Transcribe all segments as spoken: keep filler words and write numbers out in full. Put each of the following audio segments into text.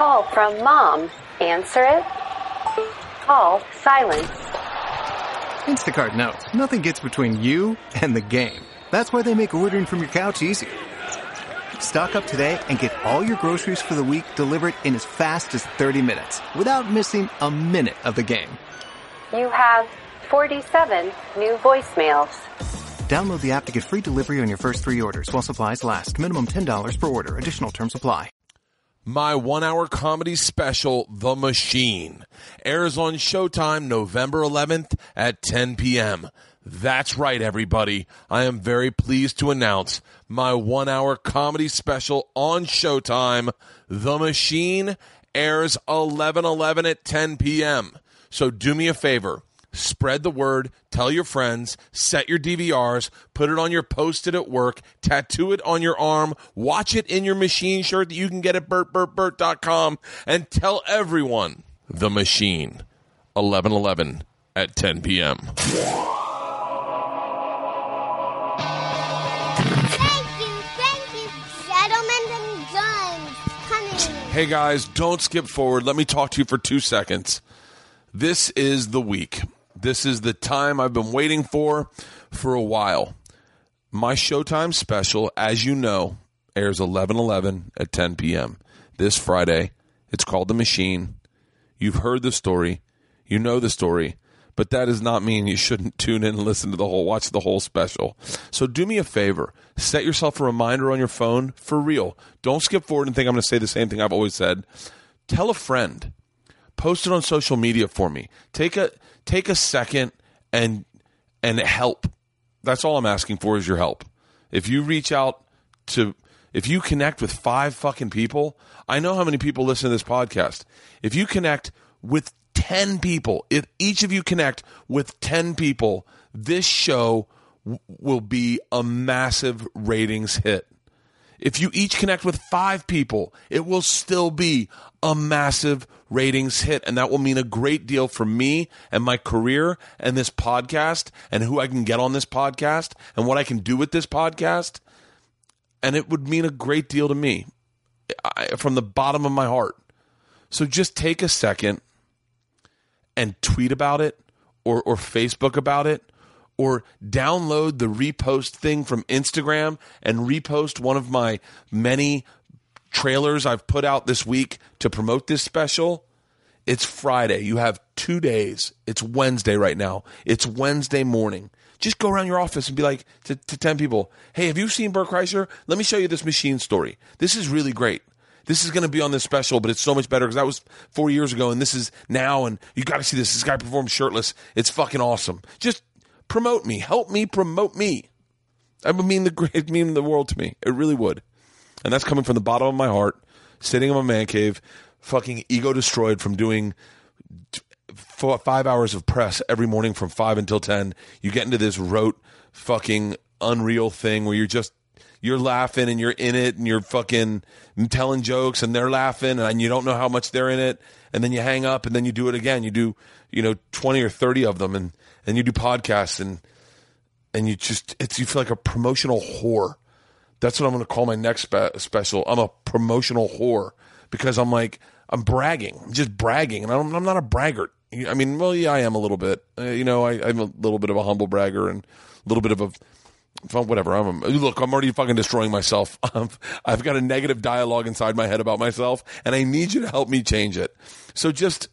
call from Mom. Answer it. Call silence. Instacart knows nothing gets between you and the game. That's why they make ordering from your couch easier. Stock up today and get all your groceries for the week delivered in as fast as thirty minutes without missing a minute of the game. You have forty-seven new voicemails. Download the app to get free delivery on your first three orders while supplies last. Minimum ten dollars per order. Additional terms apply. My one-hour comedy special, The Machine, airs on Showtime November eleventh at ten p.m. That's right, everybody. I am very pleased to announce my one-hour comedy special on Showtime, The Machine, airs eleven eleven at ten p.m. So do me a favor. Spread the word, tell your friends, set your D V Rs, put it on your post-it at work, tattoo it on your arm, watch it in your Machine shirt that you can get at burt burt burt dot com, and tell everyone The Machine, eleven eleven at ten p.m. Thank you, thank you, gentlemen and guns. Coming. Hey guys, don't skip forward. Let me talk to you for two seconds. This is the week. This is the time I've been waiting for for a while. My Showtime special, as you know, airs eleven eleven at ten p.m. this Friday. It's called The Machine. You've heard the story. You know the story. But that does not mean you shouldn't tune in and listen to the whole, watch the whole special. So do me a favor. Set yourself a reminder on your phone for real. Don't skip forward and think I'm going to say the same thing I've always said. Tell a friend. Post it on social media for me. Take a take a second and and help. That's all I'm asking for is your help. If you reach out to, if you connect with five fucking people, I know how many people listen to this podcast. If you connect with ten people, if each of you connect with ten people, this show w- will be a massive ratings hit. If you each connect with five people, it will still be a massive ratings hit. And that will mean a great deal for me and my career and this podcast and who I can get on this podcast and what I can do with this podcast. And it would mean a great deal to me I, from the bottom of my heart. So just take a second and tweet about it or, or Facebook about it. Or download the repost thing from Instagram and repost one of my many trailers I've put out this week to promote this special. It's Friday. You have two days. It's Wednesday right now. It's Wednesday morning. Just go around your office and be like to, to ten people, hey, have you seen Bert Kreischer? Let me show you this Machine story. This is really great. This is going to be on this special, but it's so much better because that was four years ago and this is now, and you got to see this. This guy performs shirtless. It's fucking awesome. Just promote me. Help me promote me. That would mean the great mean the world to me. It really would. And that's coming from the bottom of my heart, sitting in my man cave, fucking ego destroyed from doing four, five hours of press every morning from five until ten. You get into this rote fucking unreal thing where you're just, you're laughing and you're in it and you're fucking telling jokes and they're laughing and you don't know how much they're in it. And then you hang up and then you do it again. You do, you know, twenty or thirty of them and, and you do podcasts and and you just, it's you feel like a promotional whore. That's what I'm going to call my next spe- special. I'm a promotional whore because I'm like, I'm bragging. I'm just bragging. And I'm, I'm not a braggart. I mean, well, yeah, I am a little bit. Uh, you know, I, I'm a little bit of a humble bragger and a little bit of a, whatever. I'm a, look, I'm already fucking destroying myself. I've, I've got a negative dialogue inside my head about myself and I need you to help me change it. So just,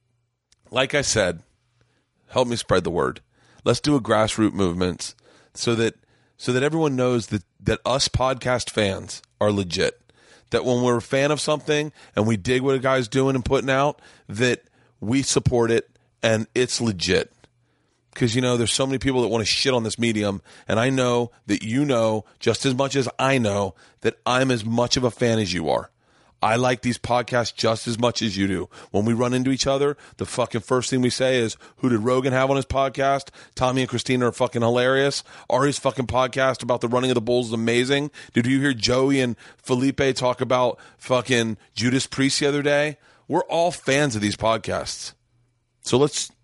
like I said, help me spread the word. Let's do a grassroots movement so that so that everyone knows that, that us podcast fans are legit. That when we're a fan of something and we dig what a guy's doing and putting out, that we support it and it's legit. Because, you know, there's so many people that want to shit on this medium, and I know that you know just as much as I know that I'm as much of a fan as you are. I like these podcasts just as much as you do. When we run into each other, the fucking first thing we say is, who did Rogan have on his podcast? Tommy and Christina are fucking hilarious. Ari's fucking podcast about the running of the Bulls is amazing. Did you hear Joey and Felipe talk about fucking Judas Priest the other day? We're all fans of these podcasts. So let's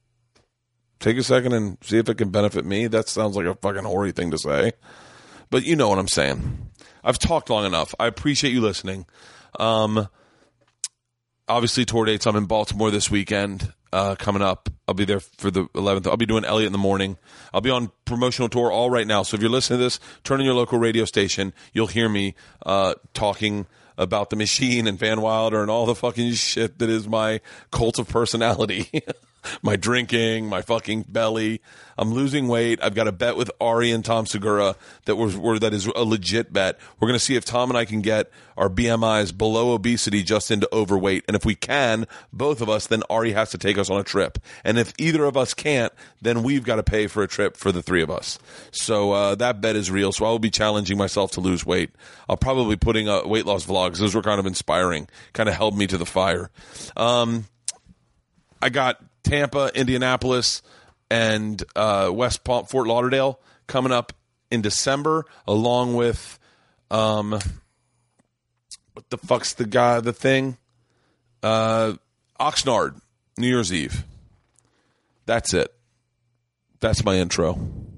take a second and see if it can benefit me. That sounds like a fucking hoary thing to say. But you know what I'm saying. I've talked long enough. I appreciate you listening. Um, obviously tour dates. I'm in Baltimore this weekend. Uh, coming up, I'll be there for the eleventh. I'll be doing Elliot in the morning. I'll be on promotional tour all right now. So if you're listening to this, turn on your local radio station. You'll hear me uh, talking about the Machine and Van Wilder and all the fucking shit that is my cult of personality. My drinking, my fucking belly. I'm losing weight. I've got a bet with Ari and Tom Segura that was where that is a legit bet. We're going to see if Tom and I can get our B M Is below obesity just into overweight. And if we can, both of us, then Ari has to take us on a trip. And if either of us can't, then we've got to pay for a trip for the three of us. So uh, that bet is real. So I will be challenging myself to lose weight. I'll probably be putting uh, weight loss vlogs. Those were kind of inspiring, kind of held me to the fire. Um, I got Tampa, Indianapolis, and uh, West Palm, Fort Lauderdale coming up in December, along with um, what the fuck's the guy, the thing? Uh, Oxnard, New Year's Eve. That's it. That's my intro.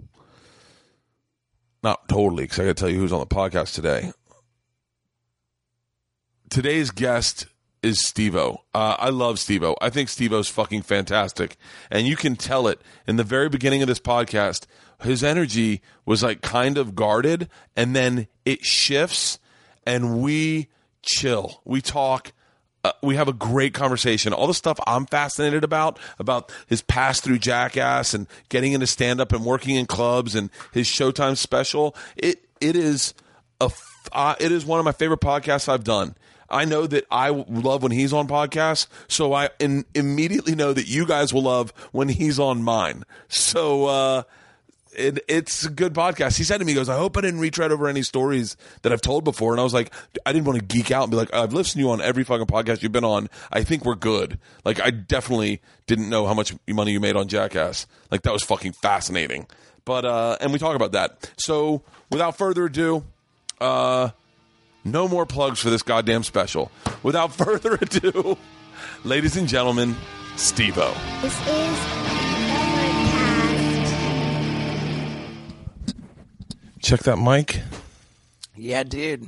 Not totally, because I got to tell you who's on the podcast today. Today's guest is Steve-O. Uh, I love Steve-O. I think Steve-O's fucking fantastic. And you can tell it in the very beginning of this podcast. His energy was like kind of guarded, and then it shifts, and we chill. We talk. Uh, we have a great conversation. All the stuff I'm fascinated about, about his pass through Jackass and getting into stand-up and working in clubs and his Showtime special. It it is a uh, it is one of my favorite podcasts I've done. I know that I love when he's on podcasts, so I in, immediately know that you guys will love when he's on mine. So uh, it, it's a good podcast. He said to me, he goes, I hope I didn't retread over any stories that I've told before. And I was like, I didn't want to geek out and be like, I've listened to you on every fucking podcast you've been on. I think we're good. Like, I definitely didn't know how much money you made on Jackass. Like, that was fucking fascinating. But, uh, and we talk about that. So without further ado, uh, no more plugs for this goddamn special. Without further ado, ladies and gentlemen, Steve-O. This is Overcast. Check that mic. Yeah, dude.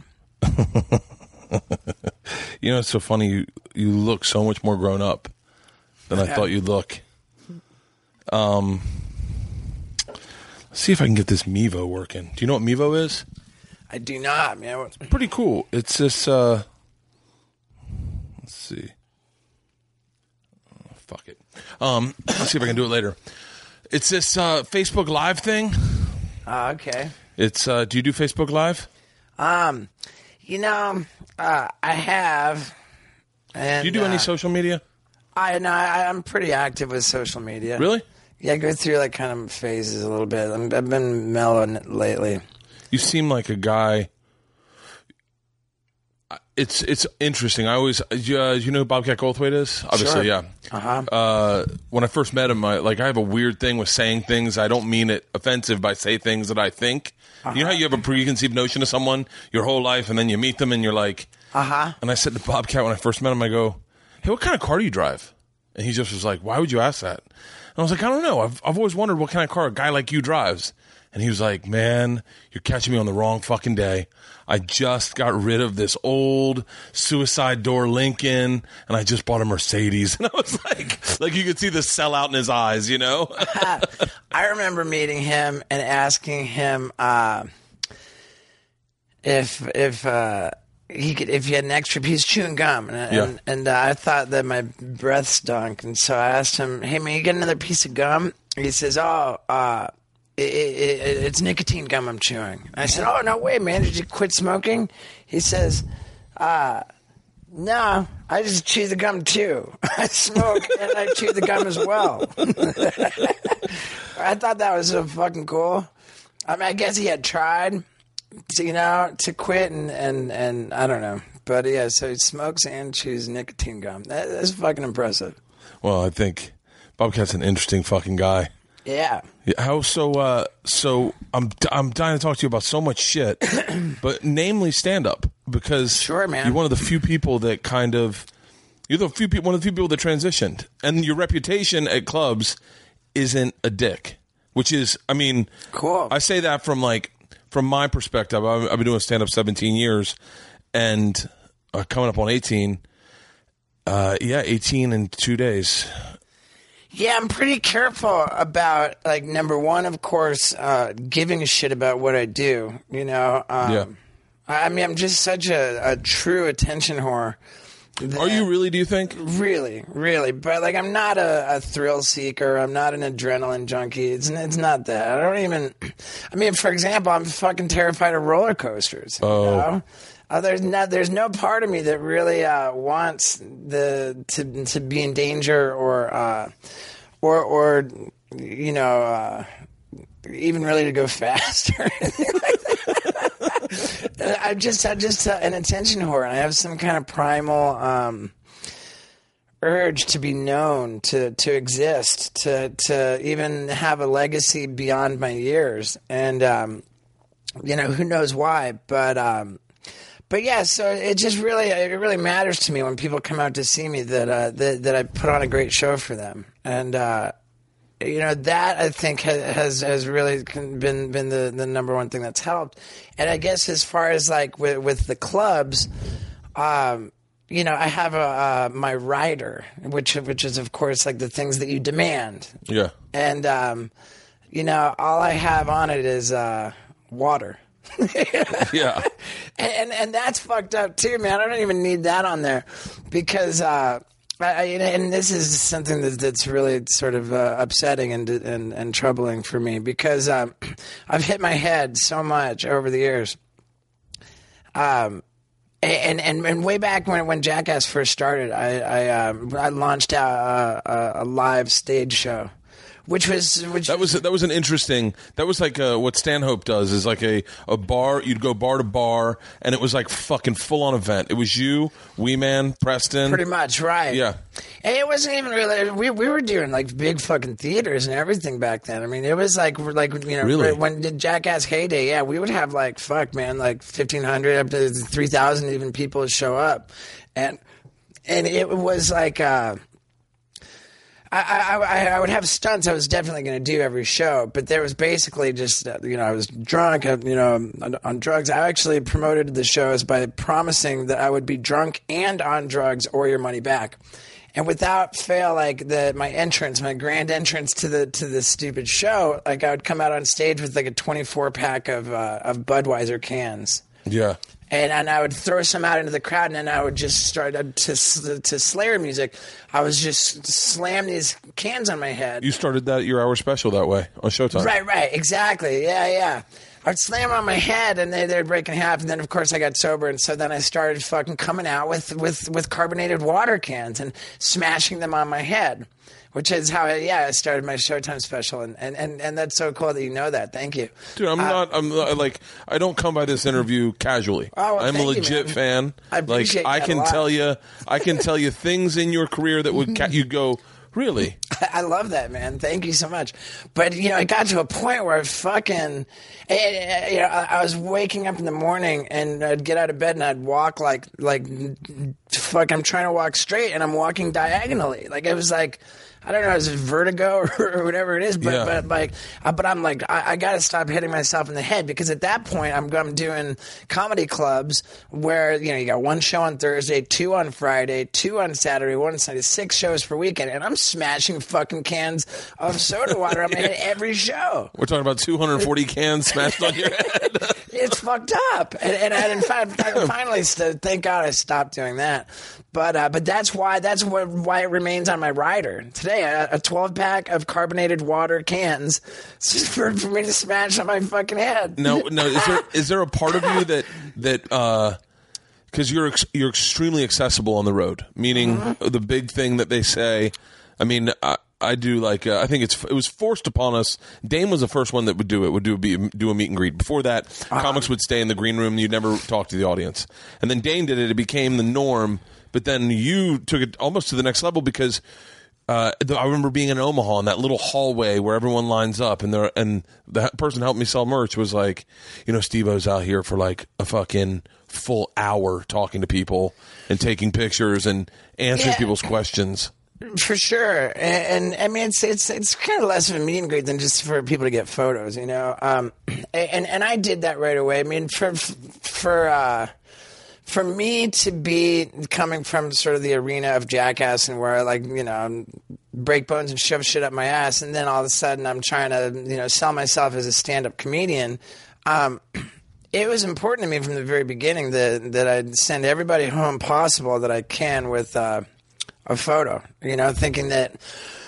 You know, it's so funny. You, you look so much more grown up than I thought you'd look. Um, let's see if I can get this Mevo working. Do you know what Mevo is? I do not, man. What's... Pretty cool. It's this, uh, let's see. Oh, fuck it. Um, let's see if I can do it later. It's this uh, Facebook Live thing. Oh, okay. It's, uh, do you do Facebook Live? Um, you know, uh, I have. And, Do you do any uh, social media? I know I, I'm pretty active with social media. Really? Yeah, I go through like kind of phases a little bit. I'm, I've been mellow in it lately. You seem like a guy. It's it's interesting. I always, uh, you know who Bobcat Goldthwait is? Obviously, Sure. yeah. Uh-huh. Uh, when I first met him, I, like I have a weird thing with saying things. I don't mean it offensive, but I say things that I think. Uh-huh. You know how you have a preconceived notion of someone your whole life, and then you meet them, and you're like, Uh-huh. And I said to Bobcat when I first met him, I go, hey, what kind of car do you drive? And he just was like, why would you ask that? And I was like, I don't know. I've I've always wondered what kind of car a guy like you drives. And he was like, man, you're catching me on the wrong fucking day. I just got rid of this old suicide door Lincoln, and I just bought a Mercedes. And I was like, like you could see the sellout in his eyes, you know? I remember meeting him and asking him uh, if if uh, he could if he had an extra piece of chewing gum, and Yeah. and, and uh, I thought that my breath stunk, and so I asked him, "Hey man, you get another piece of gum?" He says, "Oh, uh, it, it, it, it's nicotine gum I'm chewing." I said, "Oh no way, man! Did you quit smoking?" He says, "Uh." No, I just chew the gum too. I smoke and I chew the gum as well. I thought that was so fucking cool. I mean, I guess he had tried, to, you know, to quit and, and, and I don't know. But yeah, so he smokes and chews nicotine gum. That, that's fucking impressive. Well, I think Bobcat's an interesting fucking guy. Yeah. Yeah, how so? Uh, so I'm I'm dying to talk to you about so much shit, but namely stand up because Sure, man. you're one of the few people that kind of you're the few people one of the few people that transitioned, and your reputation at clubs isn't a dick, which is I mean, Cool. I say that from like from my perspective. I've, I've been doing stand up seventeen years, and uh, coming up on eighteen. Uh, yeah, eighteen in two days. Yeah, I'm pretty careful about, like, number one, of course, uh, giving a shit about what I do, you know? Um, Yeah. I mean, I'm just such a, a true attention whore. Are you really, do you think? Really, really. But, like, I'm not a, a thrill seeker. I'm not an adrenaline junkie. It's, it's not that. I don't even... I mean, for example, I'm fucking terrified of roller coasters. Oh. You know? Uh, there's no, there's no part of me that really uh, wants the to to be in danger or uh, or or you know uh, even really to go fast or anything like that. I'm just I'm just uh, an attention whore, and I have some kind of primal um, urge to be known, to to exist, to to even have a legacy beyond my years, and um, you know, who knows why, but. Um, But yeah, so it just really it really matters to me when people come out to see me that uh, that, that I put on a great show for them, and uh, you know that I think has has really been been the, the number one thing that's helped. And I guess as far as like with, with the clubs, um, you know, I have a uh, my rider, which which is of course like the things that you demand. Yeah, and um, you know, all I have on it is uh, water. yeah, and, and and that's fucked up too, man. I don't even need that on there because, uh, I, I, and this is something that, that's really sort of uh, upsetting and, and and troubling for me because um, I've hit my head so much over the years. Um, and and, and way back when when Jackass first started, I I, um, I launched out a, a live stage show. Which was which that was that was an interesting. That was like uh, what Stanhope does is like a, a bar. You'd go bar to bar, and it was like fucking full on event. It was you, Wee Man, Preston, pretty much, right? Yeah, and it wasn't even really. We we were doing like big fucking theaters and everything back then. I mean, it was like like you know really? when did Jackass heyday? Yeah, we would have like fuck man, like fifteen hundred up to three thousand even people show up, and and it was like. Uh, I, I, I would have stunts I was definitely going to do every show, but there was basically just, uh, you know, I was drunk, uh, you know, on, on drugs. I actually promoted the shows by promising that I would be drunk and on drugs or your money back. And without fail, like the my entrance, my grand entrance to the to this stupid show, like I would come out on stage with like a twenty-four pack of uh, of Budweiser cans. Yeah. And, and I would throw some out into the crowd, and then I would just start to to Slayer music. I was just slam these cans on my head. You started that your hour special that way on Showtime. Right, right, exactly. Yeah, yeah. I'd slam on my head, and they, they'd break in half. And then, of course, I got sober, and so then I started fucking coming out with, with, with carbonated water cans and smashing them on my head. Which is how, I, yeah, I started my Showtime special, and, and, and, and that's so cool that you know that. Thank you, dude. I'm uh, not. I'm not, like. I don't come by this interview casually. Oh, well, I'm a legit you, fan. I appreciate like I that can a lot. tell you. I can tell you things in your career that would ca- you go. Really? I love that, man. Thank you so much. But, you know, it got to a point where I fucking, you know, I was waking up in the morning and I'd get out of bed and I'd walk like, like, fuck, I'm trying to walk straight and I'm walking diagonally. Like, it was like, I don't know, is it vertigo or, or whatever it is, but, yeah. but like, uh, but I'm like, I, I got to stop hitting myself in the head because at that point I'm, I'm doing comedy clubs where, you know, you got one show on Thursday, two on Friday, two on Saturday, one on Sunday, six shows per weekend, and I'm smashing fucking cans of soda water on my head every show. We're talking about two hundred forty cans smashed on your head. It's fucked up. And, and, and in fact, finally, thank God I stopped doing that. But uh, but that's why that's what, why it remains on my rider today. A twelve pack of carbonated water cans for, for me to smash on my fucking head. No, no. Is there is there a part of you that that because uh, you're ex- you're extremely accessible on the road? Meaning mm-hmm. the big thing that they say. I mean, I, I do like uh, I think it's it was forced upon us. Dane was the first one that would do it. Would do a, do a meet and greet. Before that, uh-huh. comics would stay in the green room. And you'd never talk to the audience. And then Dane did it. It became the norm. But then you took it almost to the next level because uh, I remember being in Omaha in that little hallway where everyone lines up, and there and the person who helped me sell merch was like, you know, Steve-O's out here for like a fucking full hour talking to people and taking pictures and answering yeah. people's questions. For sure, and, and I mean it's it's it's kind of less of a meet and greet than just for people to get photos, you know. Um, and and I did that right away. I mean, for for. Uh, for me to be coming from sort of the arena of Jackass and where I like, you know, break bones and shove shit up my ass, and then all of a sudden I'm trying to, you know, sell myself as a stand-up comedian. Um, it was important to me from the very beginning that that I'd send everybody home possible that I can with uh, a photo. You know, thinking that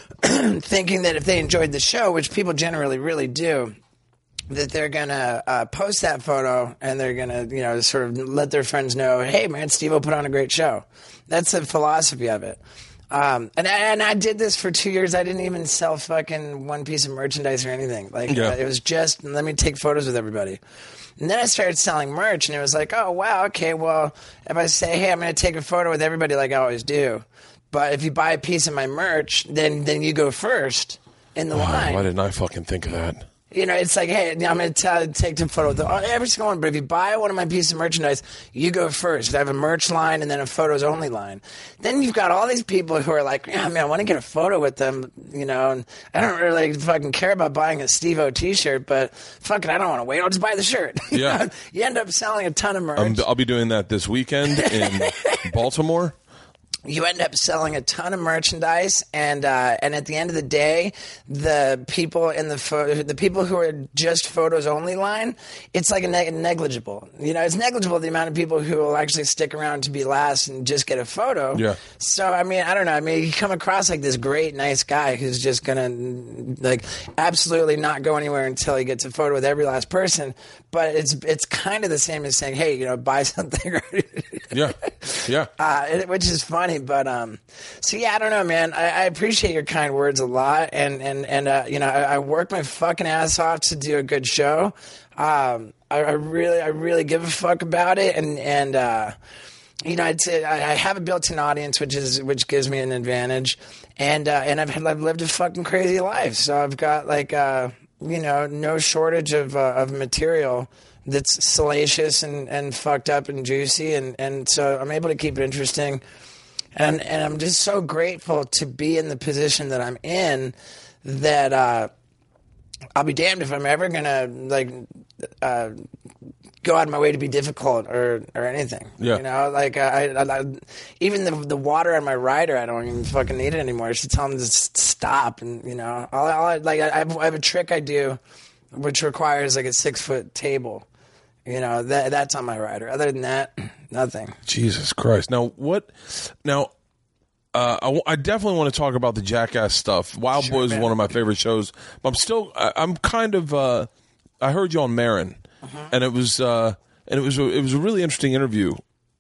thinking that if they enjoyed the show, which people generally really do, that they're going to uh, post that photo and they're going to, you know, sort of let their friends know, hey, man, Steve-O put on a great show. That's the philosophy of it. Um, and, I, and I did this for two years. I didn't even sell fucking one piece of merchandise or anything. Like, yeah. uh, it was just, let me take photos with everybody. And then I started selling merch, and it was like, oh, wow, okay, well, if I say, hey, I'm going to take a photo with everybody like I always do, but if you buy a piece of my merch, then then you go first in the oh, line. Why didn't I fucking think of that? You know, it's like, hey, I'm going to take a photo with the, every single one. But if you buy one of my pieces of merchandise, you go first. I have a merch line and then a photos only line. Then you've got all these people who are like, yeah, man, I want to get a photo with them. You know, and I don't really fucking care about buying a Steve-O t-shirt, but fucking, I don't want to wait. I'll just buy the shirt. Yeah. You end up selling a ton of merch. Um, I'll be doing that this weekend in Baltimore. You end up selling a ton of merchandise, and uh, and at the end of the day, the people in the pho- the people who are just photos only line, it's like a ne- negligible. You know, it's negligible the amount of people who will actually stick around to be last and just get a photo. Yeah. So I mean, I don't know. I mean, you come across like this great, nice guy who's just gonna like absolutely not go anywhere until he gets a photo with every last person. But it's it's kind of the same as saying, hey, you know, buy something. Yeah, yeah. Uh, it, which is funny, but um, so yeah, I don't know, man. I, I appreciate your kind words a lot, and and and uh, you know, I, I work my fucking ass off to do a good show. Um, I, I really, I really give a fuck about it, and and uh, you know, I'd say I, I have a built-in audience, which is which gives me an advantage, and uh, and I've I've lived a fucking crazy life, so I've got like uh, you know, no shortage of uh, of material that's salacious and, and fucked up and juicy, and, and so I'm able to keep it interesting. And and I'm just so grateful to be in the position that I'm in, that uh, I'll be damned if I'm ever gonna like uh, go out of my way to be difficult or, or anything. Yeah. You know, like I, I, I even the the water on my rider, I don't even fucking need it anymore. I should tell them to s- stop, and you know, all, all like I have, I have a trick I do, which requires like a six foot table. You know, that that's on my rider. Other than that, nothing. Jesus Christ. Now, what? Now, uh, I, w- I definitely want to talk about the Jackass stuff. Wild Sure, Boys man. is one of my favorite shows. But I'm still, I, I'm kind of, uh, I heard you on Marin, Uh-huh. and it was, uh, and it was, a, it was a really interesting interview.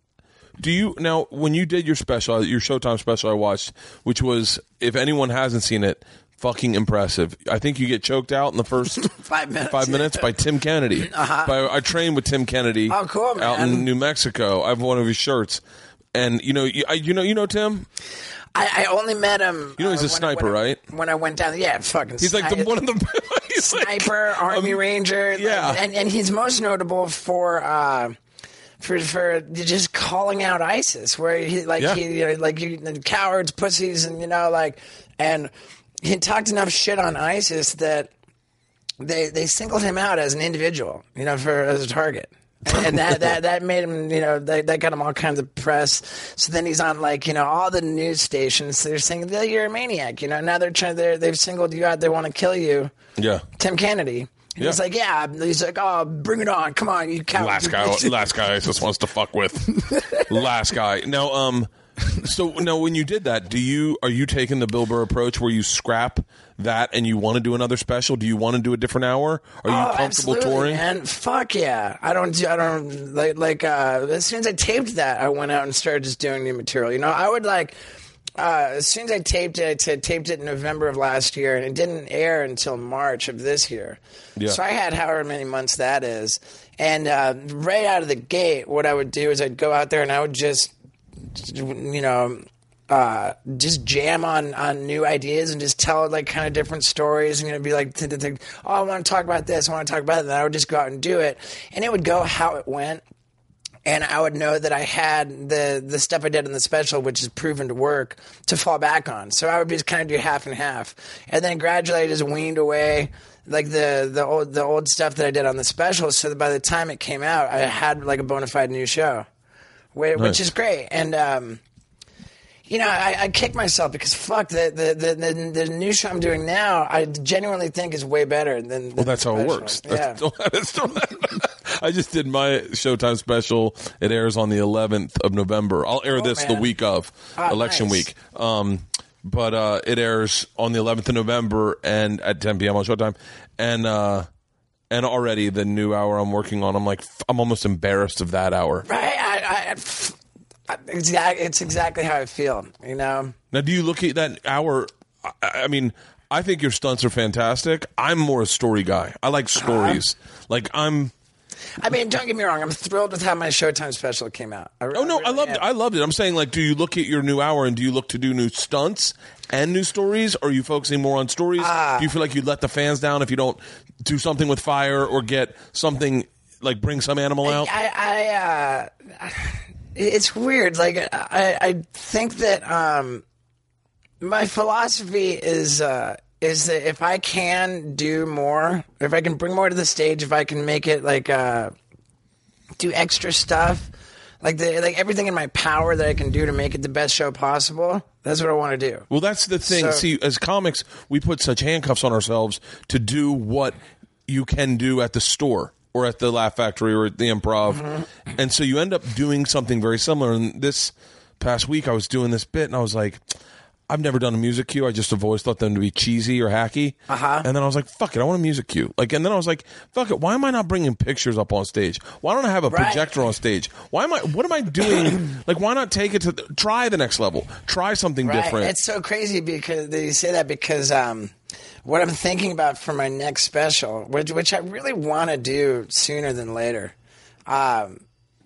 Do you, now, when you did your special, your Showtime special I watched, which was, if anyone hasn't seen it, fucking impressive. I think you get choked out in the first Five minutes. five minutes by Tim Kennedy. Uh-huh. By, I trained with Tim Kennedy. Oh, cool, man. Out in New Mexico. I have one of his shirts, and you know, you, I, you know, you know Tim. I, I only met him. You know he's a uh, when- sniper, when I- right? When I went down, yeah, fucking. He's like the sni- one of the he's like, sniper, Army um, Ranger. yeah. and and he's most notable for. Uh, For, for just calling out ISIS, where he like Yeah. he you know, like you cowards, pussies, and you know like, and he talked enough shit on ISIS that they they singled him out as an individual, you know, for as a target. And, and that, that that made him, you know, that, that got him all kinds of press. So then he's on like, you know, all the news stations. They're saying, "Well, you're a maniac," you know. Now they're trying, they're, they've singled you out. They want to kill you. Yeah. Tim Kennedy. And Yeah. he's like, yeah. He's like, oh, bring it on. Come on, you coward. Last guy, last guy ISIS wants to fuck with. Last guy. Now, um, so now when you did that, do you are you taking the Bill Burr approach where you scrap that and you want to do another special? Do you want to do a different hour? Are you Oh, comfortable absolutely, touring? Man, fuck yeah! I don't. do- I don't like like. Uh, as soon as I taped that, I went out and started just doing new material. You know, I would like. Uh, as soon as I taped it, I taped it in November of last year, and it didn't air until March of this year. Yeah. So I had however many months that is, and uh, right out of the gate, what I would do is I'd go out there and I would just, you know. Uh, just jam on, on new ideas and just tell like kind of different stories, and you know, be like, th- th- th- oh, I want to talk about this, I want to talk about that. And then I would just go out and do it, and it would go how it went. And I would know that I had the, the stuff I did in the special, which is proven to work, to fall back on. So I would just kind of do half and half, and then gradually I just weaned away like the the old the old stuff that I did on the special, so that by the time it came out, I had like a bona fide new show. which, Nice. which is great. And um, you know, I, I kick myself because fuck the the, the the the new show I'm doing now. I genuinely think is way better than. than Well, that's the how it special. works. Yeah. That's, that's, I just did my Showtime special. It airs on the eleventh of November. I'll air Oh, this man. the week of Ah, election nice. week. Um, but uh, it airs on the eleventh of November and at ten p.m. on Showtime. And uh, and already the new hour I'm working on, I'm like, I'm almost embarrassed of that hour. Right. I, I, I, exactly. It's exactly how I feel. You know. Now, do you look at that hour? I, I mean, I think your stunts are fantastic. I'm more a story guy. I like stories. Uh-huh. Like I'm. I mean, don't get me wrong. I'm thrilled with how my Showtime special came out. I, Oh no, I really loved am. it. I loved it. I'm saying, like, do you look at your new hour and do you look to do new stunts and new stories? Or are you focusing more on stories? Ah. do you feel like you let the fans down if you don't do something with fire or get something like bring some animal out? I, I uh, it's weird. Like I, I think that um, my philosophy is uh, is that if I can do more, if I can bring more to the stage, if I can make it like uh, do extra stuff, like the like everything in my power that I can do to make it the best show possible. That's what I want to do. Well, that's the thing. So- See, as comics, we put such handcuffs on ourselves to do what you can do at the store or at the Laugh Factory or at the Improv. Mm-hmm. And so you end up doing something very similar. And this past week, I was doing this bit, and I was like, I've never done a music cue. I just have always thought them to be cheesy or hacky. Uh-huh. And then I was like, fuck it, I want a music cue. Like, and then I was like, fuck it, why am I not bringing pictures up on stage? Why don't I have a Right. projector on stage? Why am I? What am I doing? Like, why not take it to the, try the next level? Try something Right. different. It's so crazy because that you say that because um, what I'm thinking about for my next special, which which I really want to do sooner than later. Um,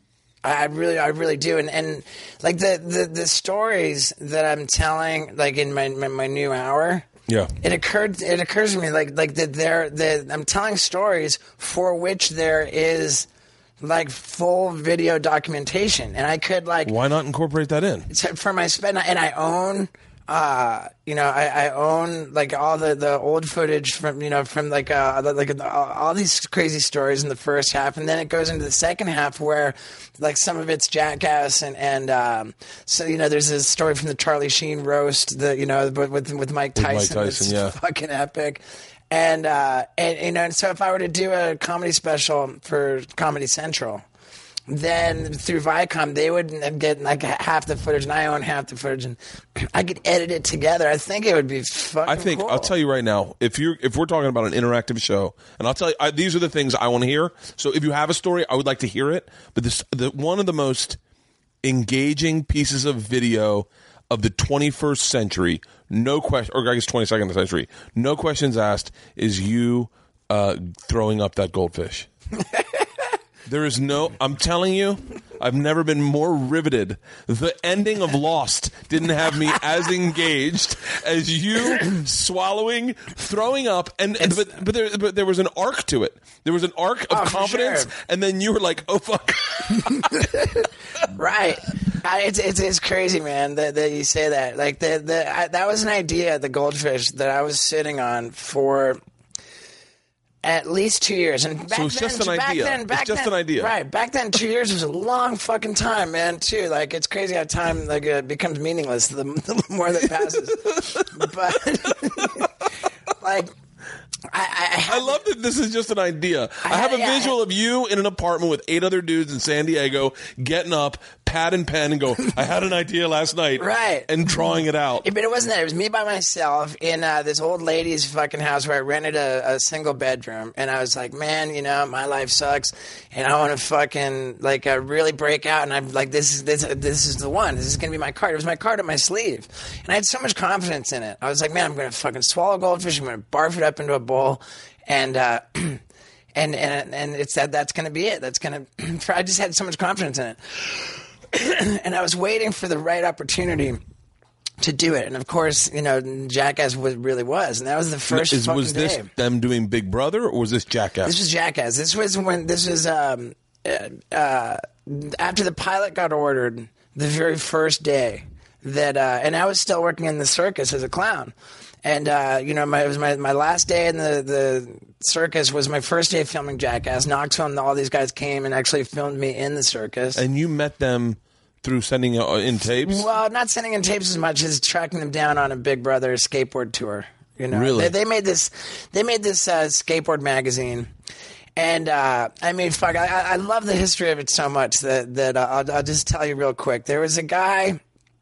I really, I really do, and and like the, the, the stories that I'm telling, like in my my, my new hour. Yeah. It occurred. It occurs to me like like that there that I'm telling stories for which there is like full video documentation, and I could like Why not incorporate that in? to- for my spend, and I own, uh, you know, I, I own like all the, the old footage from, you know, from like, uh, the- like uh, all these crazy stories in the first half. And then it goes into the second half where like some of it's Jackass. And, and, um, so, you know, there's a story from the Charlie Sheen roast, the, you know, with, with, with Mike Mike Tyson. Tyson, It's yeah. fucking epic. And, uh, and, you know, and so if I were to do a comedy special for Comedy Central, then through Viacom, they would get like half the footage, and I own half the footage, and I could edit it together. I think it would be fucking I think cool. I'll tell you right now. If you're if we're talking about an interactive show, and I'll tell you, I, these are the things I want to hear. So if you have a story, I would like to hear it. But this, the one of the most engaging pieces of video of the twenty-first century, no question, or I guess twenty-second century, no questions asked, is you uh, throwing up that goldfish. There is no, I'm telling you, I've never been more riveted. The ending of Lost didn't have me as engaged as you swallowing, throwing up, and but but there, but there was an arc to it. There was an arc of Oh, for confidence, sure. and then you were like, "Oh fuck!" Right. I, it's, it's it's crazy, man, that, that you say that. Like the the I, that was an idea, the goldfish, that I was sitting on for at least two years. And back So it's then, just an back idea. Then, It's back just then- an idea. Right. Back then, two years was a long fucking time, man. Too. Like it's crazy how time like uh, becomes meaningless the, the more that passes. But like. I, I, I love that this is just an idea. I, I- have a yeah, visual I- of you in an apartment with eight other dudes in San Diego, getting up, pad and pen, and go, "I had an idea last night," Right. and drawing it out. But it wasn't that. It was me by myself in uh, this old lady's fucking house where I rented a, a single bedroom. And I was like, man, you know, my life sucks. And I want to fucking, like, uh, really break out. And I'm like, this is this, this is the one. This is going to be my card. It was my card on my sleeve. And I had so much confidence in it. I was like, man, I'm going to fucking swallow goldfish. I'm going to barf it up into a bowl. And, uh, and, and, and it's that, that's going to be it. That's going to, I just had so much confidence in it. And I was waiting for the right opportunity to do it. And of course, you know, Jackass was, really was. And that was the first Is, fucking was this day. them doing Big Brother, or was this Jackass? This was Jackass. This was when, this was, um, uh, uh, after the pilot got ordered, the very first day that, uh, and I was still working in the circus as a clown. And, uh, you know, my, it was my, my last day in the, the circus was my first day of filming Jackass. Knoxville and all these guys came and actually filmed me in the circus. and you met them through sending uh, in tapes? Well, not sending in tapes as much as tracking them down on a Big Brother skateboard tour. You know, Really? they, they made this. They made this uh, skateboard magazine, and uh, I mean, fuck, I, I love the history of it so much that that uh, I'll, I'll just tell you real quick. There was a guy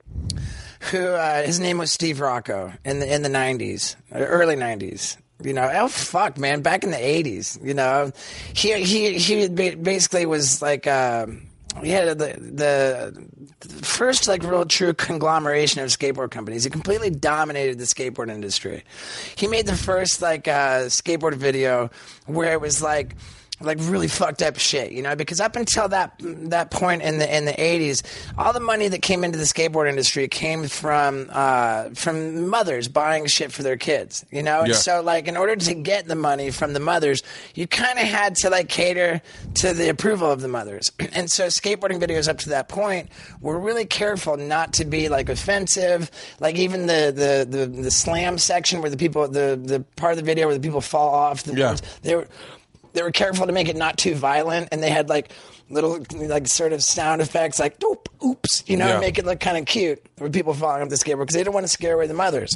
who uh, his name was Steve Rocco in the in the nineties, early nineties. You know, oh fuck, man, back in the eighties. You know, he he he basically was like. Uh, He had the, the the first like real true conglomeration of skateboard companies. He completely dominated the skateboard industry. He made the first like uh, skateboard video where it was like like really fucked up shit, you know, because up until that that point in the in the eighties, all the money that came into the skateboard industry came from uh, from mothers buying shit for their kids, you know, and Yeah. so like in order to get the money from the mothers, you kind of had to like cater to the approval of the mothers, and so skateboarding videos up to that point were really careful not to be like offensive, like even the the the, the slam section where the people the the part of the video where the people fall off, the Yeah. they were. They were careful to make it not too violent, and they had like little like sort of sound effects like "doop, oops," you know, Yeah. make it look kind of cute with people falling off the skateboard because they didn't want to scare away the mothers.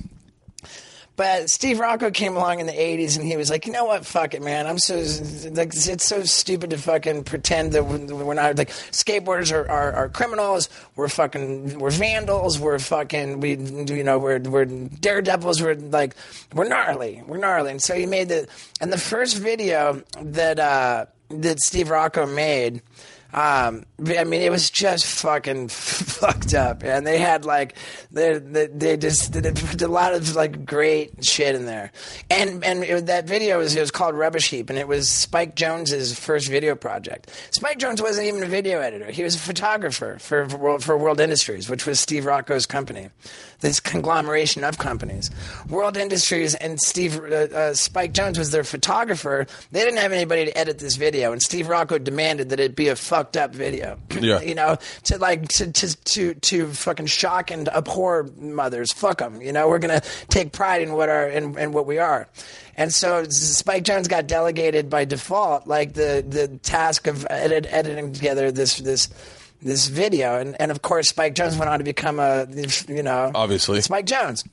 But Steve Rocco came along in the eighties, and he was like, you know what, fuck it, man. I'm so like it's so stupid to fucking pretend that we're not like skateboarders are, are, are criminals. We're fucking we're vandals. We're fucking we you know we're we're daredevils. We're like we're gnarly. We're gnarly. And so he made the and the first video that uh, that Steve Rocco made. Um, I mean, it was just fucking fucked up, and they had like they they, they just they did a lot of like great shit in there, and and it, that video was it was called Rubbish Heap, and it was Spike Jonze's first video project. Spike Jonze wasn't even a video editor; he was a photographer for for World, for World Industries, which was Steve Rocco's company, this conglomeration of companies. World Industries and Steve uh, uh, Spike Jonze was their photographer. They didn't have anybody to edit this video, and Steve Rocco demanded that it be a fuck up video, Yeah. you know, to like to, to to to fucking shock and abhor mothers. Fuck them, you know. We're gonna take pride in what our in, in what we are, and so Spike Jonze got delegated by default, like the the task of edit, editing together this this. this video, and, and of course Spike Jonze went on to become a, you know, Obviously. Spike Jonze.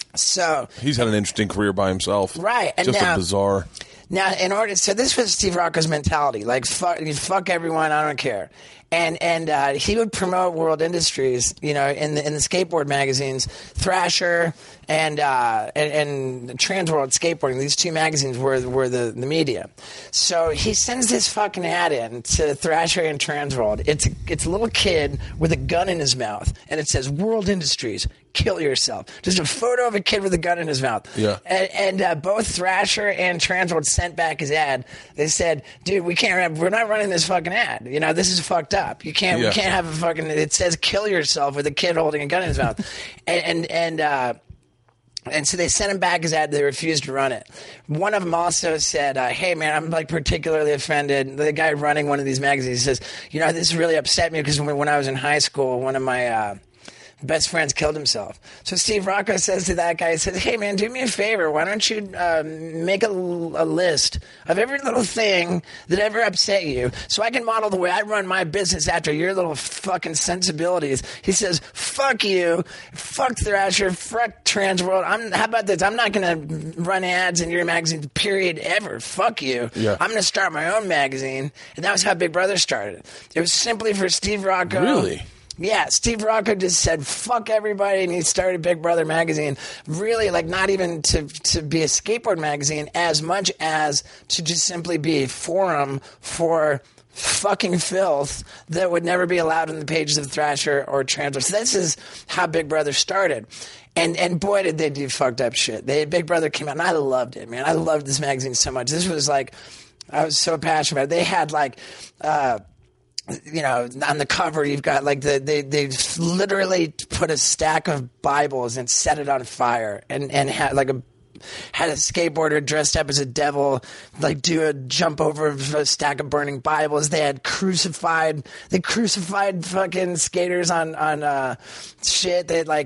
So He's had an interesting career by himself. Right, and Just now- a bizarre. now, in order, so this was Steve Rocco's mentality, like fuck, fuck everyone, I don't care, and and uh, he would promote World Industries, you know, in the in the skateboard magazines, Thrasher and uh, and, and Transworld Skateboarding. These two magazines were were the, the media. So he sends this fucking ad in to Thrasher and Transworld. It's a, it's a little kid with a gun in his mouth, and it says World Industries. Kill yourself. Just a photo of a kid with a gun in his mouth. Yeah. And, and uh, both Thrasher and Transworld sent back his ad. They said, "Dude, we can't. We're not running this fucking ad. You know, this is fucked up. You can't. Yeah. We can't have a fucking. It says kill yourself with a kid holding a gun in his mouth." and and and. Uh, And so they sent him back his ad. They refused to run it. One of them also said, uh, hey, man, I'm like particularly offended. The guy running one of these magazines says, you know, this really upset me because when, when I was in high school, one of my uh, best friends killed himself. So Steve Rocco says to that guy, he says, hey, man, do me a favor. Why don't you uh, make a, a list of every little thing that ever upset you so I can model the way I run my business after your little fucking sensibilities. He says, fuck you, fuck Thrasher, fuck Transworld. I'm, how about this? I'm not going to run ads in your magazine, period, ever. Fuck you. Yeah. I'm going to start my own magazine. And that was how Big Brother started. It was simply for Steve Rocco. Really? Yeah, Steve Rocco just said, fuck everybody, and he started Big Brother magazine. Really, like, not even to, to be a skateboard magazine as much as to just simply be a forum for fucking filth that would never be allowed in the pages of Thrasher or Transworld. So this is how Big Brother started. And and boy, did they do fucked up shit. They, Big Brother came out, and I loved it, man. I loved this magazine so much. This was like, I was so passionate about it. They had, like, uh, you know, on the cover, you've got like the they they literally put a stack of Bibles and set it on fire, and and had like a had a skateboarder dressed up as a devil, like do a jump over a stack of burning Bibles. They had crucified, they crucified fucking skaters on on uh, shit. They had like.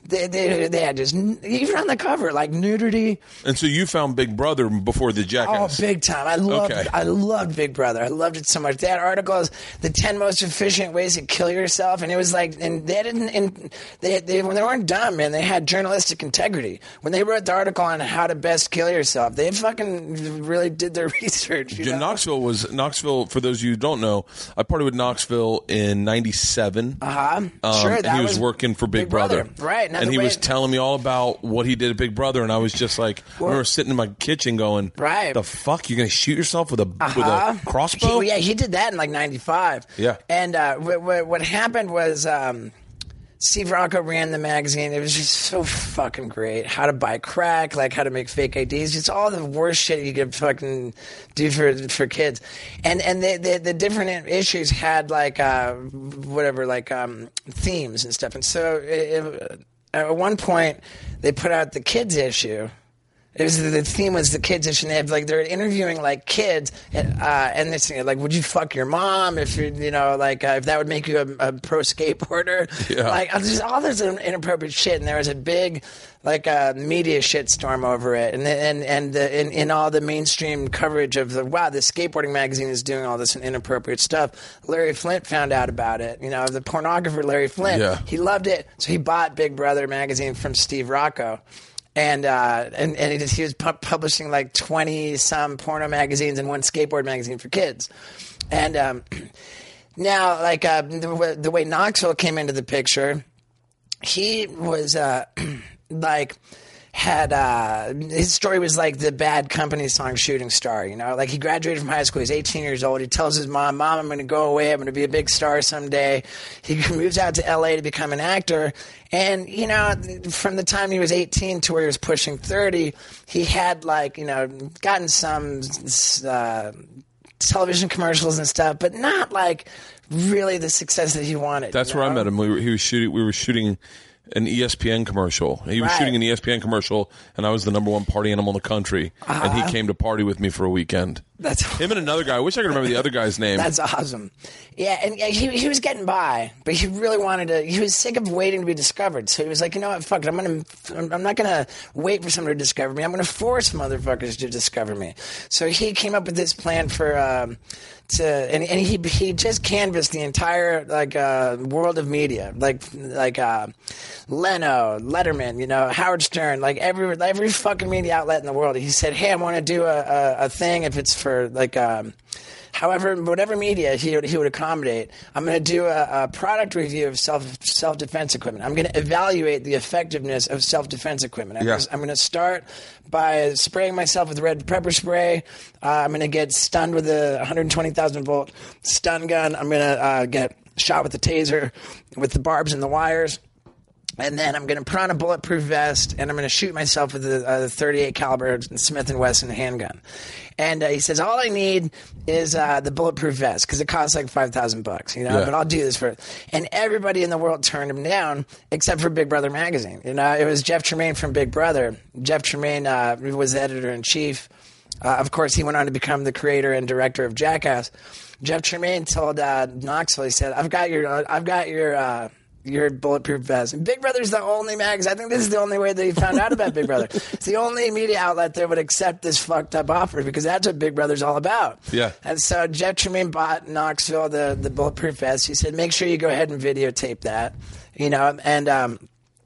They, they, they had just, even on the cover, like nudity. And so you found Big Brother before the Oh, Jackass. big time. I loved Okay. I loved Big Brother. I loved it so much. They had articles, the ten most efficient ways to kill yourself. And it was like, and they didn't, and they, they, when they weren't dumb, man, they had journalistic integrity. When they wrote the article on how to best kill yourself, they fucking really did their research. You Yeah, know? Knoxville was, Knoxville, for those of you who don't know, I partied with Knoxville in ninety-seven. Uh-huh. Um, Sure, and that he was, was working for Big, Big Brother. Right. Now and the he way- was telling me all about what he did at Big Brother, and I was just like, I remember sitting in my kitchen going, Right. the fuck? You're going to shoot yourself with a Uh-huh. with a crossbow? He, yeah, he did that in like ninety-five. Yeah. And uh, what, what, what happened was um, Steve Rocco ran the magazine. It was just so fucking great. How to buy crack, like how to make fake I Ds, just all the worst shit you could fucking do for for kids. And and the the, the different issues had like uh, whatever, like um, themes and stuff. And so it, it, at one point they put out the kids issue. It was the theme was the kids issue. And they have like they're interviewing like kids, and, uh, and they're saying like, "Would you fuck your mom if you you know like uh, if that would make you a, a pro skateboarder?" Yeah. Like just all this inappropriate shit. And there was a big like uh, media shitstorm over it, and and and the, in, in all the mainstream coverage of the wow, the skateboarding magazine is doing all this inappropriate stuff. Larry Flint found out about it. You know, the pornographer Larry Flint. Yeah. He loved it, so he bought Big Brother magazine from Steve Rocco. And, uh, and and he, he was pu- publishing like twenty some porno magazines and one skateboard magazine for kids. And um, now, like uh, the, the way Knoxville came into the picture, he was uh, like had uh, his story was like the Bad Company song "Shooting Star." You know, like he graduated from high school. He's eighteen years old. He tells his mom, "Mom, I'm going to go away. I'm going to be a big star someday." He moves out to L A to become an actor. And, you know, from the time he was eighteen to where he was pushing thirty, he had, like, you know, gotten some uh, television commercials and stuff, but not, like, really the success that he wanted. That's you where know? I met him. We were, he was shooting. We were shooting an E S P N commercial. He was Right. shooting an E S P N commercial, and I was the number one party animal in the country. Uh-huh. And he came to party with me for a weekend. That's Him and another guy. I wish I could remember the other guy's name. That's awesome. Yeah, and yeah, he he was getting by, but he really wanted to. He was sick of waiting to be discovered, so he was like, you know what, fuck it, I'm gonna, I'm not gonna wait for someone to discover me. I'm gonna force motherfuckers to discover me. So he came up with this plan for. Um, to and, and he he just canvassed the entire like uh, world of media, like like uh, Leno, Letterman, you know, Howard Stern, like every every fucking media outlet in the world. He said, "Hey, I want to do a, a, a thing if it's for like." Um, However, whatever media he would, he would accommodate, I'm going to do a, a product review of self self defense equipment. I'm going to evaluate the effectiveness of self defense equipment. I'm, Yeah. gonna, I'm going to start by spraying myself with red pepper spray. Uh, I'm going to get stunned with a one hundred twenty thousand volt stun gun. I'm going to uh, get shot with the taser, with the barbs and the wires. And then I'm going to put on a bulletproof vest, and I'm going to shoot myself with a, a thirty-eight caliber Smith and Wesson handgun. And uh, he says, all I need is uh, the bulletproof vest because it costs like five thousand bucks, you know. Yeah. But I'll do this for. And everybody in the world turned him down except for Big Brother magazine. You know, it was Jeff Tremaine from Big Brother. Jeff Tremaine uh, was the editor in chief. Uh, of course, he went on to become the creator and director of Jackass. Jeff Tremaine told uh, Knoxville, he said, "I've got your, uh, I've got your." Uh, Your bulletproof vest. And Big Brother's the only magazine. I think this is the only way that he found out about Big Brother. It's the only media outlet that would accept this fucked up offer because that's what Big Brother's all about. Yeah. And so Jeff Tremaine bought Knoxville the, the bulletproof vest. He said, make sure you go ahead and videotape that. You know, and um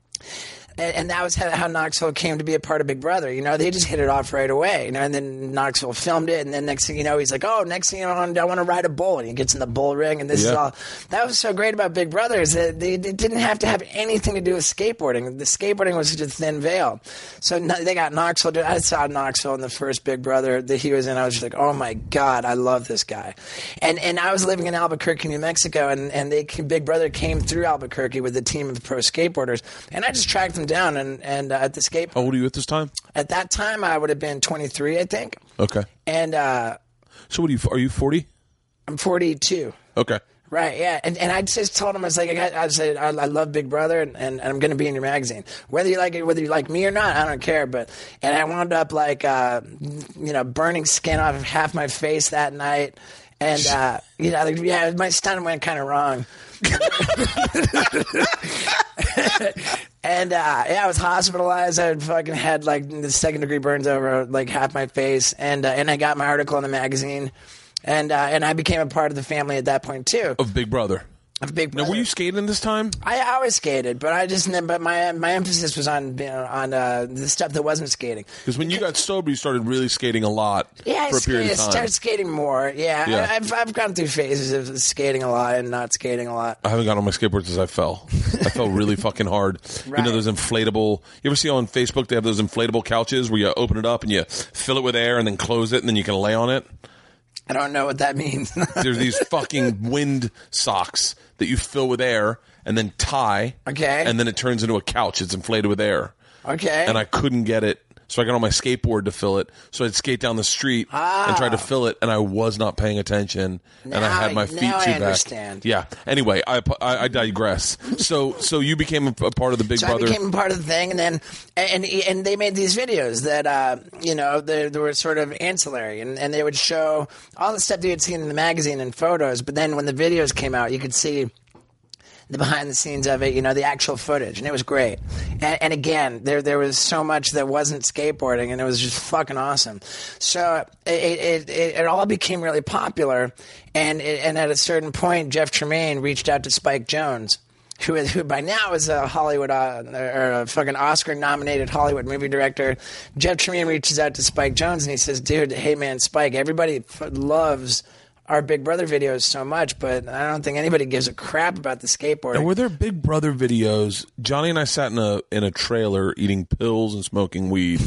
and, and that was how, how Knoxville came to be a part of Big Brother. You know, they just hit it off right away. You know, and then Knoxville filmed it, and then next thing you know, he's like, "Oh, next thing you know, I want to ride a bull," and he gets in the bull ring, and this Yeah. is all. That was so great about Big Brother is that they, they didn't have to have anything to do with skateboarding. The skateboarding was just a thin veil. So no- they got Knoxville. I saw Knoxville in the first Big Brother that he was in. I was just like, "Oh my god, I love this guy." And and I was living in Albuquerque, New Mexico, and and they Big Brother came through Albuquerque with a team of pro skateboarders, and I just tracked them down and and. Uh, at the skate How old are you at this time? At that time, I would have been twenty-three, I think. Okay. And uh, So what are you? Are you forty? I'm forty-two. Okay. Right, yeah. And and I just told him, I was like, I, got, I said, I, I love Big Brother, and, and, and I'm going to be in your magazine. Whether you like it, whether you like me or not, I don't care. But And I wound up, like, uh, you know, burning skin off of half my face that night. And, uh, you know, like, yeah, my stunt went kind of wrong. and And uh, yeah, I was hospitalized. I fucking had like the second degree burns over like half my face, and uh, and I got my article in the magazine, and uh, and I became a part of the family at that point too. Of Big Brother. Of Big Brother. Now, were you skating this time? I always skated, but I just but my my emphasis was on you know, on uh, the stuff that wasn't skating. Because when you got sober, you started really skating a lot yeah, for a I period skated, of time. started skating more. Yeah, Yeah. I, I've I've gone through phases of skating a lot and not skating a lot. I haven't got on my skateboard since I fell. I fell really fucking hard. Right. You know those inflatable... You ever see on Facebook they have those inflatable couches where you open it up and you fill it with air and then close it and then you can lay on it? I don't know what that means. There's these fucking wind socks that you fill with air and then tie. Okay. And then it turns into a couch. It's inflated with air. Okay. And I couldn't get it. So I got on my skateboard to fill it. So I'd skate down the street Ah. and try to fill it, and I was not paying attention, and I Now had my I- feet now too I back. understand. Yeah. Anyway, I, I, I digress. So so you became a, a part of the Big So Brother. I became part of the thing, and then and and they made these videos that uh, you know they, they were sort of ancillary, and, and they would show all the stuff you had seen in the magazine and photos. But then when the videos came out, you could see the behind the scenes of it, you know, the actual footage, and it was great. And, and again, there there was so much that wasn't skateboarding, and it was just fucking awesome. So it it, it, it all became really popular, and it, and at a certain point, Jeff Tremaine reached out to Spike Jonze, who is who by now is a Hollywood uh, or a fucking Oscar-nominated Hollywood movie director. Jeff Tremaine reaches out to Spike Jonze, and he says, "Dude, hey man, Spike, everybody f- loves our Big Brother videos so much, but I don't think anybody gives a crap about the skateboarding." And were there Big Brother videos? Johnny and I sat in a in a trailer eating pills and smoking weed,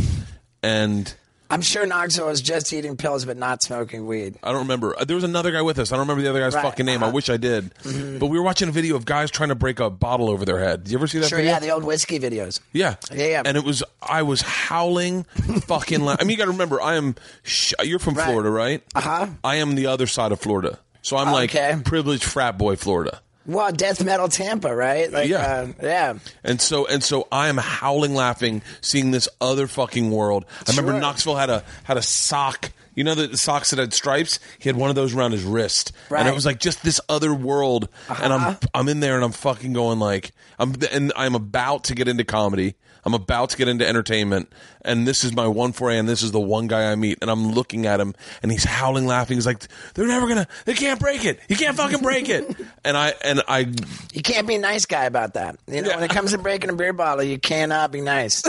and I'm sure Knoxville was just eating pills but not smoking weed. I don't remember. There was another guy with us. I don't remember the other guy's Right. fucking name. I Uh-huh. wish I did. But we were watching a video of guys trying to break a bottle over their head. Did you ever see that Sure, video? yeah, the old whiskey videos. Yeah. Yeah, yeah. And it was, I was howling fucking la- I mean, you got to remember, I am, sh- you're from Right. Florida, right? Uh-huh. I am the other side of Florida. So I'm like Okay. privileged frat boy Florida. Well, death metal Tampa, right? Like, Yeah. uh, yeah. And so and so I am howling laughing seeing this other fucking world. I remember Sure. Knoxville had a had a sock. You know the socks that had stripes? He had one of those around his wrist. Right. And it was like just this other world. And I'm Uh-huh. I'm in there and I'm fucking going like I'm and I'm about to get into comedy. I'm about to get into entertainment, and this is my one foray, and this is the one guy I meet, and I'm looking at him, and he's howling, laughing. He's like, "They're never gonna, they can't break it. You can't fucking break it." And I, and I, You can't be a nice guy about that. You know, Yeah. when it comes to breaking a beer bottle, you cannot be nice.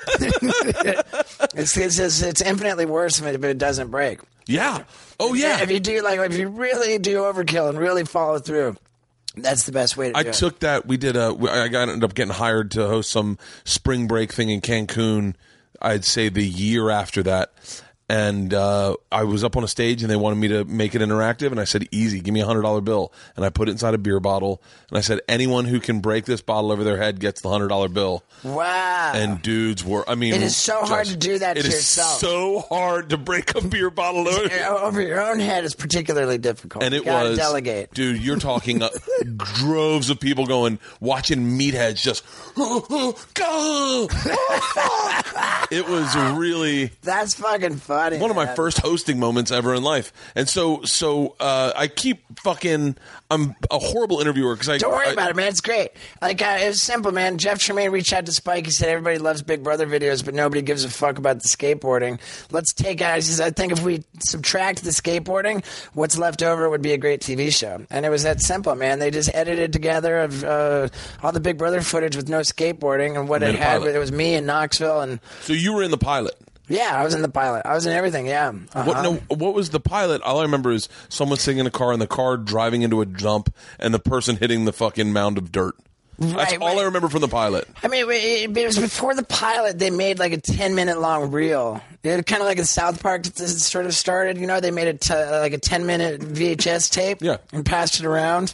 it's, it's it's it's infinitely worse if it, if it doesn't break. yeah, oh yeah. If you do like if you really do overkill and really follow through, that's the best way to I do it. took that. We did a. I got ended up getting hired to host some spring break thing in Cancun. I'd say the year after that, and uh, I was up on a stage, and they wanted me to make it interactive, and I said, "Easy, give me a hundred dollar bill," and I put it inside a beer bottle, and I said, "Anyone who can break this bottle over their head gets the hundred dollar bill." Wow. And dudes were. I mean, It is so hard Josh, to do that it to is yourself. so hard to break a beer bottle over. over your own head is particularly difficult. And You it gotta was, delegate. dude, you're talking uh, droves of people going, watching meatheads just, oh, oh, go. Oh, fuck. It was really That's fucking funny. one of my man. first hosting moments ever in life. And so, so uh, I keep fucking, I'm a horrible interviewer because I Don't worry I, about it, man. It's great. Like, uh, it was simple, man. Jeff Tremaine reached out to Spike. He said, everybody loves Big Brother videos, but nobody gives a fuck about the skateboarding. Let's take out, he says, I think if we subtract the skateboarding, what's left over would be a great T V show. And it was that simple, man. They just edited together of uh, all the Big Brother footage with no skateboarding, and what Made it a had, pilot. it was me in Knoxville, and So you were in the pilot. yeah, I was in the pilot. I was in everything, yeah. Uh-huh. What, no, what was the pilot? All I remember is someone sitting in a car and the car driving into a jump and the person hitting the fucking mound of dirt. That's Right, all right. I remember from the pilot. I mean, it, it was before the pilot. They made like a ten minute long reel. It kind of like in South Park this sort of started. You know, they made it t- like a ten minute V H S tape, Yeah. and passed it around.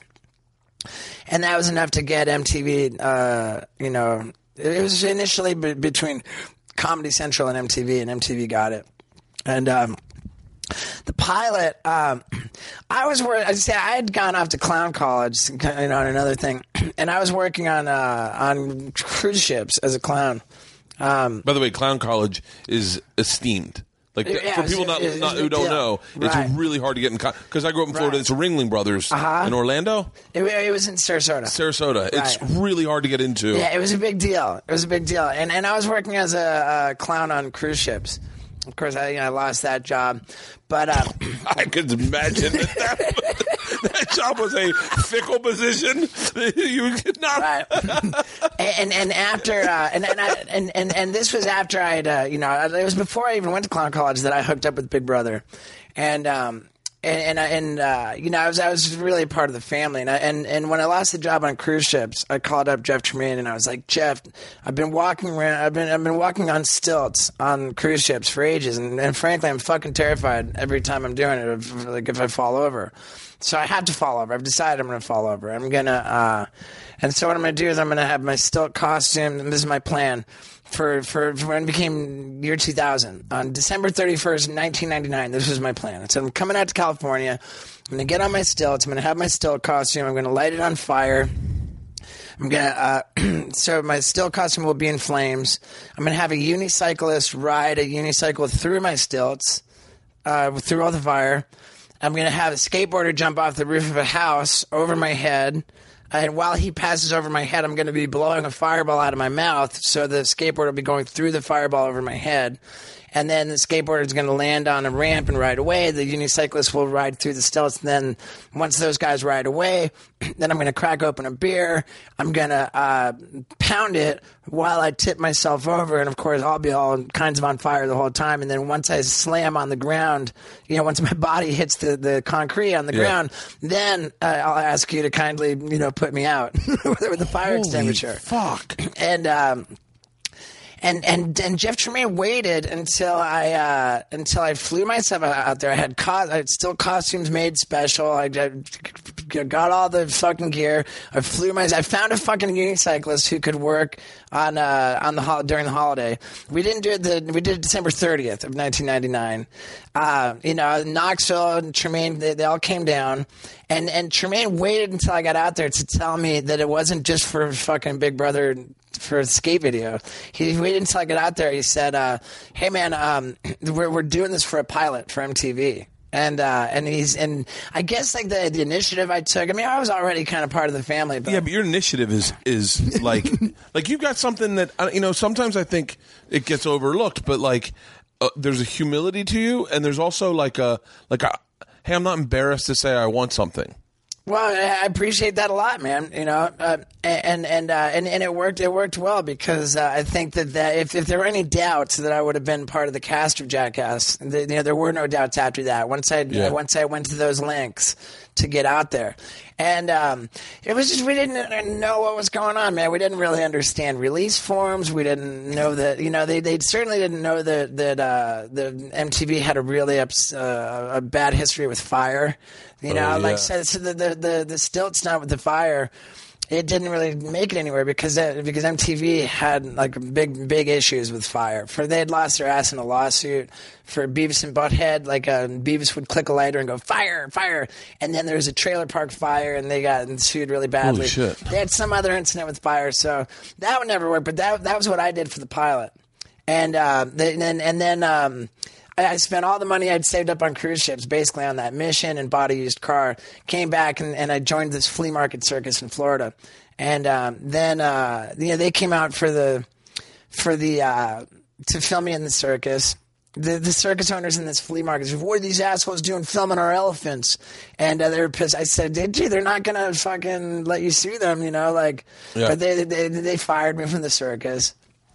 And that was enough to get M T V. Uh, you know, it was initially be- between Comedy Central and M T V, and M T V got it. And um, the pilot, um, I was working. I say I had gone off to clown college, you know, on another thing, and I was working on uh, on cruise ships as a clown. Um, By the way, Clown College is esteemed. Like Yeah, for it's- people not, it's- it's not a who big don't deal. know, it's Right. really hard to get in because I grew up in Florida. Right. It's the Ringling Brothers Uh-huh. in Orlando, It, it was in Sarasota. Sarasota. It's Right. really hard to get into. Yeah, it was a big deal. It was a big deal, and and I was working as a, a clown on cruise ships. Of course, I you know, I lost that job, but uh, I could imagine that that, that job was a fickle position. You could not. right. and and after uh, and and, I, and and and this was after I had uh, you know it was before I even went to clown college that I hooked up with Big Brother, and um. And and, I- and uh, you know I was I was really a part of the family and I, and and when I lost the job on cruise ships I called up Jeff Tremaine and I was like, Jeff, I've been walking around I've been I've been walking on stilts on cruise ships for ages and, and frankly I'm fucking terrified every time I'm doing it if, like if I fall over, so I have to fall over. I've decided I'm going to fall over. I'm gonna uh, and so what I'm going to do is I'm going to have my stilt costume and this is my plan. For, for for when it became year two thousand, on December thirty-first, nineteen ninety-nine, this was my plan. I said, I'm coming out to California. I'm going to get on my stilts. I'm going to have my stilt costume. I'm going to light it on fire. I'm going to, uh, so my stilt costume will be in flames. I'm going to have a unicyclist ride a unicycle through my stilts, uh, through all the fire. I'm going to have a skateboarder jump off the roof of a house over my head. And while he passes over my head, I'm going to be blowing a fireball out of my mouth. So the skateboarder will be going through the fireball over my head. And then the skateboarder is going to land on a ramp and ride away. The unicyclist will ride through the stilts. And then once those guys ride away, then I'm going to crack open a beer. I'm going to uh, pound it while I tip myself over. And, of course, I'll be all kinds of on fire the whole time. And then once I slam on the ground, you know, once my body hits the, the concrete on the Yeah. ground, then uh, I'll ask you to kindly, you know, put me out with the fire Holy extinguisher. fuck. And um, and and and Jeff Tremaine waited until I uh, until I flew myself out there. I had co- I had still costumes made special. I, I got all the fucking gear. I flew my. I found a fucking unicyclist who could work on uh, on the hol- during the holiday. We didn't do it. The, we did it December thirtieth of nineteen ninety-nine. Uh, you know, Knoxville and Tremaine, they, they all came down. And and Tremaine waited until I got out there to tell me that it wasn't just for fucking Big Brother for a skate video. He waited until I got out there. He said, uh, "Hey man, um, we're we're doing this for a pilot for M T V." And uh, and he's and I guess like the the initiative I took. I mean, I was already kind of part of the family, but Yeah, but your initiative is is like like you've got something that uh, you know. Sometimes I think it gets overlooked, but like uh, there's a humility to you, and there's also like a like a hey, I'm not embarrassed to say I want something. Well, I appreciate that a lot, man. You know, uh, and and uh, and and it worked. It worked well because uh, I think that, that if, if there were any doubts that I would have been part of the cast of Jackass, the, you know, there were no doubts after that. Once I Yeah. once I went to those lengths to get out there, and um, it was just we didn't know what was going on, man. We didn't really understand release forms. We didn't know that you know they they certainly didn't know that that uh, the M T V had a really ups, uh, a bad history with fire. You know, Oh, yeah. like so, so the, the the the stilts not with the fire, it didn't really make it anywhere because that, because M T V had like big big issues with fire. For they had lost their ass in a lawsuit for Beavis and Butthead. Like uh, Beavis would click a lighter and go fire fire, and then there was a trailer park fire and they got sued really badly. Holy shit. They had some other incident with fire, so that would never work. But that that was what I did for the pilot, and uh, the, and then and then. Um, I spent all the money I'd saved up on cruise ships basically on that mission and bought a used car. Came back and, and I joined this flea market circus in Florida. And um, then uh, you know, they came out for the for the uh, to film me in the circus. The, the circus owners in this flea market said, "What are these assholes doing filming our elephants?" And uh, they were pissed. I said, "Gee, they're not gonna fucking let you sue them, you know?" Like, Yeah. but they, they they fired me from the circus.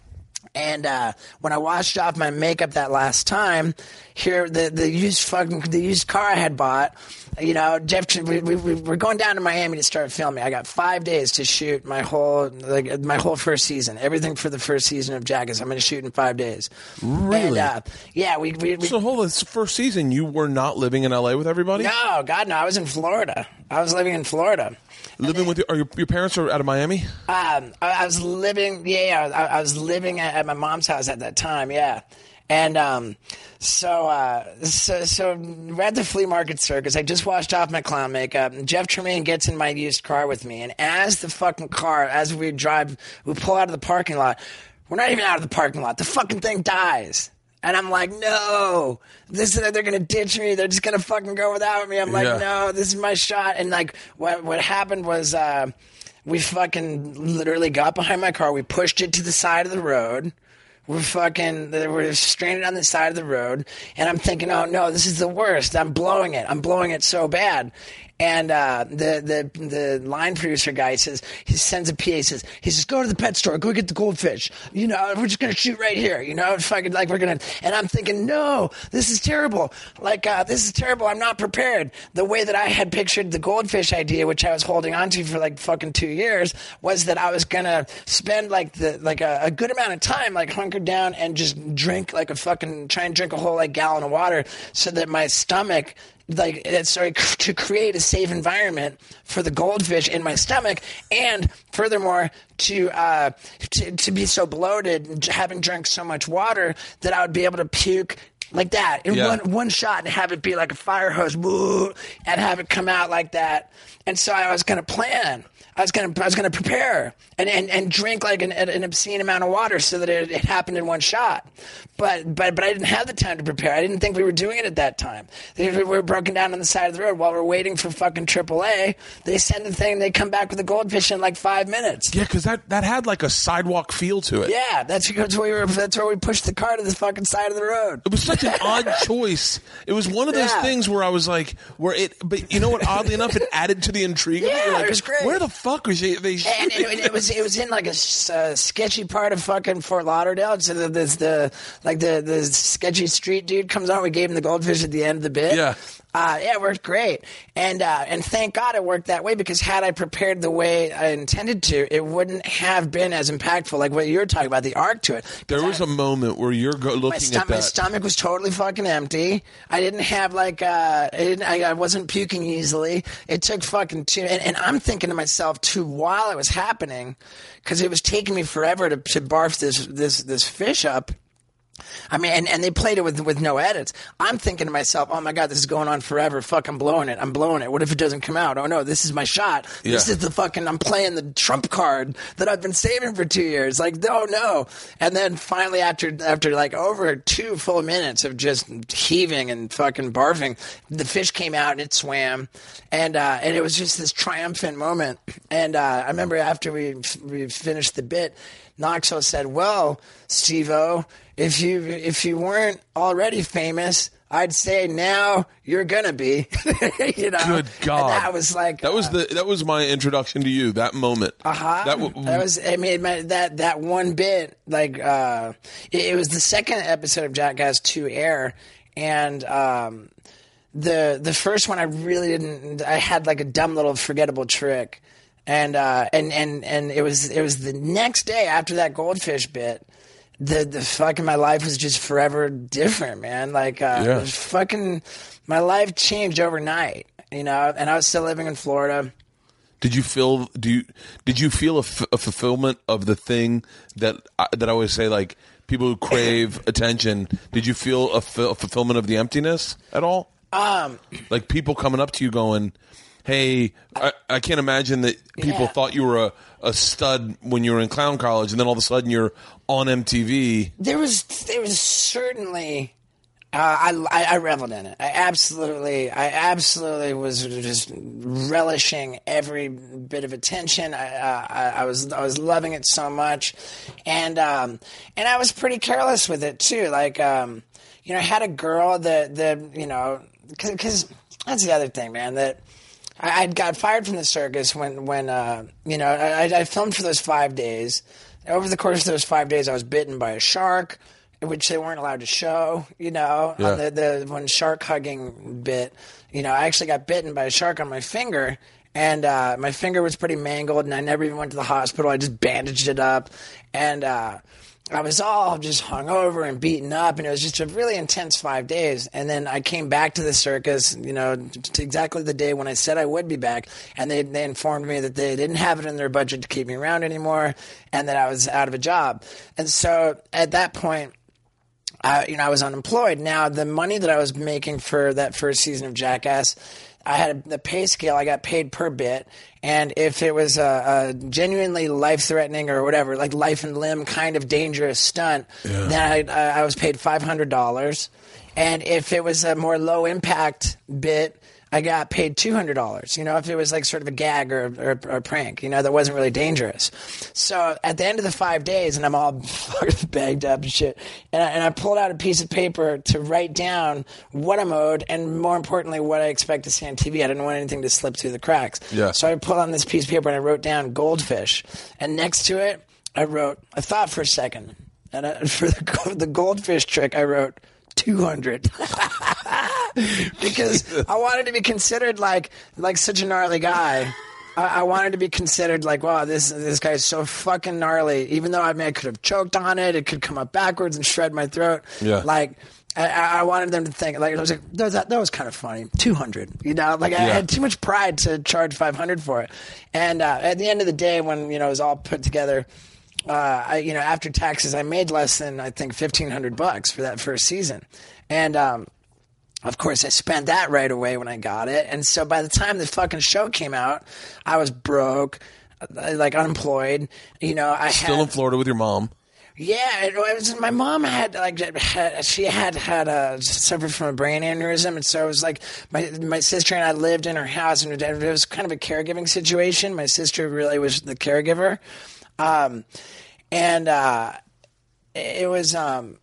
And uh, when I washed off my makeup that last time, here the the used fucking the used car I had bought, you know, Jeff, we, we, we we're going down to Miami to start filming. I got five days to shoot my whole like my whole first season, everything for the first season of Jackass. I'm going to shoot in five days. Really? And, uh, yeah, we we, we So hold on, this first season you were not living in L A with everybody? no, God, no, I was in Florida. I was living in Florida. Living with your, are your, your parents are out of Miami? Um, I, I was living, yeah, yeah I, I was living at, at my mom's house at that time, yeah. And um, so, uh, so, so we're at the flea market circus. I just washed off my clown makeup. And Jeff Tremaine gets in my used car with me. And as the fucking car, as we drive, we pull out of the parking lot. We're not even out of the parking lot. The fucking thing dies. And I'm like, no, this they're gonna ditch me. They're just gonna fucking go without me. I'm like, Yeah. no, this is my shot. And like, what what happened was, uh, we fucking literally got behind my car. We pushed it to the side of the road. We're fucking, we're stranded on the side of the road. And I'm thinking, oh no, this is the worst. I'm blowing it. I'm blowing it so bad. And uh, the the the line producer guy says, he sends a P A, says, he says, go to the pet store, go get the goldfish. You know, we're just gonna shoot right here. You know, fucking like we're gonna. And I'm thinking, no, this is terrible. Like uh, this is terrible. I'm not prepared. The way that I had pictured the goldfish idea, which I was holding on to for like fucking two years, was that I was gonna spend like the like a, a good amount of time like hunkered down and just drink like a fucking try and drink a whole like gallon of water so that my stomach. Like it's sorry to create a safe environment for the goldfish in my stomach, and furthermore to uh, to, to be so bloated, having drank so much water that I would be able to puke like that in Yeah. one one shot and have it be like a fire hose, woo, and have it come out like that. And so I was going to plan. I was gonna, I was gonna prepare and, and, and drink like an, an obscene amount of water so that it, it happened in one shot. But, but, but I didn't have the time to prepare. I didn't think we were doing it at that time. They we were broken down on the side of the road while we're waiting for fucking triple A. They send the thing, they come back with a goldfish in like five minutes. Yeah, because that, that had like a sidewalk feel to it. Yeah, that's because we were. That's where we pushed the car to the fucking side of the road. It was such an odd choice. It was one of those Yeah. things where I was like, where it, but you know what? Oddly enough, it added to the intrigue. of it. Yeah, You're like, it was great. Where the fuck was they? they And it, it was it was in like a s- uh, sketchy part of fucking Fort Lauderdale. So the, the, the like the the sketchy street dude comes on. We gave him the goldfish at the end of the bit. Yeah. Uh, yeah, it worked great, and uh, and thank God it worked that way, because had I prepared the way I intended to, it wouldn't have been as impactful. Like what you were talking about, the arc to it. there was I, a moment where you're go- my, looking stom- at my that. stomach was totally fucking empty. I didn't have like uh, I, didn't, I, I wasn't puking easily. It took fucking two, and, and I'm thinking to myself too while it was happening, because it was taking me forever to, to barf this this this fish up. I mean, and, and they played it with with no edits. I'm thinking to myself, oh my God, this is going on forever. Fuck, I'm blowing it. I'm blowing it. What if it doesn't come out? Oh no, this is my shot. This Yeah. is the fucking, I'm playing the trump card that I've been saving for two years. Like, no, no. And then finally, after, after like over two full minutes of just heaving and fucking barfing, the fish came out and it swam. And, uh, and it was just this triumphant moment. And, uh, I remember after we, we finished the bit, Knoxville said, well, Steve-O, if you if you weren't already famous, I'd say now you're gonna be. You know, Good God, and that was like that was uh, the that was my introduction to you. That moment. uh-huh. That, w- that was. I mean, my, that that one bit, like, uh, it, it was the second episode of Jackass to air, and um, the the first one I really didn't. I had like a dumb little forgettable trick. And uh, and and and it was it was the next day after that goldfish bit, the the fucking my life was just forever different, man. Like uh, Yeah. it was fucking my life changed overnight, you know. And I was still living in Florida. Did you feel? Do you did you feel a, f- a fulfillment of the thing that I, that I always say, like people who crave attention? Did you feel a, f- a fulfillment of the emptiness at all? Um, Like people coming up to you going, "Hey, I, I can't imagine that people Yeah. thought you were a, a stud when you were in clown college, and then all of a sudden you're on M T V." there was there was certainly. Uh, I, I I reveled in it. I absolutely, I absolutely was just relishing every bit of attention. I, uh, I, I was, I was loving it so much, and um, and I was pretty careless with it too. Like, um, you know, I had a girl that that you know, because that's the other thing, man. That I I'd got fired from the circus when when uh, you know I, I filmed for those five days. Over the course of those five days, I was bitten by a shark, which they weren't allowed to show, you know, Yeah. on the, the one shark hugging bit. You know, I actually got bitten by a shark on my finger, and uh, my finger was pretty mangled, and I never even went to the hospital. I just bandaged it up, and uh, I was all just hungover and beaten up, and it was just a really intense five days. And then I came back to the circus, you know, to exactly the day when I said I would be back, and they they informed me that they didn't have it in their budget to keep me around anymore, and that I was out of a job. And so at that point, I, you know, I was unemployed. Now, the money that I was making for that first season of Jackass, I had the pay scale. I got paid per bit. And if it was a, a genuinely life-threatening or whatever, like life and limb kind of dangerous stunt, yeah. then I, I was paid five hundred dollars. And if it was a more low-impact bit, I got paid two hundred dollars, you know, if it was like sort of a gag or, or, or a prank, you know, that wasn't really dangerous. So at the end of the five days, and I'm all bagged up and shit, and I, and I pulled out a piece of paper to write down what I'm owed and, more importantly, what I expect to see on T V. I didn't want anything to slip through the cracks. Yeah. So I pulled on this piece of paper and I wrote down goldfish. And next to it, I wrote, I thought for a second, and I, for the, the goldfish trick, I wrote two hundred because I wanted to be considered like like such a gnarly guy. I, I wanted to be considered like, wow, this this guy is so fucking gnarly. Even though I mean, I could have choked on it, it could come up backwards and shred my throat. Yeah. Like I, I wanted them to think like I was like that was, that was kind of funny. two hundred, you know, like I yeah. had too much pride to charge five hundred for it. And uh, at the end of the day, when you know it was all put together. Uh, I, you know, after taxes, I made less than I think fifteen hundred bucks for that first season, and um, of course, I spent that right away when I got it. And so by the time the fucking show came out, I was broke, like unemployed. You know, I still had, in Florida with your mom. Yeah, it was. My mom had like had, she had had a, suffered from a brain aneurysm, and so it was like my my sister and I lived in her house, and it was kind of a caregiving situation. My sister really was the caregiver. Um, and, uh, it was, um,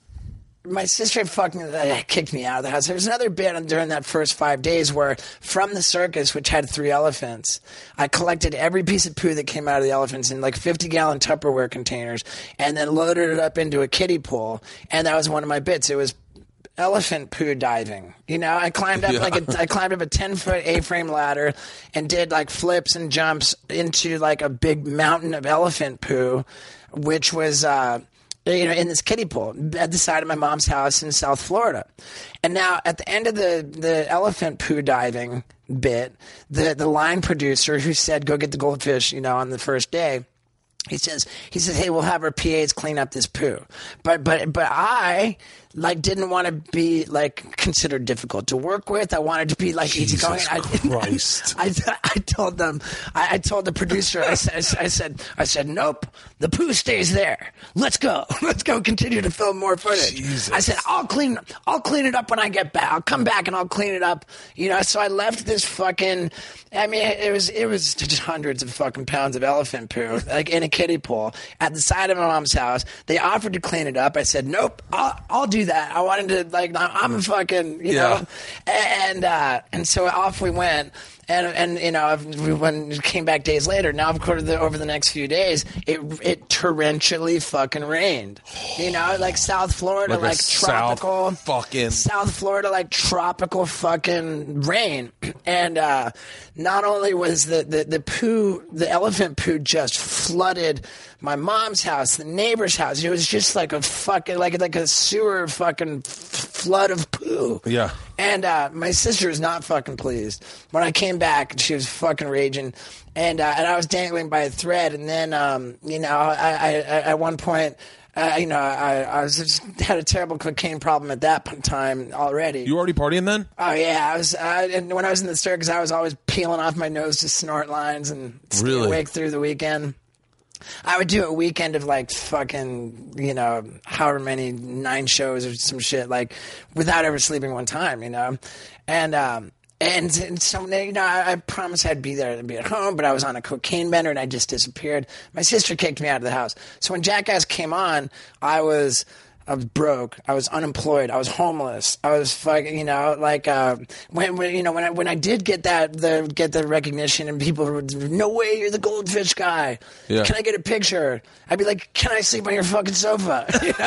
my sister had fucking uh, kicked me out of the house. There was another bit during that first five days where from the circus, which had three elephants, I collected every piece of poo that came out of the elephants in like fifty gallon Tupperware containers and then loaded it up into a kiddie pool. And that was one of my bits. It was elephant poo diving. You know, I climbed up yeah. like a, I climbed up a ten foot A-frame ladder and did like flips and jumps into like a big mountain of elephant poo, which was, uh, you know, in this kiddie pool at the side of my mom's house in South Florida. And now at the end of the, the elephant poo diving bit, the, the line producer who said, go get the goldfish, you know, on the first day, He says, he says, hey, we'll have our P As clean up this poo. But, but, but I like didn't want to be like considered difficult to work with. I wanted to be like easygoing. I, Christ. I, I, I told them, I, I told the producer, I said, I said, I said, nope, the poo stays there. Let's go. Let's go continue to film more footage. Jesus. I said, I'll clean, I'll clean it up when I get back. I'll come back and I'll clean it up. You know, so I left this fucking, I mean, it was, it was just hundreds of fucking pounds of elephant poo, like in a kiddie pool at the side of my mom's house. They offered to clean it up. I said, nope, I'll, I'll do that. I wanted to, like, I'm a fucking, you yeah. know, and, uh, and so off we went. And, and you know, when it came back days later, now, of course, the, over the next few days, it it torrentially fucking rained. You know, like South Florida, like, like tropical. South fucking. South Florida, like tropical fucking rain. And uh, not only was the, the, the poo, the elephant poo just flooded my mom's house, the neighbor's house. It was just like a fucking, like, like a sewer fucking flood of poo. Yeah. And uh, my sister was not fucking pleased. When I came back, she was fucking raging, and uh, and I was dangling by a thread. And then, um, you know, I, I, I at one point, uh, you know, I, I was just had a terrible cocaine problem at that time already. You were already partying then? Oh yeah, I was. I, and when I was in the circus, I was always peeling off my nose to snort lines and stay really? awake through the weekend. I would do a weekend of like fucking, you know, however many nine shows or some shit, like without ever sleeping one time, you know, and um, and, and so you know, I, I promised I'd be there and be at home, but I was on a cocaine bender and I just disappeared. My sister kicked me out of the house, so when Jackass came on, I was. I was broke. I was unemployed. I was homeless. I was fucking, you know, like uh, when, when you know when I when I did get that the get the recognition and people were, no way, you're the goldfish guy. Yeah. Can I get a picture? I'd be like, can I sleep on your fucking sofa?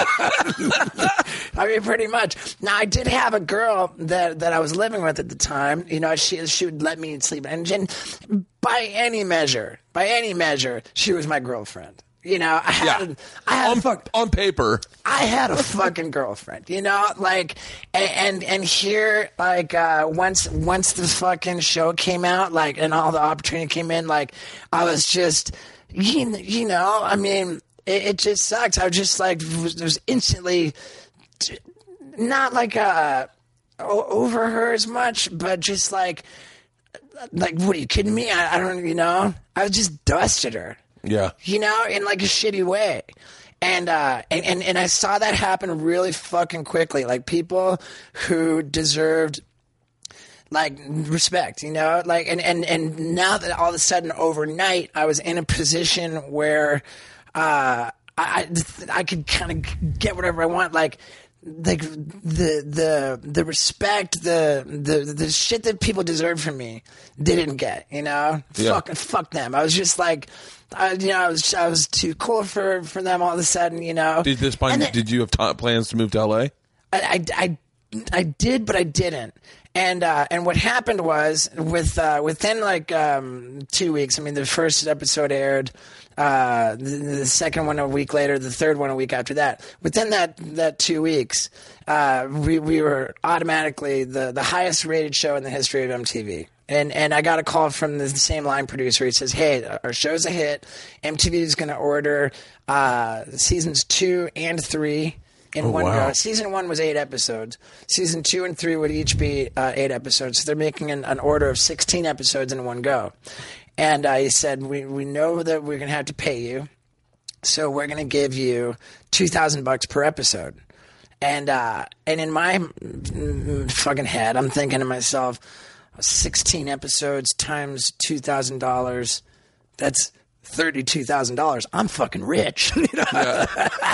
I mean, pretty much. Now I did have a girl that that I was living with at the time. You know, she she would let me sleep, and, and by any measure, by any measure, she was my girlfriend. You know, I had, yeah. I had on, a fuck, on paper. I had a fucking girlfriend, you know, like, and and, and here, like, uh, once once the fucking show came out, like, and all the opportunity came in, like, I was just, you, you know, I mean, it, it just sucks. I was just like, was, was instantly, not like a. o- over her as much, but just like, like, what are you kidding me? I, I don't, you know, I just dusted her. Yeah. You know, in like a shitty way. And, uh, and, and, and I saw that happen really fucking quickly. Like people who deserved like respect, you know, like, and, and, and now that all of a sudden overnight I was in a position where, uh, I, I could kind of get whatever I want. Like, like the, the, the respect, the, the, the shit that people deserve from me, they didn't get, you know, Yeah. fuck, fuck them. I was just like, I, you know, I was, I was too cool for, for them all of a sudden, you know. Did this point, then, did you have t- plans to move to L A? I, I, I, I did, but I didn't. And uh, and what happened was with uh, within like um, two weeks. I mean, the first episode aired, uh, the, the second one a week later, the third one a week after that. Within that that two weeks, uh, we we were automatically the the highest rated show in the history of M T V. And and I got a call from the same line producer. He says, "Hey, our show's a hit. M T V is going to order uh, seasons two and three." In Oh, one wow. go. Season one was eight episodes. Season two and three would each be uh, eight episodes. So they're making an, an order of sixteen episodes in one go. And uh, he said, we, we know that we're going to have to pay you. So we're going to give you two thousand bucks per episode. And, uh, and in my mm, fucking head, I'm thinking to myself, sixteen episodes times two thousand dollars. That's thirty-two thousand dollars. I'm fucking rich. You know? Yeah.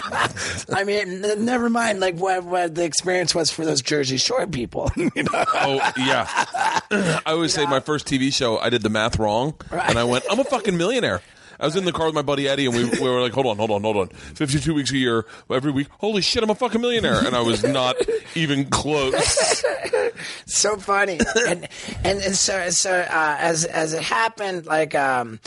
I mean, n- never mind like what, what the experience was for those Jersey Shore people. You know? Oh, yeah. I always say my first T V show, I did the math wrong, Right. and I went, I'm a fucking millionaire. I was in the car with my buddy Eddie, and we, we were like, hold on, hold on, hold on. fifty-two weeks a year, every week. Holy shit, I'm a fucking millionaire. And I was not even close. So funny. and, and and so so uh, as as it happened, like um,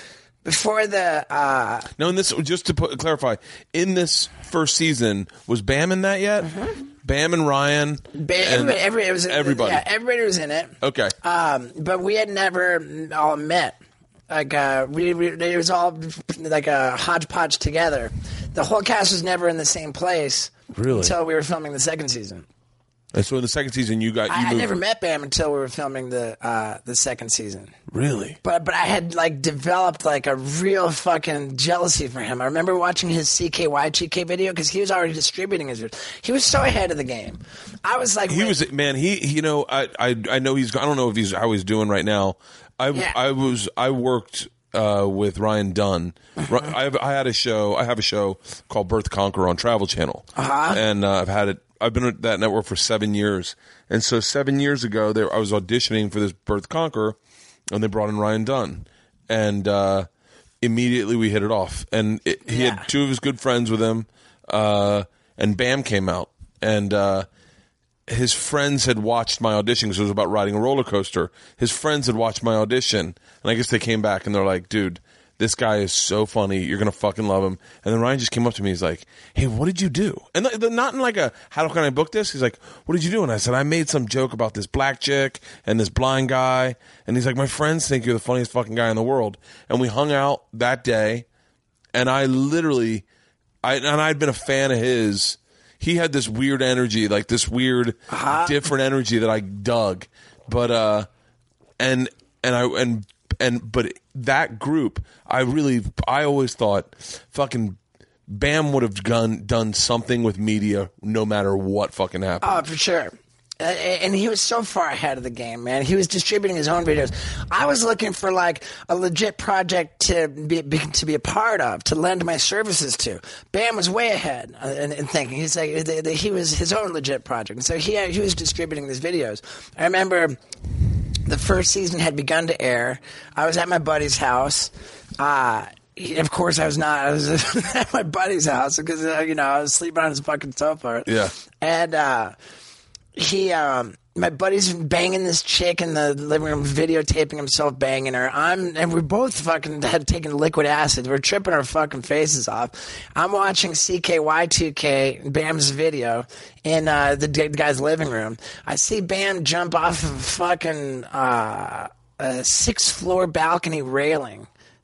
before the uh, Now, in this, just to put, clarify, in this first season, was Bam in that yet? Bam and Ryan? ba- and everybody, everybody was everybody. Yeah, everybody was in it. Okay. Um, but we had never all met. Like uh, we, we, it was all like a hodgepodge together. The whole cast was never in the same place. Really? Until we were filming the second season. And so in the second season, you got, you I, I moved. never met Bam until we were filming the uh, the second season. Really? But but I had like developed like a real fucking jealousy for him. I remember watching his C K Y T K video because he was already distributing his. He was so ahead of the game. I was like, He wait, was, man, he, you know, I, I, I know he's, I don't know if he's, how he's doing right now. I, Yeah. I was, I worked, uh, with Ryan Dunn. Uh-huh. I have, I had a show, I have a show called Birth Conqueror on Travel Channel. Uh-huh. And, uh, I've had it, I've been at that network for seven years. And so seven years ago, there, I was auditioning for this Birth Conqueror, and they brought in Ryan Dunn. And, uh, immediately we hit it off. And it, he Yeah. had two of his good friends with him, uh, and Bam came out. And, uh, his friends had watched my audition because it was about riding a roller coaster. His friends had watched my audition, and I guess they came back and they're like, dude, this guy is so funny. You're going to fucking love him. And then Ryan just came up to me. He's like, hey, what did you do? And th- th- not in like a, how can I book this? He's like, what did you do? And I said, I made some joke about this black chick and this blind guy. And he's like, my friends think you're the funniest fucking guy in the world. And we hung out that day, and I literally, I and I'd been a fan of his. He had this weird energy, like this weird, Uh-huh. different energy that I dug. But uh, and and I and and but that group, I really, I always thought, fucking Bam would have done done something with media, no matter what fucking happened. oh, for sure. Uh, and he was so far ahead of the game, man. He was distributing his own videos. I was looking for like a legit project to be, be to be a part of, to lend my services to. Bam was way ahead uh, in, in thinking. He's like the, the, he was his own legit project, and so he he was distributing these videos. I remember the first season had begun to air. I was at my buddy's house. Uh, he- of course, I was not. I was at my buddy's house because uh, you know I was sleeping on his fucking sofa. Yeah. and. uh He, um, my buddy's banging this chick in the living room, videotaping himself banging her. I'm, and we both fucking had taken liquid acid. We're tripping our fucking faces off. I'm watching C K Y two K, Bam's video, in uh, the d- guy's living room. I see Bam jump off of a fucking uh, a sixth floor balcony railing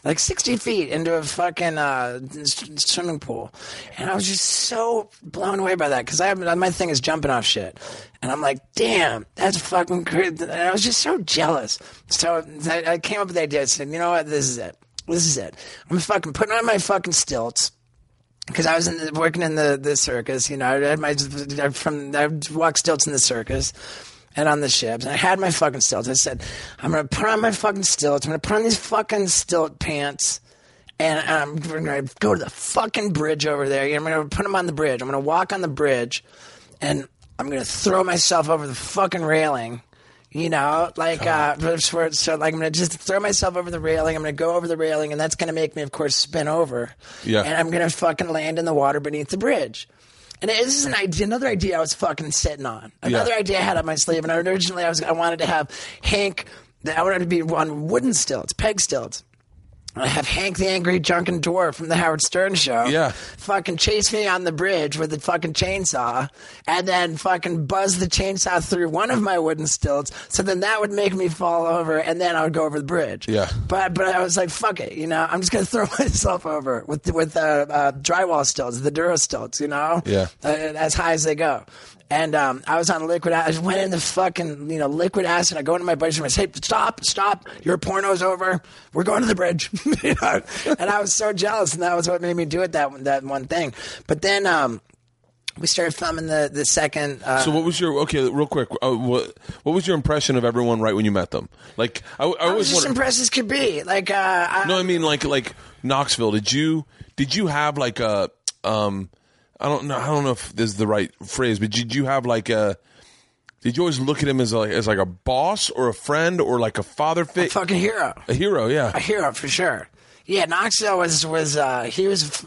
like sixty feet into a fucking uh, s- swimming pool. And I was just so blown away by that because I my thing is jumping off shit. And I'm like, damn, that's fucking crazy. And I was just so jealous. So I, I came up with the idea. I said, you know what? This is it. This is it. I'm fucking putting on my fucking stilts. Because I was in the, working in the, the circus, you know, I had my from I walked stilts in the circus and on the ships. And I had my fucking stilts. I said, I'm gonna put on my fucking stilts. I'm gonna put on these fucking stilt pants, and I'm gonna go to the fucking bridge over there. I'm gonna put them on the bridge. I'm gonna walk on the bridge, and I'm gonna throw myself over the fucking railing. You know, like, uh, so, so like I'm going to just throw myself over the railing. I'm going to go over the railing, and that's going to make me, of course, spin over. Yeah. And I'm going to fucking land in the water beneath the bridge. And this is an idea, another idea I was fucking sitting on. Another Yeah. idea I had up my sleeve. And originally I was, I wanted to have Hank, I wanted to be on wooden stilts, peg stilts. I have Hank the Angry Drunken Dwarf from the Howard Stern Show. Yeah. Fucking chase me on the bridge with the fucking chainsaw and then fucking buzz the chainsaw through one of my wooden stilts. So then that would make me fall over and then I would go over the bridge. Yeah. But but I was like, fuck it. You know, I'm just going to throw myself over with, with uh, uh, drywall stilts, the Duro stilts, you know? Yeah. Uh, as high as they go. And um, I was on liquid acid. I went into fucking, you know, liquid acid. I go into my buddy's room. I say, stop, stop. Your porno's over. We're going to the bridge. You know? And I was so jealous, and that was what made me do it, that that one thing. But then um, we started filming the, the second. Uh, So what was your okay? Real quick, uh, what what was your impression of everyone right when you met them? Like I, I I was always just wonder. impressed as could be. Like, uh, I, No, I mean like like Knoxville. Did you did you have like a um? I don't know. I don't know if this is the right phrase, but did you have like a? Did you always look at him as like as like a boss or a friend or like a father figure? fucking hero. A hero, yeah. A hero for sure. Yeah, Knoxville was was uh, he was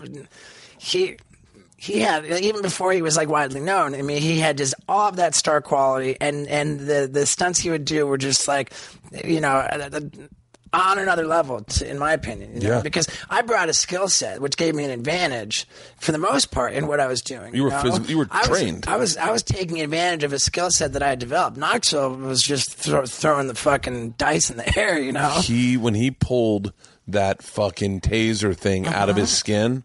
he he had even before he was like widely known. I mean, he had just all of that star quality, and and the the stunts he would do were just like, you know, on another level, to, in my opinion. You know? Yeah. Because I brought a skill set which gave me an advantage for the most part in what I was doing. You were know? phys- you were I was- trained. I was I was taking advantage of a skill set that I had developed. Knoxville was just throw, throwing the fucking dice in the air, you know. He when he pulled that fucking taser thing out of his skin.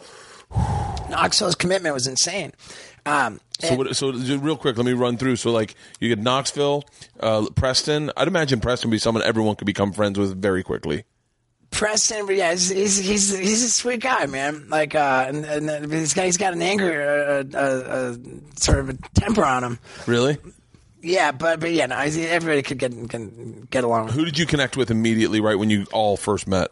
Knoxville's commitment was insane. Um, So, and- what, so just real quick, let me run through. So, like, you get Knoxville, uh, Preston. I'd imagine Preston would be someone everyone could become friends with very quickly. Preston, but yeah, he's, he's he's he's a sweet guy, man. Like, uh, and, and he's got he's got an anger, uh, uh, uh, sort of a temper on him. Really? Yeah, but but yeah, no, he's- everybody could get can get along. Who did you connect with immediately, right when you all first met?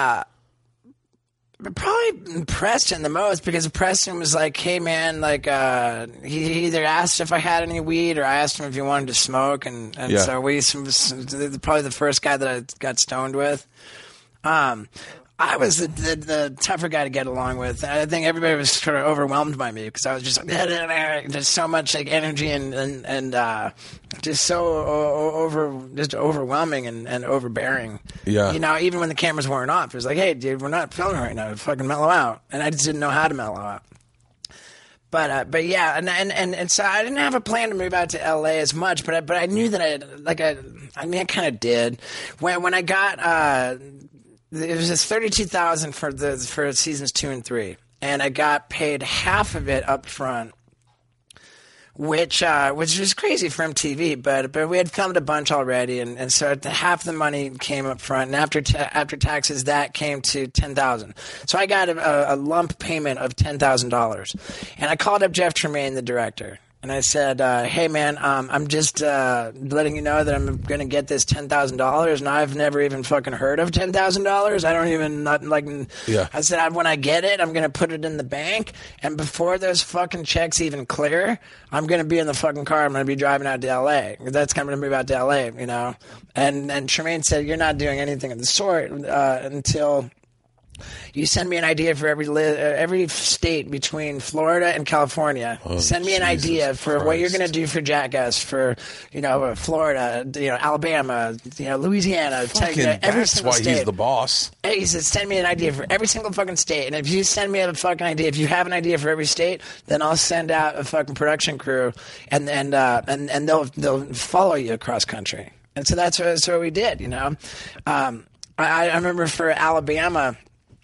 Probably Preston the most, because Preston was like, "Hey man, like uh, he, he either asked if I had any weed, or I asked him if he wanted to smoke," and, and Yeah. so we was probably the first guy that I got stoned with. Um, I was the, the the tougher guy to get along with. I think everybody was sort of overwhelmed by me because I was just like, just so much like energy and and and uh, just so o- over just overwhelming and, and overbearing. Yeah. You know, even when the cameras weren't off, it was like, hey, dude, we're not filming right now. Fucking mellow out. And I just didn't know how to mellow out. But uh, but yeah, and, and and and so I didn't have a plan to move out to L A as much, but I, but I knew that I like I I mean I kind of did when when I got uh, it was just thirty-two thousand for the for seasons two and three, and I got paid half of it up front. Which uh, which was crazy for M T V, but but we had filmed a bunch already, and, and so half the money came up front, and after ta- after taxes, that came to ten thousand. So I got a, a lump payment of ten thousand dollars, and I called up Jeff Tremaine, the director, and I said, uh, "Hey man, um, I'm just uh, letting you know that I'm going to get this ten thousand dollars, and I've never even fucking heard of ten thousand dollars. I don't even not like." Yeah. I said, when I get it, I'm going to put it in the bank, and before those fucking checks even clear, I'm going to be in the fucking car. I'm going to be driving out to L A. That's going to move out to L A, you know? And and Tremaine said, you're not doing anything of the sort uh, until you send me an idea for every li- uh, every state between Florida and California. Oh, send me an Jesus idea for what you're Christ. going to do for Jackass for, you know, uh, Florida, you know, Alabama, you know, Louisiana, Texas, Fucking, every that's single why state. he's the boss. He said, send me an idea for every single fucking state. And if you send me a fucking idea, if you have an idea for every state, then I'll send out a fucking production crew, and and uh, and and they'll they'll follow you across country. And so that's what, that's what we did, you know. Um, I, I remember for Alabama,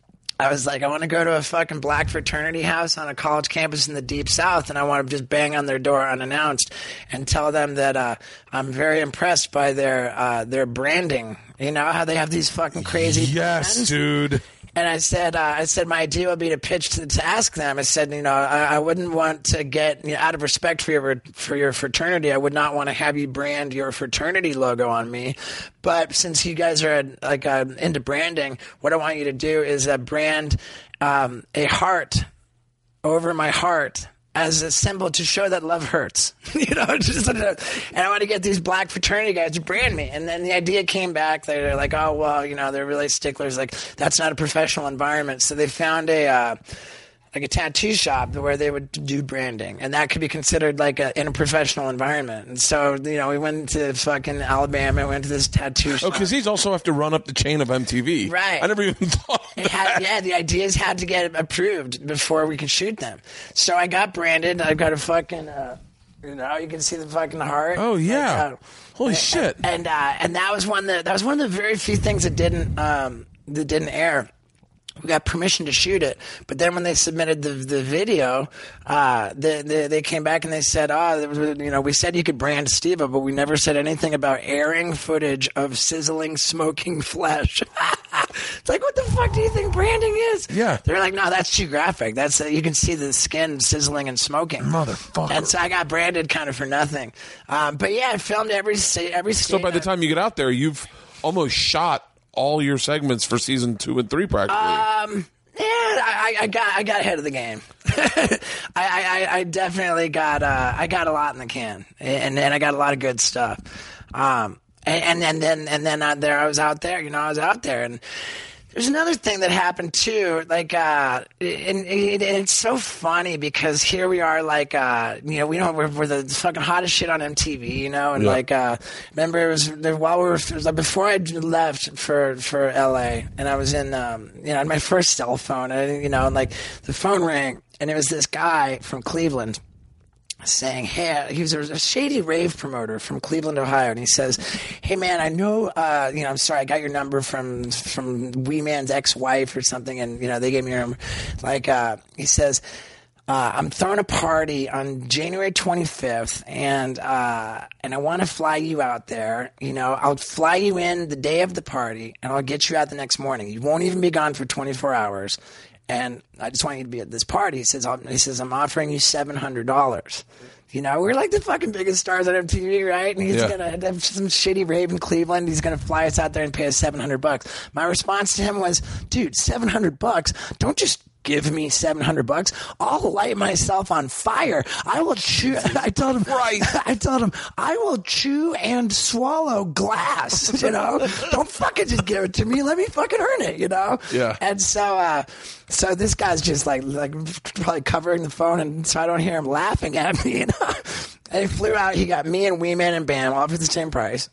I was like, I want to go to a fucking black fraternity house on a college campus in the deep south, and I want to just bang on their door unannounced and tell them that uh, I'm very impressed by their uh, their branding. You know how they have these fucking crazy Yes, brands? dude. And I said, uh, I said, my idea would be to pitch to, to ask them. I said, you know, I, I wouldn't want to get, you know, out of respect for your for your fraternity, I would not want to have you brand your fraternity logo on me. But since you guys are like uh, into branding, what I want you to do is uh, brand um, a heart over my heart as a symbol to show that love hurts, you know. Just, and I want to get these black fraternity guys to brand me. And then the idea came back. They're like, oh well, you know, they're really sticklers. Like that's not a professional environment. So they found a uh, like a tattoo shop where they would do branding, and that could be considered like a, in a professional environment. And so you know, we went to fucking Alabama, went to this tattoo shop. Oh, because he's also have to run up the chain of M T V. Right. I never even thought of It had, yeah, the ideas had to get approved before we could shoot them. So I got branded. I got a fucking, uh, you know, you can see the fucking heart. Oh yeah, like, uh, holy and, shit! And and, uh, and that was one that that was one of the very few things that didn't um, that didn't air. We got permission to shoot it, but then when they submitted the the video, uh, they, they they came back and they said, "Oh, there was, you know, we said you could brand Steve-O, but we never said anything about airing footage of sizzling, smoking flesh." It's like, what the fuck do you think branding is? Yeah, they're like, no, that's too graphic. That's uh, you can see the skin sizzling and smoking, motherfucker. And so I got branded kind of for nothing. Um, but yeah, I filmed every every. So by the time you get out there, you've almost shot all your segments for season two and three, practically. Um, yeah, I, I got I got ahead of the game. I, I, I definitely got uh, I got a lot in the can, and and I got a lot of good stuff. Um, and and then and then uh, there I was out there, you know, I was out there, and there's another thing that happened too, like, uh, and, and it's so funny because here we are, like, uh, you know, we know we're, we're the fucking hottest shit on M T V, you know, and yeah. like, uh, remember it was while we were it was like before I left for for L A, and I was in, um, you know, my first cell phone, and you know, and like the phone rang, and it was this guy from Cleveland. Saying, hey, he was a shady rave promoter from Cleveland, Ohio, and he says, hey man, I know, uh, you know, I'm sorry, I got your number from from Wee Man's ex-wife or something, and you know, they gave me your number. Like, uh, he says, uh, I'm throwing a party on January twenty-fifth, and uh, and I want to fly you out there. You know, I'll fly you in the day of the party, and I'll get you out the next morning. You won't even be gone for twenty-four hours. And I just want you to be at this party. He says, he says, I'm offering you seven hundred dollars. You know, we're like the fucking biggest stars on M T V, right? And he's yeah. going to have some shitty rave in Cleveland. He's going to fly us out there and pay us seven hundred bucks. My response to him was, dude, seven hundred bucks? Don't just give me seven hundred bucks. I'll light myself on fire. I will chew. I told him, right. I told him, I will chew and swallow glass, you know? Don't fucking just give it to me. Let me fucking earn it, you know? Yeah. And so, uh, so this guy's just like, like probably covering the phone, and so I don't hear him laughing at me, you know? And he flew out. He got me and Wee Man and Bam all for the same price.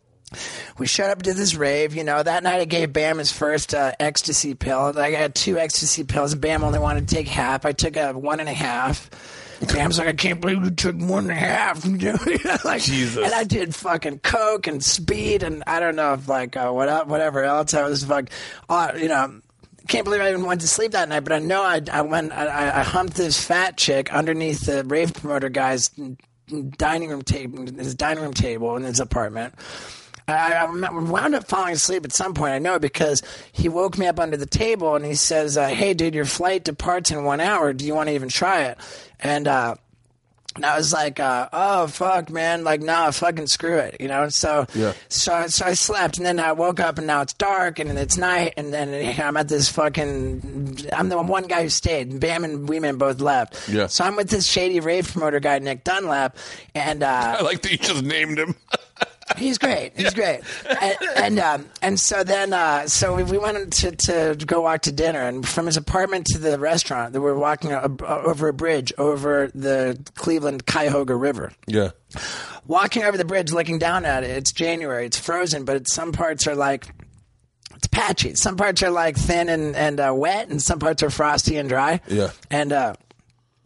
We showed up to this rave, you know. That night I gave Bam his first uh, ecstasy pill. I got two ecstasy pills. Bam only wanted to take half. I took a one and a half. Bam's like, I can't believe you took more than half. You know, like, Jesus. And I did fucking coke and speed, and I don't know if like uh, what whatever else. I was fuck, uh, you know. Can't believe I even went to sleep that night, but I know I, I went. I, I humped this fat chick underneath the rave promoter guy's dining room table, his dining room table in his apartment. I, I wound up falling asleep at some point, I know, because he woke me up under the table and he says, uh, hey, dude, your flight departs in one hour. Do you want to even try it? And, uh, and I was like, uh, oh, fuck, man. Like, nah, fucking screw it, you know? So, yeah. so, so I slept, and then I woke up, and now it's dark, and it's night, and then I'm at this fucking, I'm the one guy who stayed. Bam and Wee Man both left. Yeah. So I'm with this shady rave promoter guy, Nick Dunlap, and, uh. I like that you just named him. He's great. He's great. And and, um, and so then, uh, so we went to, to go walk to dinner, and from his apartment to the restaurant, we were walking a, over a bridge over the Cleveland Cuyahoga River. Yeah. Walking over the bridge, looking down at it. It's January. It's frozen, but it's, some parts are like, it's patchy. Some parts are like thin and, and uh, wet, and some parts are frosty and dry. Yeah. And, uh,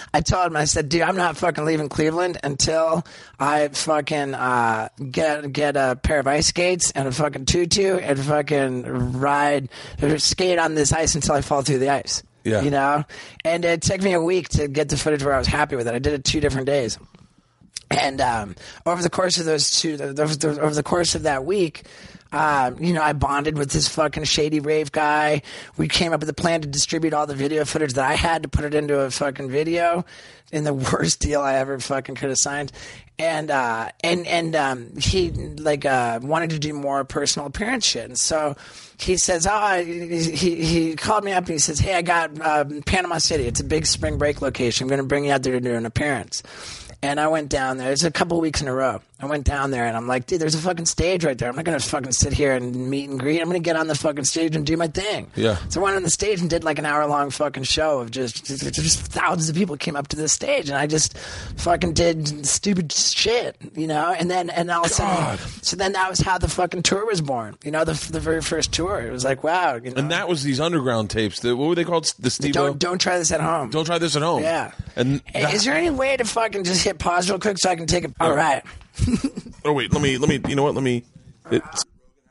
I told him, I said, dude, I'm not fucking leaving Cleveland until I fucking uh, get get a pair of ice skates and a fucking tutu and fucking ride or skate on this ice until I fall through the ice. Yeah. You know? And it took me a week to get the footage where I was happy with it. I did it two different days. And um, over the course of those two, over the, over the course of that week, uh, you know, I bonded with this fucking shady rave guy. We came up with a plan to distribute all the video footage that I had to put it into a fucking video in the worst deal I ever fucking could have signed. And, uh, and, and, um, he like, uh, wanted to do more personal appearance shit. And so he says, oh, he, he called me up and he says, hey, I got, uh, Panama City. It's a big spring break location. I'm going to bring you out there to do an appearance. And I went down there. It's a couple of weeks in a row. I went down there and I'm like, dude, there's a fucking stage right there. I'm not going to fucking sit here and meet and greet. I'm going to get on the fucking stage and do my thing. Yeah. So I went on the stage and did like an hour long fucking show of just, just, just thousands of people came up to the stage and I just fucking did stupid shit, you know? And then, and all of a sudden, so then that was how the fucking tour was born, you know, the, the very first tour. It was like, wow. You know? And that was these underground tapes. The, what were they called? The Steve-O? Don't, don't try this at home. Don't try this at home. Yeah. And hey, that, is there any way to fucking just hit pause real quick so I can take it? All right. Oh wait, let me let me. You know what? Let me. It's,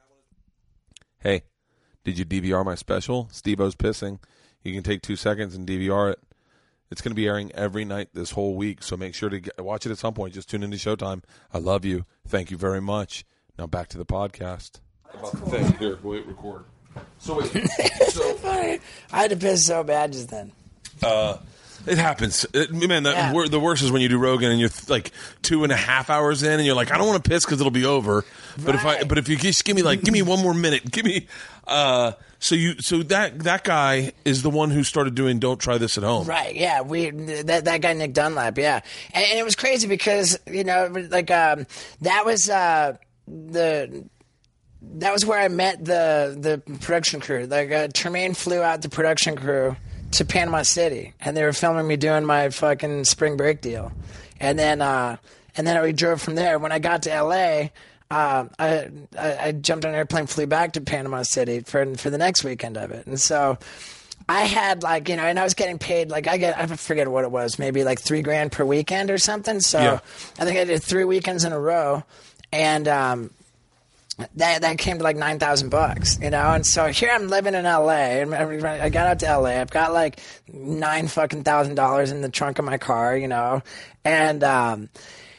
hey, did you D V R my special? Steve-O's pissing. You can take two seconds and D V R it. It's going to be airing every night this whole week, so make sure to get, watch it at some point. Just tune into Showtime. I love you. Thank you very much. Now back to the podcast. About the thing. Here, wait, record. So wait. So I had to piss so bad just then. Uh. It happens. It, man, the, Yeah. wor- the worst is when you do Rogan and you're th- like two and a half hours in and you're like, I don't want to piss because it'll be over. But if I, Right. but if you just give me like, give me one more minute, give me. Uh, so you, so that that guy is the one who started doing Don't Try This at Home. Right, yeah, we that that guy Nick Dunlap, yeah, and, and it was crazy because you know, like um, that was uh, the that was where I met the the production crew. Like uh, Tremaine flew out the production crew to Panama City, and they were filming me doing my fucking spring break deal, and then uh, and then we drove from there. When I got to L A, uh, I, I I jumped on an airplane, flew back to Panama City for for the next weekend of it, and so I had like you know, and I was getting paid like I get I forget what it was, maybe like three grand per weekend or something. So Yeah. I think I did three weekends in a row, and um, That that came to like nine thousand bucks, you know. And so here I'm living in L A, and I got out to L A. I've got like nine fucking thousand dollars in the trunk of my car, you know. And um,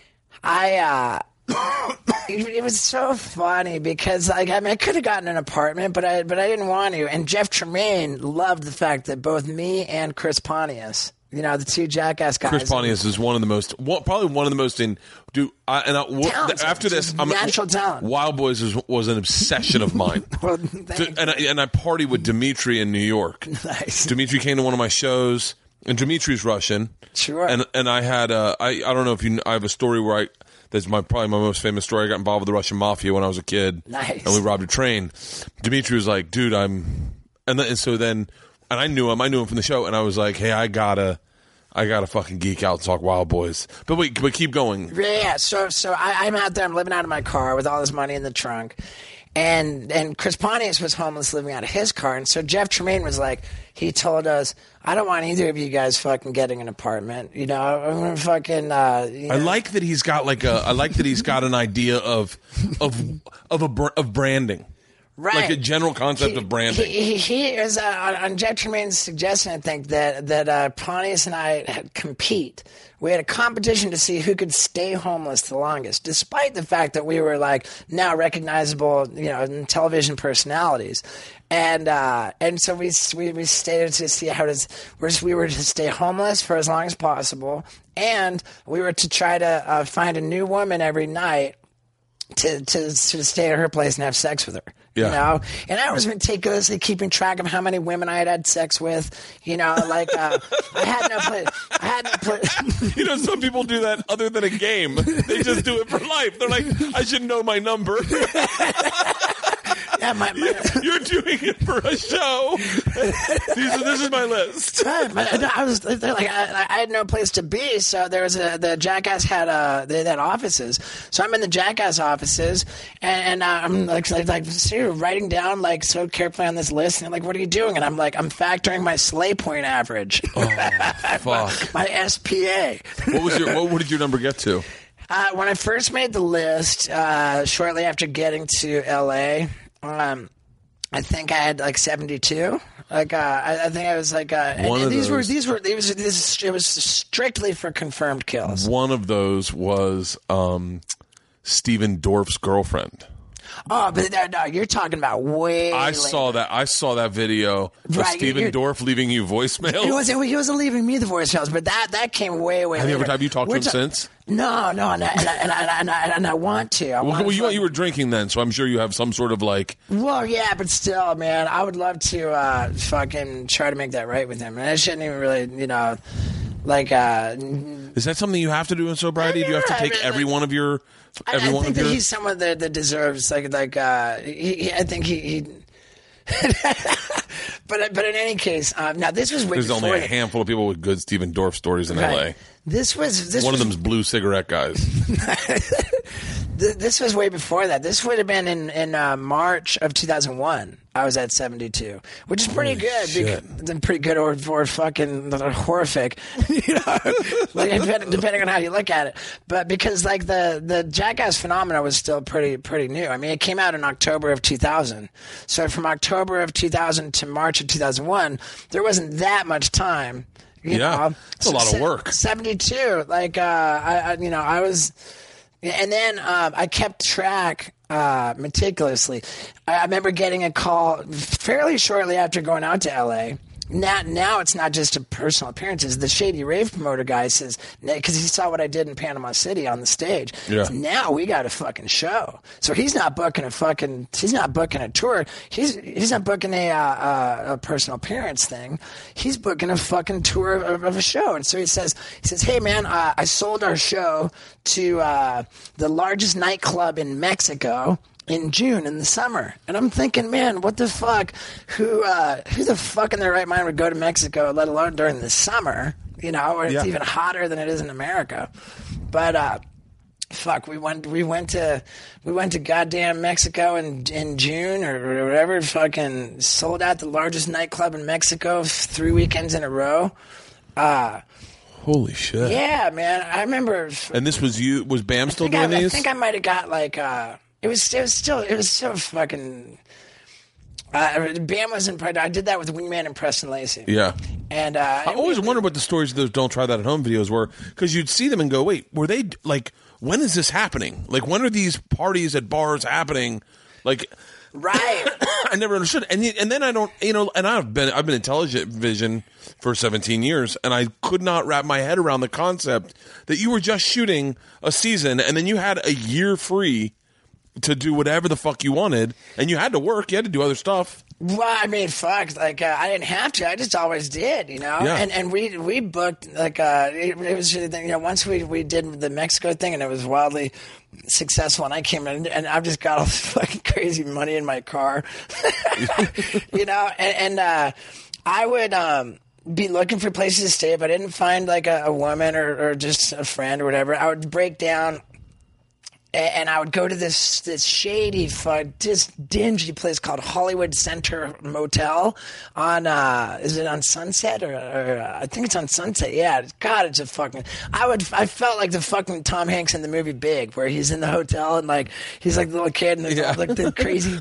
I, uh, it, it was so funny because like I mean I could have gotten an apartment, but I but I didn't want to. And Jeff Tremaine loved the fact that both me and Chris Pontius, you know, the two Jackass guys. Chris Pontius is one of the most, one, probably one of the most in. Do I, and I, w- Talented. after this, I'm, Natural talent. Wild Boys was, was an obsession of mine. Well, thank To- and I, and I party with Dimitri in New York. Nice. Dimitri came to one of my shows, and Dimitri's Russian. Sure. And and I had uh, I I don't know if you kn- I have a story where I that's my probably my most famous story. I got involved with the Russian mafia when I was a kid. Nice. And we robbed a train. Dimitri was like, dude, I'm, and, then, and so then, and I knew him. I knew him from the show, and I was like, hey, I gotta. I gotta fucking geek out and talk Wild Boys. But wait, but keep going. Yeah, so so I, I'm out there. I'm living out of my car with all this money in the trunk, and and Chris Pontius was homeless, living out of his car. And so Jeff Tremaine was like, he told us, I don't want either of you guys fucking getting an apartment. You know, I'm gonna fucking. Uh, you know. I like that he's got like a. I like that he's got an idea of of of a br- of branding. Right. Like a general concept He- of branding. He, he, he is uh, on, on Jeff Tremaine's suggestion, I think that that uh, Pontius and I had compete. We had a competition to see who could stay homeless the longest, despite the fact that we were like now recognizable, you know, television personalities. And uh, and so we we we stayed to see how does we were to stay homeless for as long as possible, and we were to try to uh, find a new woman every night. To, to to stay at her place and have sex with her, Yeah. you know, and I was meticulously keeping track of how many women I had had sex with, you know, like uh, I had no place, I had no place. You know, some people do that other than a game. They just do it for life. They're like, I should know my number. Yeah, my, my, You're doing it for a show. These are, this is my list. Right, but I was like, I, I had no place to be, so there was a the Jackass had uh they had offices, so I'm in the Jackass offices, and, and uh, I'm like like, like seriously writing down like so carefully on this list, and they're like, what are you doing? And I'm like, I'm factoring my Slay point average. Oh, fuck. my, my S P A. What was your what, what did your number get to? Uh, when I first made the list, uh, shortly after getting to L A, um, I think I had like seventy-two. Like, uh, I, I think I was like, uh, and, One and of these were those- these were these this it was strictly for confirmed kills. One of those was um, Steven Dorff's girlfriend. Oh, but no, no, you're talking about way. I later. saw that. I saw that video of Right, Steven you're- Dorff leaving you voicemail. He wasn't. He wasn't leaving me the voicemails, but that that came way way. Have you later. ever have you talked We're to him ta- since? No, no, and I, and I, and I, and I, and I want to. I Well, want well, you to you were drinking then, so I'm sure you have some sort of like. Well, yeah, but still, man, I would love to uh, fucking try to make that right with him. And I shouldn't even really, you know, like. Uh, Is that something you have to do in sobriety? Do you have to I take mean, every like- one of your I, every I one think of that your? he's someone that, that deserves like like uh, he, he, I think he. he but but in any case, um, now this was way There's before only a it. handful of people with good Steven Dorff stories in Right. L A. This was this One was, of them's blue cigarette guys. th- this was way before that. This would have been in in uh, March of two thousand one. I was at seventy-two, which is pretty Holy good. shit. Because, pretty good or, or fucking horrific, you know, like, depending, depending on how you look at it. But because like the the Jackass phenomena was still pretty pretty new. I mean, it came out in October of two thousand. So from October of two thousand to March of two thousand one, there wasn't that much time. You Yeah, know? it's a lot of work. seventy-two, like uh, I, I, you know, I was. And then um, I kept track uh, meticulously. I, I remember getting a call fairly shortly after going out to L A. Now, now it's not just a personal appearances. The Shady Rave promoter guy says, because he saw what I did in Panama City on the stage. Yeah. So now we got a fucking show. So he's not booking a fucking, he's not booking a tour. He's he's not booking a, uh, uh, a personal appearance thing. He's booking a fucking tour of, of a show. And so he says, he says, hey man, uh, I sold our show to uh, the largest nightclub in Mexico in June in the summer. And I'm thinking, man, what the fuck? Who uh, who the fuck in their right mind would go to Mexico, let alone during the summer, you know, where it's Yeah. even hotter than it is in America. But uh, fuck, we went we went to we went to goddamn Mexico in in June or whatever, fucking sold out the largest nightclub in Mexico three weekends in a row. Uh Holy shit! yeah, man. I remember And this was you? Was Bam still I think, doing I, I these? think I might have got like uh, it was it was still it was so fucking. Uh, Bam was in. I did that with Wingman and Preston Lacey. yeah. and uh, I always wondered what the stories of those "Don't Try That at Home" videos were, because you'd see them and go, "Wait, were they like? When is this happening? Like, when are these parties at bars happening?" Like, right. I never understood. And y- and then I don't, you know, and I've been I've been in television for seventeen years, and I could not wrap my head around the concept that you were just shooting a season and then you had a year free to do whatever the fuck you wanted, and you had to work, you had to do other stuff. Well, I mean, fuck. Like, uh, I didn't have to. I just always did, you know. Yeah. And and we we booked like uh, it, it was you know once we we did the Mexico thing and it was wildly successful, and I came in and I've just got all this fucking crazy money in my car, you know. And, and uh, I would um, be looking for places to stay if I didn't find like a, a woman or, or just a friend or whatever. I would break down. And I would go to this this shady, just dingy place called Hollywood Center Motel on uh, is it on Sunset or, or uh, I think it's on Sunset. Yeah, God, it's a fucking. I would I felt like the fucking Tom Hanks in the movie Big, where he's in the hotel and like he's like the little kid and there's Yeah. all like the crazy.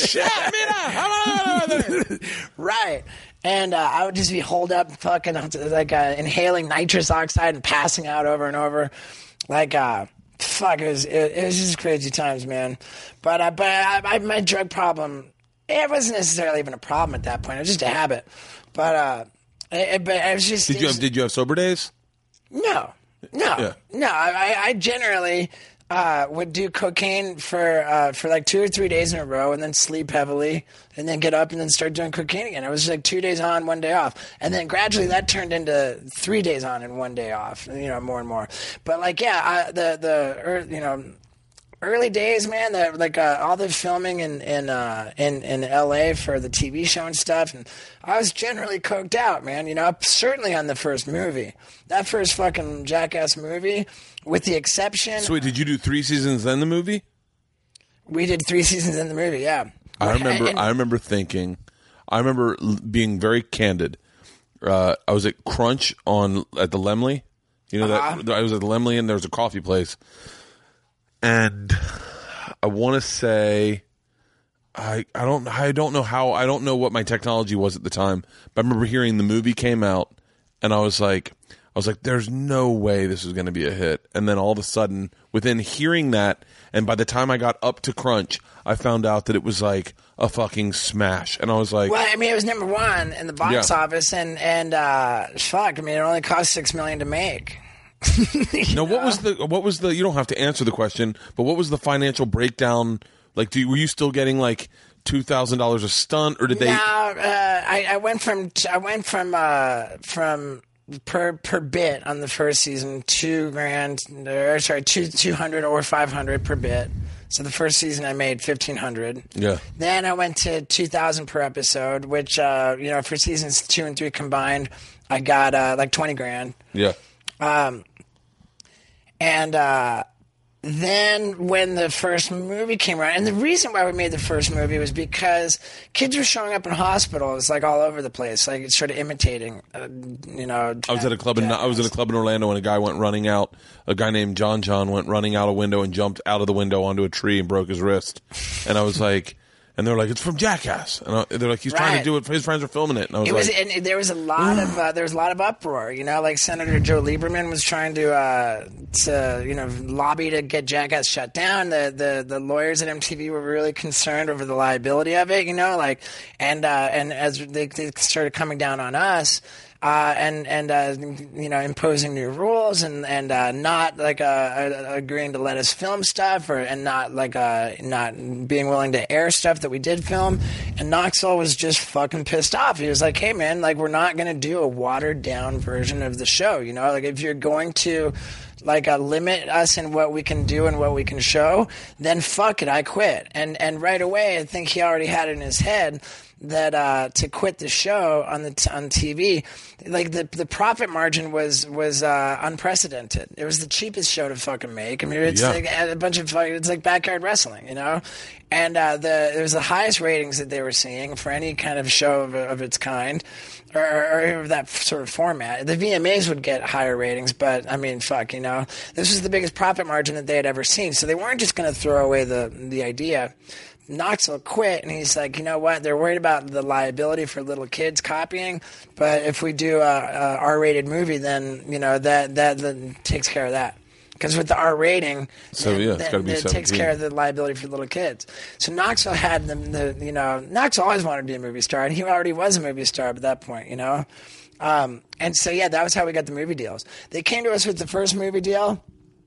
Right. And uh, I would just be holed up, fucking like uh, inhaling nitrous oxide and passing out over and over, like. Uh, Fuck, it was it, it was just crazy times, man. But uh, but I, I, my drug problem, it wasn't necessarily even a problem at that point. It was just a habit. But uh, it, but I was just. Did you have Did you have sober days? No, no, Yeah. no. I, I generally uh, would do cocaine for uh, for like two or three days in a row, and then sleep heavily, and then get up and then start doing cocaine again. It was like two days on, one day off, and then gradually that turned into three days on and one day off. You know, more and more. But like, yeah, I, the the or, you know. early days, man, that like uh, all the filming in in, uh, in in L A for the T V show and stuff, and I was generally coked out, man. You know, certainly on the first movie, that first fucking Jackass movie, with the exception. So wait, did you do three seasons then the movie? We did three seasons in the movie, yeah. I remember. And, I remember thinking. I remember l- being very candid. Uh, I was at Crunch on at the Lemley. You know uh-huh. that I was at the Lemley, and there was a coffee place. And I want to say, I I don't I don't know how I don't know what my technology was at the time, but I remember hearing the movie came out, and I was like, I was like, there's no way this is going to be a hit. And then all of a sudden, within hearing that, and by the time I got up to Crunch, I found out that it was like a fucking smash, and I was like, well, I mean, it was number one in the box Yeah. office, and and uh, fuck, I mean, it only cost six million to make. now what was the what was the? You don't have to answer the question, but what was the financial breakdown? Like, do you, were you still getting like two thousand dollars a stunt, or did they? No, uh, I, I went from I went from uh, from per per bit on the first season two grand, or sorry, two two hundred or five hundred per bit. So the first season I made fifteen hundred. Yeah. Then I went to two thousand per episode, which uh, you know, for seasons two and three combined, I got uh, like twenty grand. Yeah. Um, and uh, then when the first movie came around, and the reason why we made the first movie was because kids were showing up in hospitals like all over the place, like sort of imitating, uh, you know. I was at a club in I was at a club in Orlando, and a guy went running out. A guy named John John went running out a window and jumped out of the window onto a tree and broke his wrist. And I was like. And they're like, it's from Jackass. And I, they're like, he's trying Right. to do it. His friends are filming it. And I was, It was, like, and there was a lot of uh, there was a lot of uproar. You know, like Senator Joe Lieberman was trying to uh, to you know lobby to get Jackass shut down. The the the lawyers at M T V were really concerned over the liability of it. You know, like and uh, and as they, they started coming down on us. Uh, and and uh, you know, imposing new rules and and uh, not like uh, uh, agreeing to let us film stuff, or and not like uh, not being willing to air stuff that we did film. And Knoxville was just fucking pissed off. He was like, "Hey man, like we're not gonna do a watered down version of the show. You know, like if you're going to." Like uh, limit us in what we can do and what we can show, then fuck it, I quit. And and right away, I think he already had it in his head that uh, to quit the show on the t- on T V, like the the profit margin was was uh, unprecedented. It was the cheapest show to fucking make. I mean, it's Yeah. like a bunch of fucking, it's like backyard wrestling, you know. And uh, the it was the highest ratings that they were seeing for any kind of show of, of its kind. Or, or, or that sort of format. The V M As would get higher ratings, but I mean, fuck, you know, this was the biggest profit margin that they had ever seen. So they weren't just going to throw away the the idea. Knoxville quit, and he's like, you know what? They're worried about the liability for little kids copying, but if we do a, a R-rated movie, then you know that that, that takes care of that. Because with the R rating, So, then, yeah, it's then gotta be it takes seventeen. care of the liability for little kids. So Knoxville had the, the, you know, Knoxville always wanted to be a movie star, and he already was a movie star at that point, you know. Um, and so yeah, that was how we got the movie deals. They came to us with the first movie deal,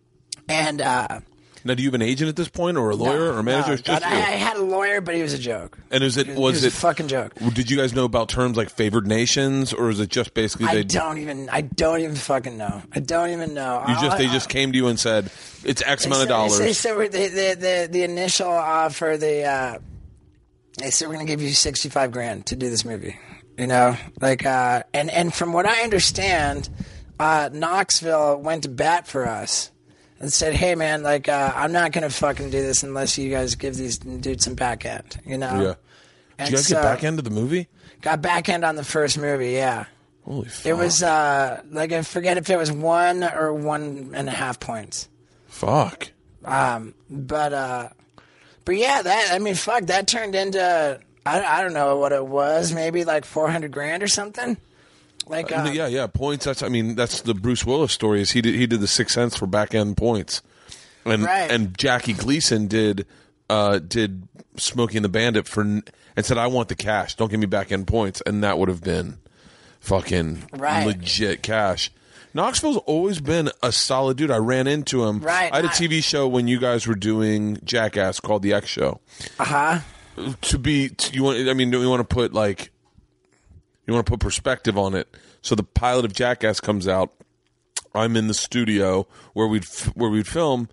and uh, now, do you have an agent at this point, or a lawyer, no, or manager? no, It's just God, you. I, I had a lawyer, but he was a joke. And is it He was, was it a fucking joke. Did you guys know about terms like favored nations, or is it just basically I they don't even. I don't even fucking know. I don't even know. you just they I- just came to you and said it's X amount of They dollars? said, they said we're- the, the, the, the initial offer, the uh, they said we're going to give you sixty-five grand to do this movie. You know, like, uh, and and from what I understand, uh, Knoxville went to bat for us and said, "Hey, man, like, uh, I'm not going to fucking do this unless you guys give these dudes some back end." You know? Yeah. And Did you guys so- get back end of the movie? Got back end on the first movie, yeah. Holy fuck! It was uh, like I forget if it was one or one and a half points. fuck. Um, but uh, but yeah, that I mean, fuck, that turned into I, I don't know what it was, maybe like four hundred grand or something. Like, uh, yeah, yeah. Points. That's. I mean, that's the Bruce Willis story. Is he did he did the Sixth Sense for back end points, and Right. and Jackie Gleason did uh, did Smokey and the Bandit for and said, I want the cash. Don't give me back end points, and that would have been fucking Right. legit cash. Knoxville's always been a solid dude. I ran into him. Right. I had a I- T V show when you guys were doing Jackass called The X Show. uh huh. To be, to, you want? I mean, do we want to put like, you want to put perspective on it? So the pilot of Jackass comes out. I'm in the studio where we'd f- where we'd film,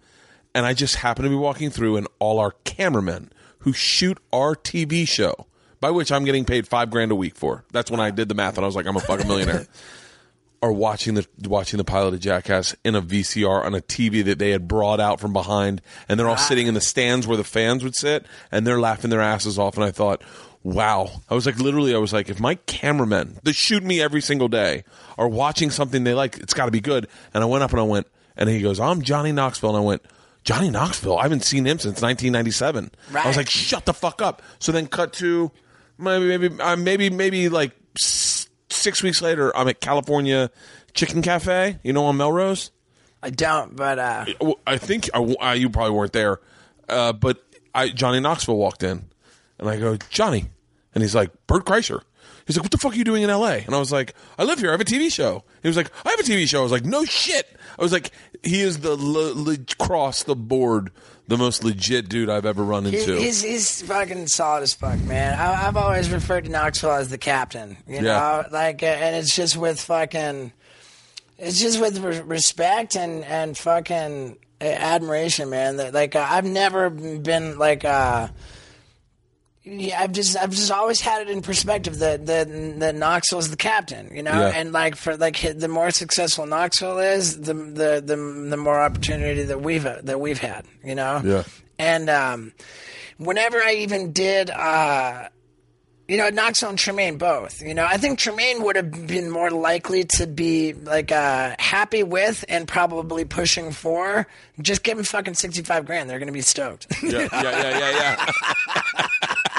and I just happened to be walking through, and all our cameramen who shoot our T V show, by which I'm getting paid five grand a week for. That's when I did the math, and I was like, I'm a fucking millionaire. Are watching the watching the pilot of Jackass in a V C R on a T V that they had brought out from behind, and they're all sitting in the stands where the fans would sit, and they're laughing their asses off. And I thought, wow. I was like, literally, I was like, if my cameramen that shoot me every single day are watching something they like, it's got to be good. And I went up and I went, and he goes, I'm Johnny Knoxville. And I went, Johnny Knoxville? I haven't seen him since nineteen ninety-seven. Right. I was like, shut the fuck up. So then cut to maybe, maybe, uh, maybe, maybe like six weeks later, I'm at California Chicken Cafe, you know, on Melrose. I don't, but uh... I think I, I, you probably weren't there, uh, but I, Johnny Knoxville walked in, and I go, Johnny, and he's like, Bert Kreischer. He's like, what the fuck are you doing in L A? And I was like, I live here. I have a T V show. He was like, I have a T V show. I was like, no shit. I was like, he is the le- le- cross the board, the most legit dude I've ever run into. He, he's he's fucking solid as fuck, man. I, I've always referred to Knoxville as the captain. You know, yeah. like, uh, and it's just with fucking, it's just with re- respect and and fucking admiration, man. That like uh, I've never been like. Uh, Yeah, I've just I've just always had it in perspective that that, that Knoxville is the captain, you know, yeah. and like for like the more successful Knoxville is, the the the, the more opportunity that we've that we've had, you know. Yeah. And um, whenever I even did, uh, you know, Knoxville and Tremaine both, you know, I think Tremaine would have been more likely to be like uh, happy with and probably pushing for. Just give him fucking sixty-five grand; they're going to be stoked. Yeah, yeah, yeah, yeah, yeah.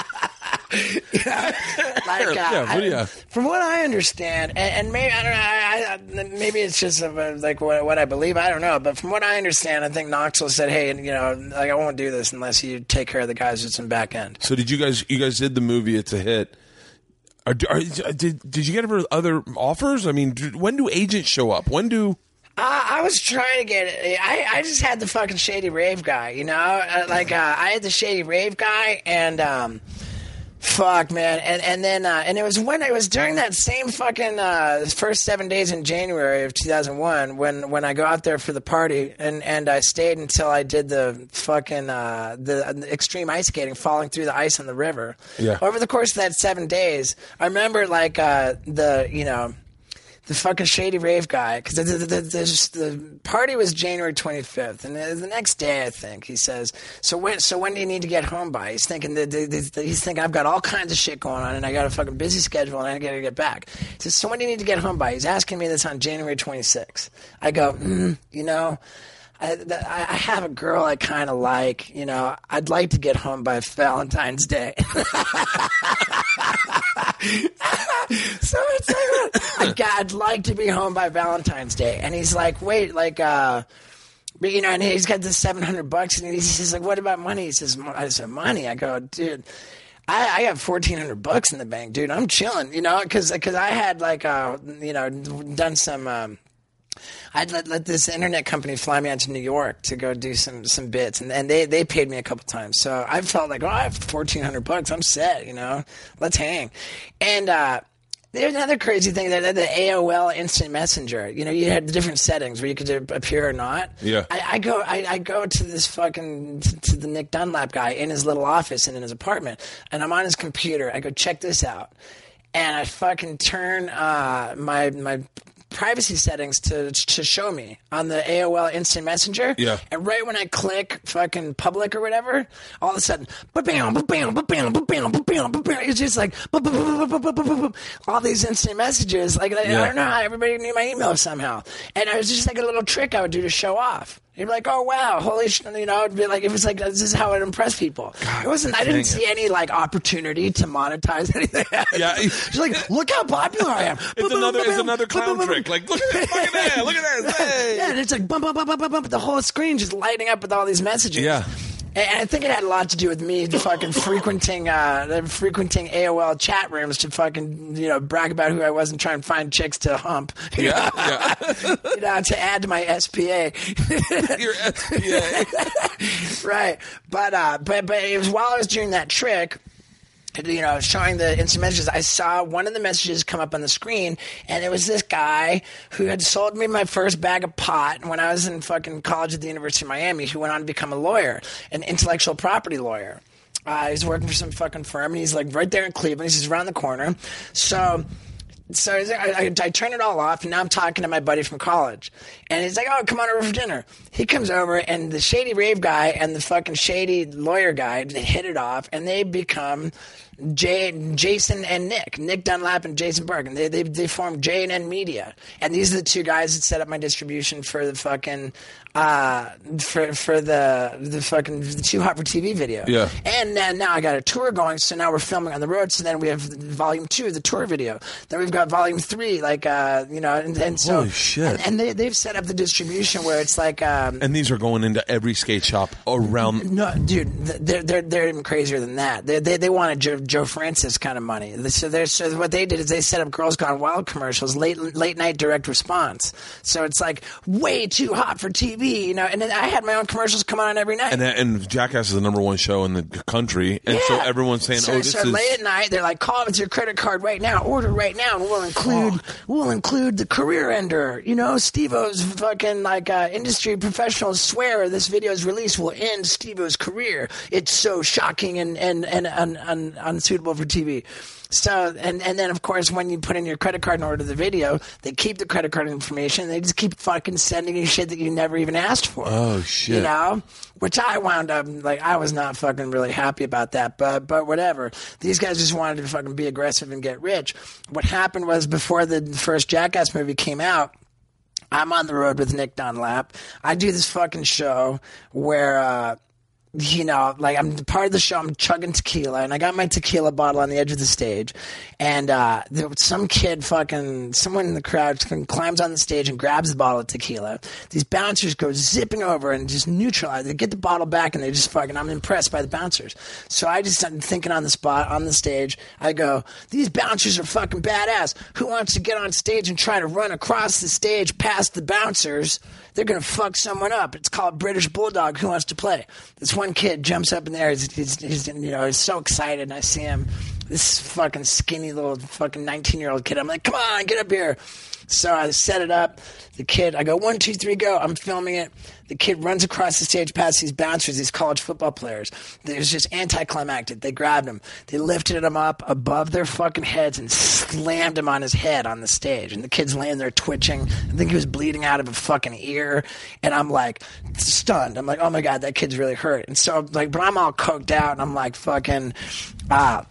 Yeah, like, uh, yeah, I, yeah. From what I understand, and, and maybe I don't know, I, I, maybe it's just uh, like what, what I believe. I don't know, but from what I understand, I think Knoxville said, "Hey, you know, like I won't do this unless you take care of the guys that's in back end." So did you guys? You guys did the movie. It's a hit. Are, are, did did you get ever other offers? I mean, when do agents show up? When do? Uh, I was trying to get it. I, I just had the fucking Shady Rave guy, you know, uh, like uh, I had the Shady Rave guy, and. um Fuck, man, and and then uh, and it was when it was during that same fucking uh, first seven days in January of two thousand one when when I go out there for the party, and, and I stayed until I did the fucking uh, the, the extreme ice skating, falling through the ice on the river. Yeah. Over the course of that seven days, I remember like uh, the you know. The fucking Shady Rave guy, because the, the, the, the, the party was January twenty-fifth, and the, the next day, I think, he says, so when so when do you need to get home by? He's thinking that he's thinking I've got all kinds of shit going on, and I got a fucking busy schedule, and I got to get back. He says, so when do you need to get home by? He's asking me this on January twenty-sixth. I go, mm, you know, I, I have a girl I kind of like, you know, I'd like to get home by Valentine's Day. So it's like, I'd like to be home by Valentine's Day. And he's like, wait, like, uh, you know, and he's got this seven hundred bucks, and he says, like, what about money? He says, I said, money? I go, dude, I, I got fourteen hundred bucks in the bank, dude. I'm chilling, you know, because because I had, like, uh, you know, done some, um, I'd let, let this internet company fly me out to New York to go do some, some bits, and, and they, they paid me a couple times. So I felt like, oh, I have fourteen hundred bucks. I'm set, you know, let's hang. And, uh, there's another crazy thing that the A O L Instant Messenger. You know, you had the different settings where you could appear or not. Yeah. I, I go, I, I go to this fucking to, to the Nick Dunlap guy in his little office and in his apartment, and I'm on his computer. I go, check this out, and I fucking turn uh, my my. privacy settings to to show me on the A O L Instant Messenger. Yeah. And right when I click fucking public or whatever, all of a sudden, ba-bam, ba-bam, ba-bam, ba-bam, ba-bam, ba-bam, it's just like all these instant messages. Like, I, yeah. I don't know how everybody knew my email somehow. And it was just like a little trick I would do to show off. You'd be like, oh, wow, holy shit, you know, it'd be like, it was like, this is how it impressed people. God, it wasn't, I didn't see it. any, like, opportunity to monetize anything. Yeah. Just like, look how popular I am. It's another, it's another clown trick. Like, look at this, look at that, look at this, hey. Yeah, and it's like, bum, bum, bum, bum, bum, bum, the whole screen just lighting up with all these messages. Yeah. And I think it had a lot to do with me fucking frequenting, uh, frequenting A O L chat rooms to fucking, you know, brag about who I was and try and find chicks to hump. Yeah, yeah. You know, to add to my S P A. Your S P A. Right. But, uh, but, but it was while I was doing that trick, you know, showing the instant messages, I saw one of the messages come up on the screen, and it was this guy who had sold me my first bag of pot when I was in fucking college at the University of Miami, who went on to become a lawyer, an intellectual property lawyer. Uh, he's working for some fucking firm, and he's like right there in Cleveland. He's just around the corner. So... So I, I, I turn it all off, and now I'm talking to my buddy from college. And he's like, oh, come on over for dinner. He comes over, and the shady rave guy and the fucking shady lawyer guy, they hit it off, and they become Jay, Jason and Nick. Nick Dunlap and Jason Burke. And they, they, they formed J and N Media. And these are the two guys that set up my distribution for the fucking... Uh, for for the the fucking the Too Hot for T V video. Yeah. And then now I got a tour going, so now we're filming on the road. So then we have volume two, the tour video. Then we've got volume three, like uh, you know, and, and so Holy shit. and, and they they've set up the distribution where it's like um, And these are going into every skate shop around. no, dude, they're they're they're even crazier than that. They they they wanted Joe, Joe Francis kind of money. So they're so what they did is they set up Girls Gone Wild commercials, late late night direct response. So it's like way too hot for T V. You know, and then I had my own commercials come on every night. And that, and Jackass is the number one show in the country, and yeah. so everyone's saying, so, "Oh, this so is." late at night, they're like, "Call with your credit card right now. Order right now, and we'll include Fuck. we'll include the career ender." You know, Steve-O's fucking like uh, industry professionals swear this video's release will end Steve-O's career. It's so shocking and and and un, un, unsuitable for T V. So, and, and then, of course, when you put in your credit card and order the video, they keep the credit card information. They just keep fucking sending you shit that you never even asked for. Oh, shit. You know? Which I wound up, like, I was not fucking really happy about that, but but whatever. These guys just wanted to fucking be aggressive and get rich. What happened was, before the first Jackass movie came out, I'm on the road with Nick Dunlap. I do this fucking show where... uh you know, like I'm part of the show, I'm chugging tequila, and I got my tequila bottle on the edge of the stage, and uh, there was some kid fucking, someone in the crowd climbs on the stage and grabs the bottle of tequila. These bouncers go zipping over and just neutralize. They get the bottle back, and they just fucking, I'm impressed by the bouncers. So I just started thinking on the spot, on the stage, I go, these bouncers are fucking badass. Who wants to get on stage and try to run across the stage past the bouncers? They're going to fuck someone up. It's called British Bulldog. Who wants to play? This one kid jumps up in the air. He's, he's, he's, you know, he's so excited, and I see him. This fucking skinny little fucking nineteen-year-old kid. I'm like, come on, get up here. So I set it up. The kid, I go, one, two, three, go. I'm filming it. The kid runs across the stage past these bouncers, these college football players. It was just anticlimactic. They grabbed him. They lifted him up above their fucking heads and slammed him on his head on the stage. And the kid's laying there twitching. I think he was bleeding out of a fucking ear. And I'm like stunned. I'm like, oh my God, that kid's really hurt. And so, like, but I'm all coked out, and I'm like fucking, ah. Uh,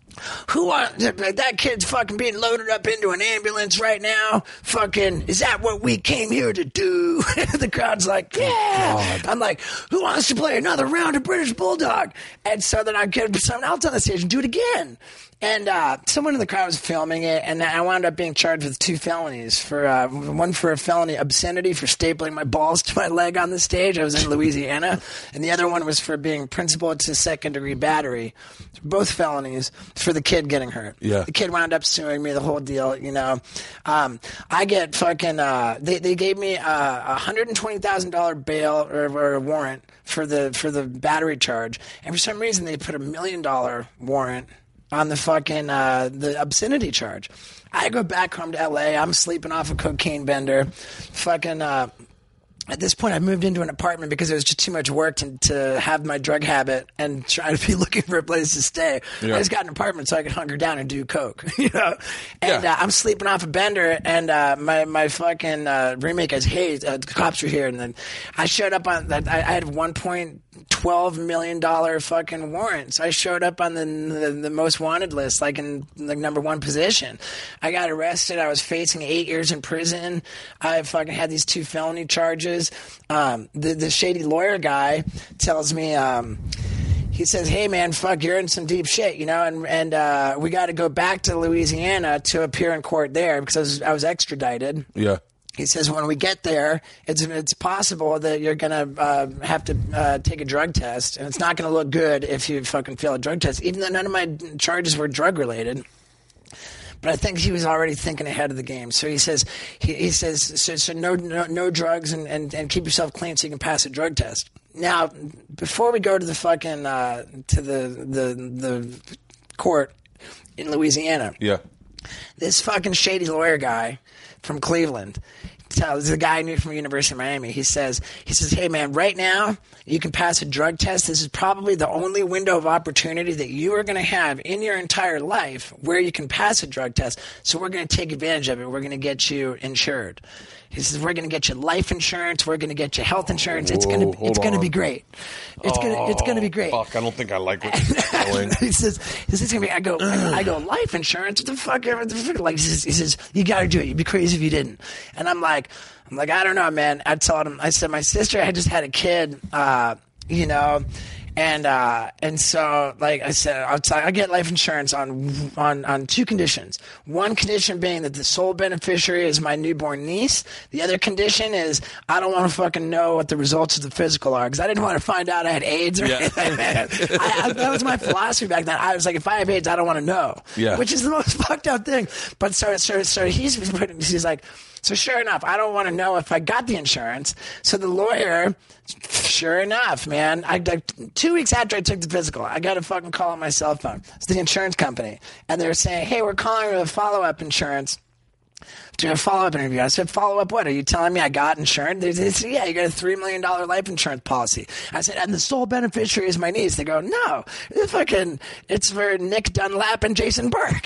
Who want, that kid's fucking being loaded up into an ambulance right now? Fucking, is that what we came here to do? The crowd's like, yeah. I'm like, who wants to play another round of British Bulldog? And so then I get someone else on the stage and do it again. And uh, someone in the crowd was filming it, and I wound up being charged with two felonies. For uh, one for a felony obscenity for stapling my balls to my leg on the stage. I was in Louisiana. And the other one was for being principal to second-degree battery. Both felonies for the kid getting hurt. Yeah. The kid wound up suing me, the whole deal, you know. Um, I get fucking uh, – they, they gave me a one hundred twenty thousand dollars bail or, or a warrant for the for the battery charge. And for some reason, they put a million-dollar warrant – on the fucking uh, the obscenity charge. I go back home to L A. I'm sleeping off a cocaine bender. Fucking uh, at this point, I moved into an apartment because it was just too much work to, to have my drug habit and try to be looking for a place to stay. Yeah. I just got an apartment so I could hunker down and do coke, you know. And Yeah. uh, I'm sleeping off a bender, and uh, my my fucking uh, roommate goes, "Hey, uh, the cops are here." And then I showed up on that. I, I had one point twelve million dollar fucking warrant. So I showed up on the, the the most wanted list, like in like number one position. I got arrested. I was facing eight years in prison. I fucking had these two felony charges. Um, the the shady lawyer guy tells me. Um, He says, hey, man, fuck, you're in some deep shit, you know, and and uh, we got to go back to Louisiana to appear in court there because I was, I was extradited. Yeah. He says, when we get there, it's it's possible that you're going to uh, have to uh, take a drug test, and it's not going to look good if you fucking fail a drug test, even though none of my charges were drug-related. But I think he was already thinking ahead of the game. So he says, he, he says, so, so no, no no drugs and, and, and keep yourself clean so you can pass a drug test. Now, before we go to the fucking uh, to the the the court in Louisiana. Yeah. This fucking shady lawyer guy from Cleveland tells the guy I knew from University of Miami. He says, he says, hey man, right now you can pass a drug test. This is probably the only window of opportunity that you are going to have in your entire life where you can pass a drug test. So we're going to take advantage of it. We're going to get you insured. He says, we're going to get you life insurance. We're going to get you health insurance. It's going to, it's going to be great. It's going to, it's going to be great. Fuck, I don't think I like what you're doing. He says, this is going to be, I go, I go, life insurance? What the fuck? What the fuck? Like, he says, he says, you got to do it. You'd be crazy if you didn't. And I'm like, I'm like, I don't know, man. I told him, I said, my sister had just had a kid, uh, you know, and uh, and so, like I said, I'll, t- I get life insurance on on on two conditions. One condition being that the sole beneficiary is my newborn niece. The other condition is I don't want to fucking know what the results of the physical are because I didn't want to find out I had AIDS or yeah. anything. I, I, that was my philosophy back then. I was like, if I have AIDS, I don't want to know. Yeah. Which is the most fucked up thing. But so so so he's he's like. So sure enough, I don't want to know if I got the insurance. So the lawyer, sure enough, man, I, I two weeks after I took the physical, I got a fucking call on my cell phone. It's the insurance company, and they're saying, "Hey, we're calling with a follow-up insurance." Do a follow-up interview. I said, follow-up what? Are you telling me I got insurance? They said, yeah, you got a three million dollars life insurance policy. I said, and the sole beneficiary is my niece. They go, no, it's fucking, it's for Nick Dunlap and Jason Burke.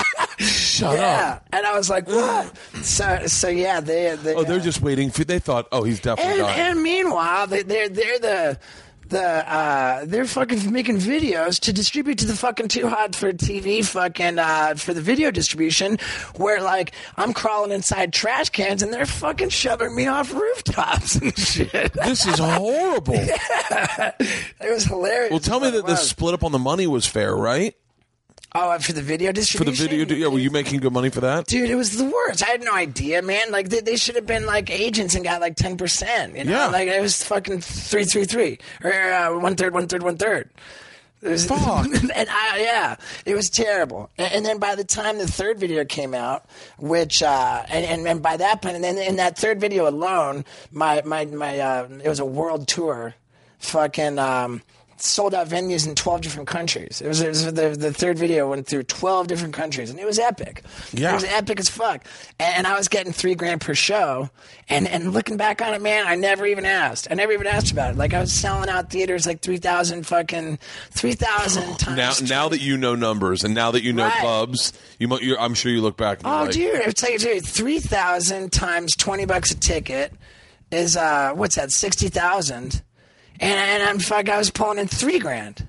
Shut yeah. up. And I was like, what? so, so yeah, they, they Oh, they're uh, just waiting for, they thought, oh, he's definitely and, dying. and meanwhile, they, they're, they're the, The uh, they're fucking making videos to distribute to the fucking Too Hot for T V fucking uh, for the video distribution, where like I'm crawling inside trash cans and they're fucking shoving me off rooftops and shit. This is horrible. Yeah. It was hilarious. Well, tell me that the split up on the money was fair, right? Oh, for the video For the distribution? video, yeah. Were you making good money for that? Dude, it was the worst. I had no idea, man. Like, they, they should have been, like, agents and got, like, ten percent, you know? Yeah. Like, it was fucking three, three, three. Or uh, one-third, one-third, one-third. It was, Fuck. and I, yeah, it was terrible. And, and then by the time the third video came out, which, uh, and, and, and by that point, and then in that third video alone, my, my, my, uh, it was a world tour. Fucking, um... sold out venues in twelve different countries. It was, it was the, the third video went through twelve different countries, and it was epic. Yeah. It was epic as fuck. And, and I was getting three grand per show. And, and looking back on it, man, I never even asked. I never even asked about it. Like, I was selling out theaters like three thousand fucking, three thousand times. Now, now that you know numbers and now that you know Right. clubs, you, mo- you're, I'm sure you look back and you're Oh, like, dude, it's like, dude, three thousand times twenty bucks a ticket is, uh, what's that, sixty thousand. And, and I'm fuck, I was pulling in three grand.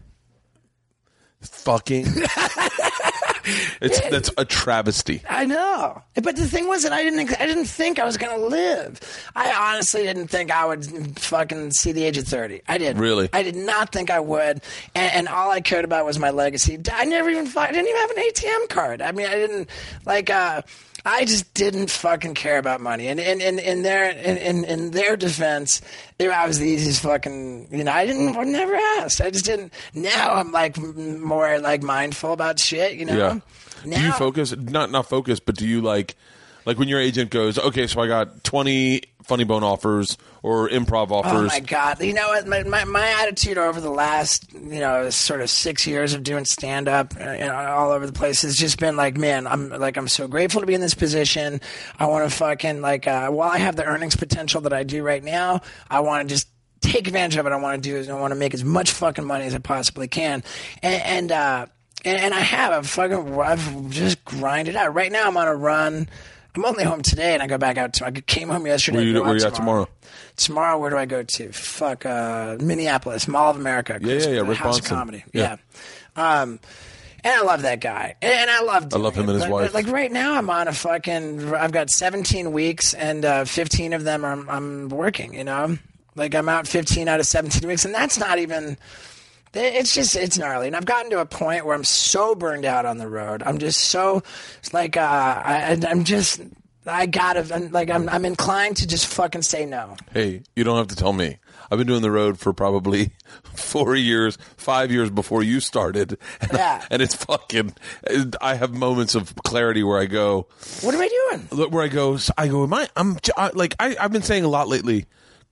fucking. It's that's a travesty. I know, but the thing was that I didn't. I didn't think I was going to live. I honestly didn't think I would fucking see the age of thirty. I did. Really? I did not think I would, and, and all I cared about was my legacy. I never even. I didn't even have an A T M card. I mean, I didn't like. Uh, I just didn't fucking care about money. And in in, in their in, in, in their defense, I was the easiest fucking. You know, I didn't. I never asked. I just didn't. Now I'm like more like mindful about shit. You know. Yeah. Now, do you focus? Not not focus, but do you like, like when your agent goes, okay, so I got twenty Funny Bone offers or improv offers. Oh my god! You know what? My, my my attitude over the last you know sort of six years of doing stand up, you know, all over the place has just been like, man, I'm like I'm so grateful to be in this position. I want to fucking like uh, while I have the earnings potential that I do right now, I want to just take advantage of it. I want to do is I want to make as much fucking money as I possibly can, and. and uh, And, and I have. I've fucking. I've just grinded out. Right now, I'm on a run. I'm only home today, and I go back out. To, I came home yesterday. Where you, where you at tomorrow? Tomorrow, where do I go to? Fuck, uh, Minneapolis, Mall of America. Yeah, yeah, yeah. The Rick House of Bronson. Comedy. Yeah. yeah. Um, and I love that guy. And, and I love. I love him it. and his But- wife. Like right now, I'm on a fucking. I've got seventeen weeks, and uh, fifteen of them are I'm working. You know, like I'm out fifteen out of seventeen weeks, and that's not even. It's just, it's gnarly. And I've gotten to a point where I'm so burned out on the road. I'm just so, it's like, uh, I, I'm just, I gotta, I'm, like, I'm, I'm inclined to just fucking say no. Hey, you don't have to tell me. I've been doing the road for probably four years, five years before you started. And, Yeah. I, and it's fucking, I have moments of clarity where I go, What am I doing? where I go, I go, am I, I'm, I, like, I, I've been saying a lot lately,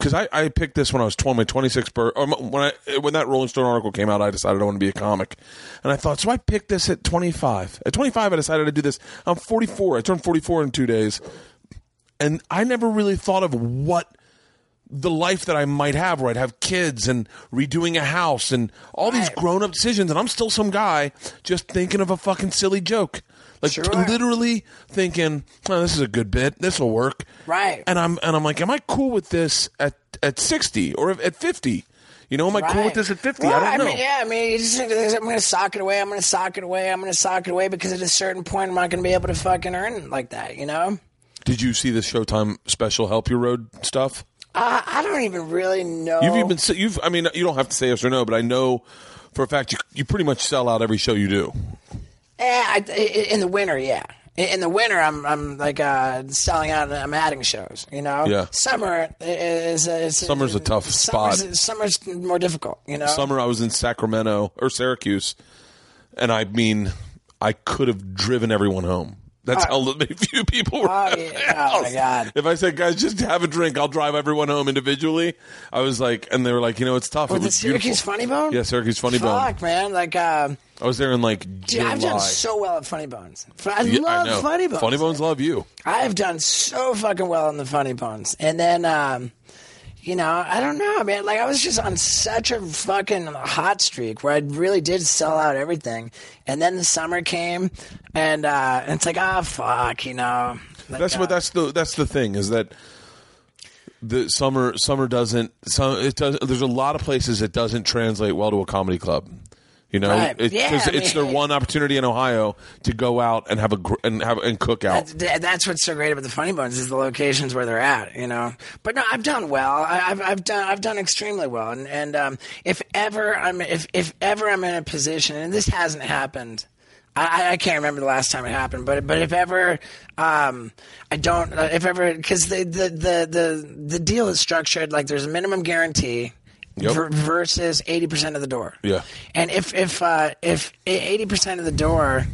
because I, I picked this when I was twenty, my twenty-sixth birthday. Or when I when that Rolling Stone article came out, I decided I want to be a comic, and I thought, so I picked this at twenty-five. At twenty-five, I decided to do this. I'm forty-four. I turned forty-four in two days, and I never really thought of what the life that I might have, where I'd have kids and redoing a house and all these grown-up decisions, and I'm still some guy just thinking of a fucking silly joke. Like Sure. t- literally thinking, oh, this is a good bit. This will work. Right. And I'm and I'm like, am I cool with this at, at sixty or at fifty? You know, am I cool Right. with this at fifty? Well, I don't know. mean, yeah, I mean, you just think, I'm going to sock it away. I'm going to sock it away. I'm going to sock it away because at a certain point, I'm not going to be able to fucking earn like that, you know? Did you see the Showtime special Help Your Road stuff? Uh, I don't even really know. You've even you've. I mean, you don't have to say yes or no, but I know for a fact you you pretty much sell out every show you do. Yeah, I, in the winter, yeah. In the winter, I'm I'm like uh, selling out. I'm adding shows. You know. Yeah. Summer is, is Summer's a tough spot. Summer's, summer's more difficult. You know. Summer, I was in Sacramento or Syracuse, and I mean, I could have driven everyone home. That's how few people were. Oh, at yeah. my Oh, my house. God. If I said, guys, just have a drink, I'll drive everyone home individually. I was like, and they were like, you know, it's tough. Was it it was Syracuse beautiful. Funny Bone? Yeah, Syracuse Funny Bone. Fuck, man. Like, um, I was there in like dude, July. I've done so well at Funny Bones. I Yeah, love I know. Funny Bones. Funny Bones love you. I've done so fucking well in the Funny Bones. And then, um, you know, I don't know, man. Like, I was just on such a fucking hot streak where I really did sell out everything. And then the summer came, and, uh, and it's like, oh, fuck, you know. Like, That's uh, what that's the that's the thing is that the summer summer doesn't some it does there's a lot of places it doesn't translate well to a comedy club. You know, Right. It- Yeah, 'cause I it's mean- their one opportunity in Ohio to go out and have a gr- and have and cook out. That's, that's what's so great about the Funny Bones is the locations where they're at, you know. But no, I've done well. I, I've I've done I've done extremely well. And and um, if ever I'm if if ever I'm in a position, and this hasn't happened. I, I can't remember the last time it happened, but but if ever um, I don't, uh, if ever, because the, the the the the deal is structured like there's a minimum guarantee Yep. ver- versus eighty percent of the door. Yeah. And if if uh, if eighty percent of the door,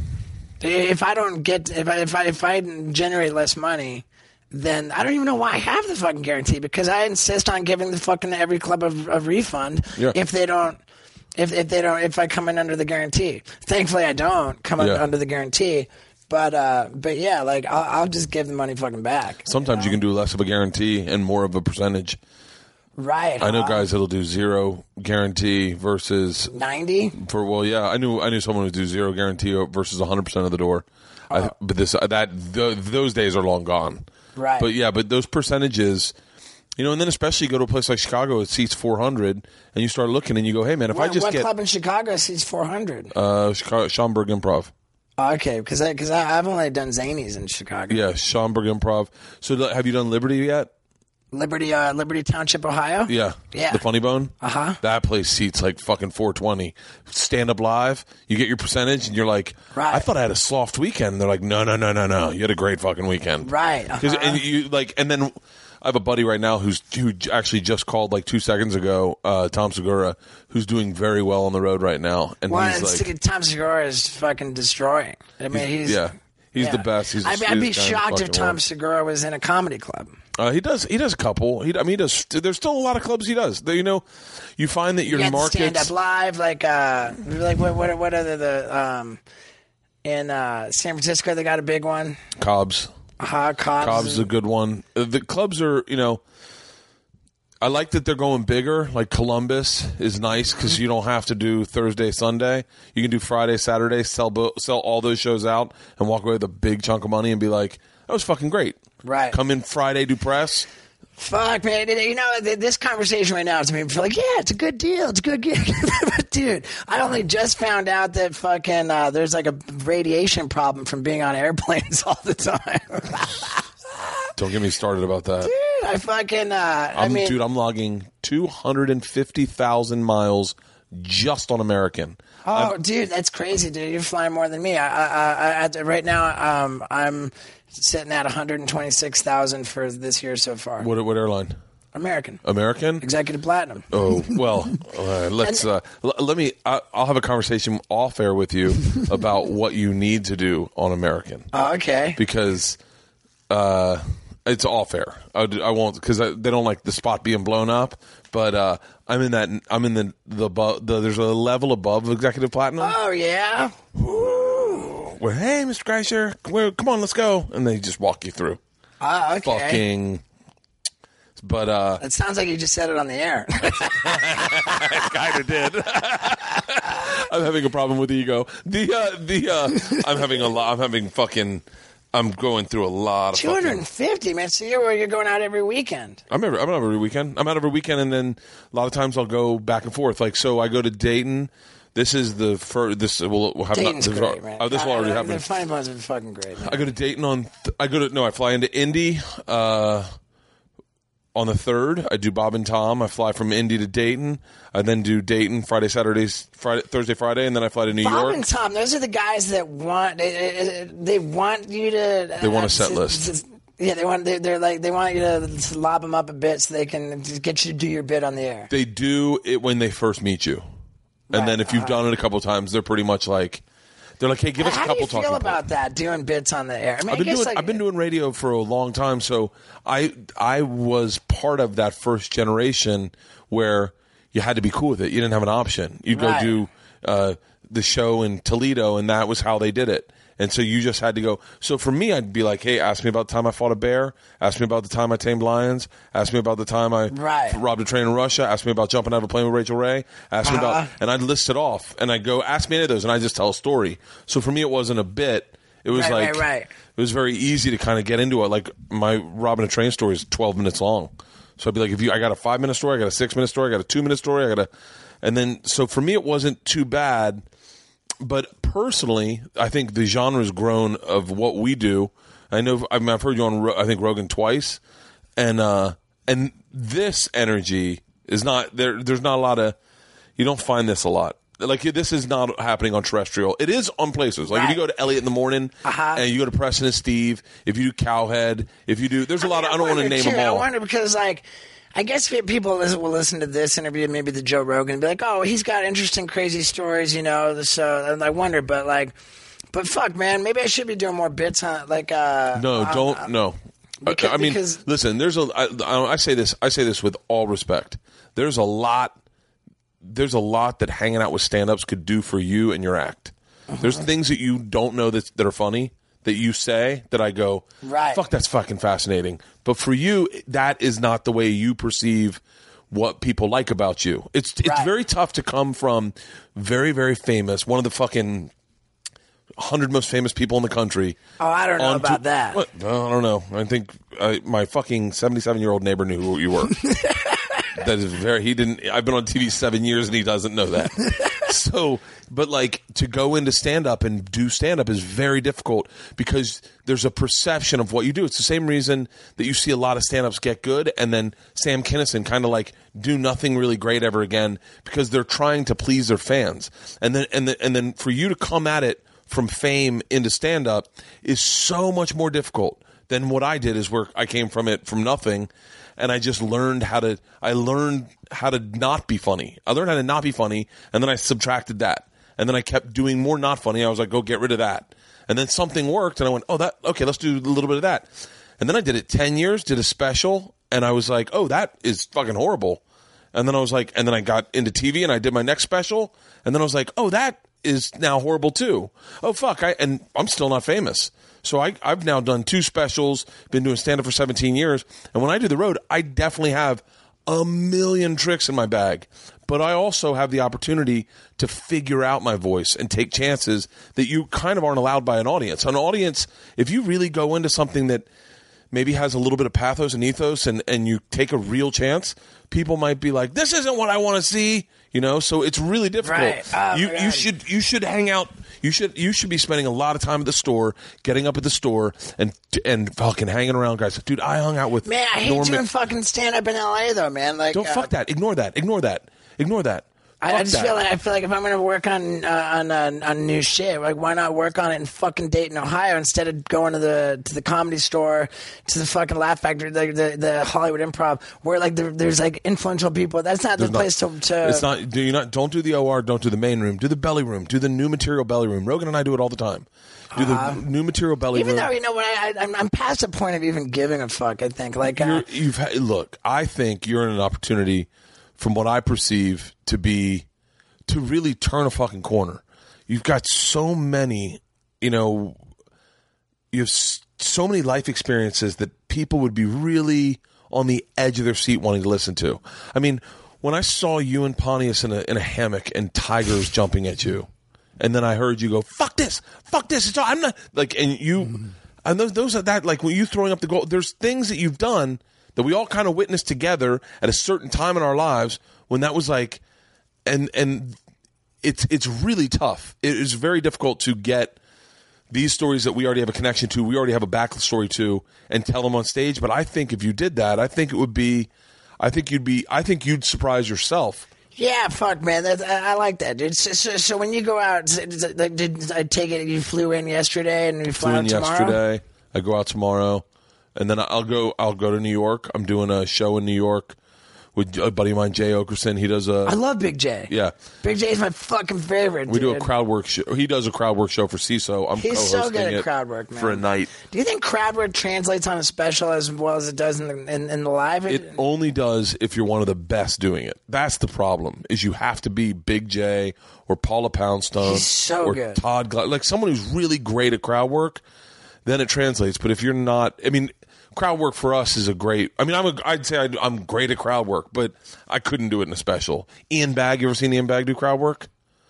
if I don't get if I if I if I generate less money, then I don't even know why I have the fucking guarantee because I insist on giving the fucking every club a, a refund Yeah. if they don't. If, if they don't, if I come in under the guarantee, thankfully I don't come in Yeah. under the guarantee. But uh, but yeah, like I'll, I'll just give the money fucking back. Sometimes you can do less of a guarantee and more of a percentage. Right? I know huh? guys that'll do zero guarantee versus ninety. for well, yeah. I knew I knew someone who do zero guarantee versus one hundred percent of the door. I, but this that th- those days are long gone. Right. But yeah, but those percentages. You know, and then especially you go to a place like Chicago, it seats four hundred, and you start looking and you go, hey, man, if What, I just what get club in Chicago seats four hundred? uh, Chicago, Schaumburg Improv. Okay, because I, cause I, I've only done Zanies in Chicago. Yeah, Schaumburg Improv. So th- have you done Liberty yet? Liberty, uh, Liberty Township, Ohio. Yeah. Yeah. The Funny Bone? Uh-huh. That place seats like fucking four twenty. Stand up live, you get your percentage, and you're like, Right. I thought I had a soft weekend. They're like, no, no, no, no, no. You had a great fucking weekend. Right, 'Cause- uh-huh. And you like, and then I have a buddy right now who's who actually just called like two seconds ago, uh, Tom Segura, who's doing very well on the road right now. And Well, he's it's, like, Tom Segura is fucking destroying. I mean, he's yeah. He's yeah. the best. He's, I'd, be- he's I'd be the guy in the shocked if fucking Tom world. Segura was in a comedy club. Uh, he does. He does a couple. He, I mean, he does. There's still a lot of clubs he does. You know, you find that your You stand markets. up live, like uh, like what what what are the, the um, in uh, San Francisco? They got a big one. Cobb's. Uh, Cobb's. Cobb's is a good one. Uh, The clubs are, you know, I like that they're going bigger. Like Columbus is nice because you don't have to do Thursday, Sunday. You can do Friday, Saturday, sell bo- sell all those shows out, and walk away with a big chunk of money and be like, that was fucking great. Right. Come in Friday, do press. Fuck, man. You know, th- this conversation right now to me, feel like, yeah, it's a good deal. It's a good gig. But, dude, I only just found out that fucking uh, there's like a radiation problem from being on airplanes all the time. Don't get me started about that. Dude, I fucking, uh, I I'm, mean, dude, I'm logging two hundred fifty thousand miles just on American. oh, dude, that's crazy, dude. You're flying more than me. I, I, I, I at- right now, um, I'm sitting at one hundred twenty-six thousand for this year so far. What, what airline? American. American? Executive Platinum. Oh, well, uh, let's uh, l- let me I, I'll have a conversation off air with you about what you need to do on American Oh, okay. because uh It's off air. I, I won't because they don't like the spot being blown up. But uh, I'm in that. I'm in the the, the there's a level above executive platinum. Oh yeah. Ooh. Where hey, Mister Kreischer, where, come on, let's go, and they just walk you through. Oh, okay. Fucking. But uh, it sounds like you just said it on the air. I kind of did. I'm having a problem with ego. The uh, the uh, I'm having a lot. I'm having fucking. I'm going through a lot of two hundred fifty, fucking, man. So you're you're going out every weekend. I'm every, I'm out every weekend. I'm out every weekend, and then a lot of times I'll go back and forth. Like so, I go to Dayton. This is the first. This will we'll have Dayton's not, this, great, man. Oh, this will already happen. The Fine Bones are fucking great. Man. I go to Dayton on. Th- I go to no. I fly into Indy. Uh, On the third, I do Bob and Tom. I fly from Indy to Dayton. I then do Dayton Friday, Saturdays, Friday, Thursday, Friday, and then I fly to New Bob York. Bob and Tom, those are the guys that want they, they want you to. They want uh, a set to, list. To, yeah, they want they're, they're like they want you to lob them up a bit so they can get you to do your bit on the air. They do it when they first meet you, and right. then if you've uh-huh. done it a couple times, they're pretty much like. They're like, hey, give us How a couple talking. How do you feel talking about points. that? Doing bits on the air. I mean, I've been I guess doing like, I've been doing radio for a long time, so I I was part of that first generation where you had to be cool with it. You didn't have an option. You'd go right. do uh, the show in Toledo, and that was how they did it. And so you just had to go. So for me, I'd be like, hey, ask me about the time I fought a bear. Ask me about the time I tamed lions. Ask me about the time I right. robbed a train in Russia. Ask me about jumping out of a plane with Rachel Ray. Ask me uh-huh. about, and I'd list it off. And I'd go, ask me any of those, and I just tell a story. So for me, it wasn't a bit. It was right, like, right, right. it was very easy to kind of get into it. Like my robbing a train story is twelve minutes long. So I'd be like, if you, I got a five minute story, I got a six minute story, I got a two minute story, I got a, and then, so for me, it wasn't too bad. But personally, I think the genre's grown of what we do. I know I mean, I've heard you on, I think, Rogan twice, and uh, and this energy is not there. There's not a lot of. You don't find this a lot. Like this is not happening on terrestrial. It is on places. Like right. if you go to Elliot in the Morning, uh-huh. and you go to Preston and Steve. If you do Cowhead, if you do, there's a I lot mean, of. I don't want to name too, them all. I wonder because like. I guess people will listen to this interview, maybe the Joe Rogan, and be like, "Oh, he's got interesting, crazy stories," you know. So, and I wonder, but like, but fuck, man, maybe I should be doing more bits on like. Uh, no, on, don't. on, no, because, I mean, because, listen. There's a. I, I say this. I say this with all respect. There's a lot. There's a lot that hanging out with stand-ups could do for you and your act. Uh-huh. There's things that you don't know that that are funny. That you say that I go, right. fuck, that's fucking fascinating. But for you, that is not the way you perceive what people like about you. It's it's right. very tough to come from very, very famous, one of the fucking one hundred most famous people in the country. Oh, I don't know about that. What? No, I don't know. I think uh, my fucking seventy-seven-year-old neighbor knew who you were. That is very, he didn't, I've been on T V seven years and he doesn't know that. So, but like to go into stand up and do stand up is very difficult because there's a perception of what you do. It's the same reason that you see a lot of stand ups get good and then Sam Kinison kind of like do nothing really great ever again because they're trying to please their fans. And then, and then, and then for you to come at it from fame into stand up is so much more difficult than what I did is where I came from it from nothing. And I just learned how to, I learned how to not be funny. I learned how to not be funny, and then I subtracted that. And then I kept doing more not funny. I was like, go get rid of that. And then something worked, and I went, oh, that, okay, let's do a little bit of that. And then I did it ten years, did a special, and I was like, oh, that is fucking horrible. And then I was like, and then I got into T V, and I did my next special, and then I was like, oh, that is now horrible too. Oh, fuck, I, and I'm still not famous. So I, I've now done two specials, been doing stand-up for seventeen years, and when I do the road, I definitely have a million tricks in my bag. But I also have the opportunity to figure out my voice and take chances that you kind of aren't allowed by an audience. An audience, if you really go into something that maybe has a little bit of pathos and ethos and, and you take a real chance, people might be like, this isn't what I want to see. You know, so it's really difficult. Right. Oh, you you should you should hang out. You should you should be spending a lot of time at the store, getting up at the store, and and fucking hanging around, guys. Dude, I hung out with man. I hate Norman. doing fucking stand up in L A though, man. Like, don't uh, fuck that. Ignore that. Ignore that. Ignore that. I, I Fuck just that. feel like I feel like if I'm going to work on uh, on uh, on new shit, like why not work on it in fucking Dayton, Ohio, instead of going to the to the Comedy Store, to the fucking Laugh Factory, the the, the Hollywood Improv, where like there, there's like influential people. That's not There's the place not, to, to. It's not. Do you not? Don't do the O R. Don't do the main room. Do the belly room. Do the new material belly room. Rogan and I do it all the time. Do the uh, new material belly even room. though you know what I, I I'm, I'm past the point of even giving a fuck. I think like uh, You're, you've had, look. I think you're in an opportunity, from what I perceive, to be to really turn a fucking corner. You've got so many, you know, you have so many life experiences that people would be really on the edge of their seat wanting to listen to. I mean, when I saw you and Pontius in a in a hammock and tigers jumping at you, and then I heard you go, "Fuck this, fuck this." It's all, I'm not like, and you, mm-hmm. and those those are that like when you throwing up the goal. There's things that you've done that we all kind of witnessed together at a certain time in our lives when that was like, and and it's it's really tough. It is very difficult to get these stories that we already have a connection to, we already have a backstory to, and tell them on stage. But I think if you did that, I think it would be, I think you'd be, I think you'd surprise yourself. Yeah, fuck, man. That, I, I like that, dude. So, so, so when you go out, did, did I take it you flew in yesterday and you flew flew out in tomorrow? yesterday. I go out tomorrow, and then I'll go. I'll go to New York. I'm doing a show in New York with a buddy of mine, Jay Okerson. He does a. I love Big J. Yeah, Big J is my fucking favorite. We dude. do a crowd work show. He does a crowd work show for C I S O. I'm He's co-hosting so good at it crowd work, man. for a night. Do you think crowd work translates on a special as well as it does in the, in, in the live? It only does if you're one of the best doing it. That's the problem. Is you have to be Big J or Paula Poundstone He's so or good. Todd Gla- like someone who's really great at crowd work. Then it translates. But if you're not, I mean, crowd work for us is a great. I mean, I'm a, I'd say I, I'm great at crowd work, but I couldn't do it in a special. Ian Bagg, you ever seen Ian Bagg do crowd work?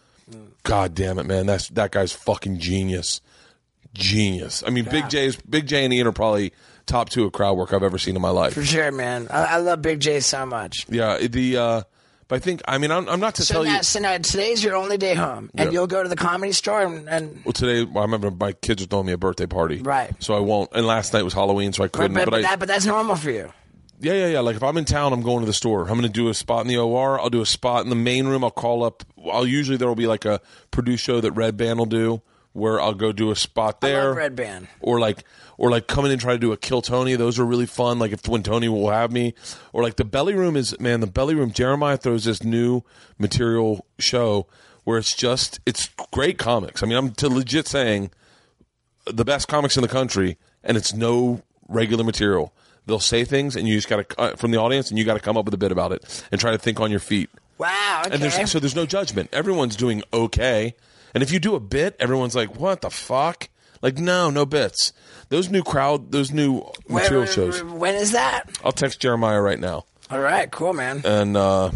God damn it, man! That's that guy's fucking genius, genius. I mean, God. Big J's, Big J and Ian are probably top two of crowd work I've ever seen in my life. For sure, man. I, I love Big J so much. Yeah, the. Uh, But I think, I mean, I'm, I'm not to So tell now, you. so now today's your only day home, and Yeah. you'll go to the Comedy Store and. and Well, today, well, I remember my kids were throwing me a birthday party. Right. So I won't. And last night was Halloween, so I but, couldn't. but, But, but, I, that, but that's normal for you. yeah, yeah, yeah. Like if I'm in town, I'm going to the store. I'm going to do a spot in the O R. I'll do a spot in the main room. I'll call up. I'll usually, there will be like a produced show that Red Band will do where I'll go do a spot there. I love Red Band. Or like, or like coming in and try to do a Kill Tony. Those are really fun. Like if when Tony will have me, or like the Belly Room is man. The Belly Room. Jeremiah throws this new material show where it's just it's great comics. I mean, I'm to legit saying the best comics in the country, and it's no regular material. They'll say things, and you just got to cut from the audience, and you got to come up with a bit about it and try to think on your feet. Wow. Okay. And there's, so there's no judgment. Everyone's doing okay. And if you do a bit, everyone's like, what the fuck? Like, no, no bits. Those new crowd, those new material when, shows. When is that? I'll text Jeremiah right now. All right, cool, man. And uh,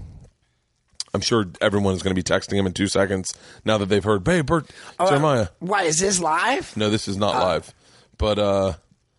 I'm sure everyone's going to be texting him in two seconds now that they've heard, hey, Bert, Oh, Jeremiah. Why, is this live? No, this is not live. But uh,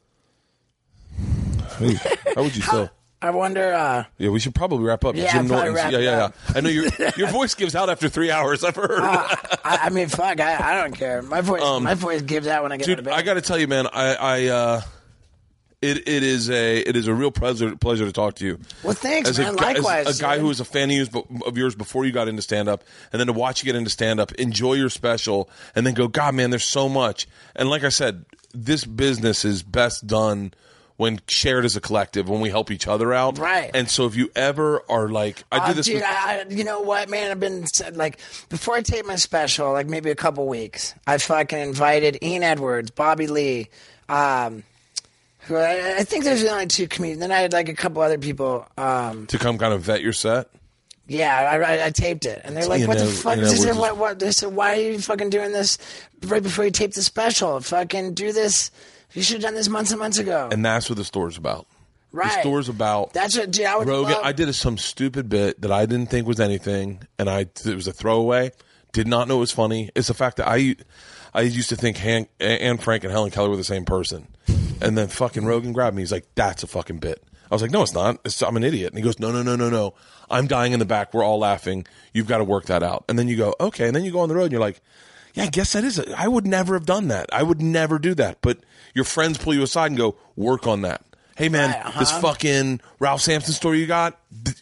hey, how would you feel? I wonder. Uh, Yeah, we should probably wrap up. Yeah, Jim probably Norton's. wrap yeah, it yeah, up. yeah. I know your your voice gives out after three hours. I've heard. uh, I, I mean, fuck. I, I don't care. My voice. my voice gives out when I get out of Dude, bed. I got to tell you, man, I, I uh, it it is a it is a real pleasure pleasure to talk to you. Well, thanks, as man. A, guy- Likewise, as a guy dude. who was a fan of yours, of yours before you got into stand up, and then to watch you get into stand up, enjoy your special, and then go, God, man, there's so much. And like I said, this business is best done when shared as a collective, when we help each other out. Right. And so if you ever are like, I Uh, did this. dude, with, I, I- you know what, man? I've been like, before I tape my special, like maybe a couple weeks, I fucking invited Ian Edwards, Bobby Lee. Um, who I, I think there's the only two comedians. Then I had like a couple other people. Um, to come kind of vet your set. yeah, I, I, I taped it, and they're like, Ian "What the Ed- fuck?" Ian They said, Edwards is- what, what? They said, "Why are you fucking doing this right before you tape the special? Fucking do this. You should have done this months and months ago." And that's what the store's about. Right. The store's about. That's what, dude, I would Rogan, love- I did a, some stupid bit that I didn't think was anything, and I it was a throwaway. Did not know it was funny. It's the fact that I, I used to think Hank, Anne Frank and Helen Keller were the same person, and then fucking Rogan grabbed me. He's like, "That's a fucking bit." I was like, "No, it's not. It's, I'm an idiot." And he goes, "No, no, no, no, no. I'm dying in the back. We're all laughing. You've got to work that out." And then you go, "Okay." And then you go on the road, and you're like, "Yeah, I guess that is. A, I would never have done that. I would never do that." But your friends pull you aside and go, "Work on that." Hey man, Right, uh-huh. this fucking Ralph Sampson story you got, d-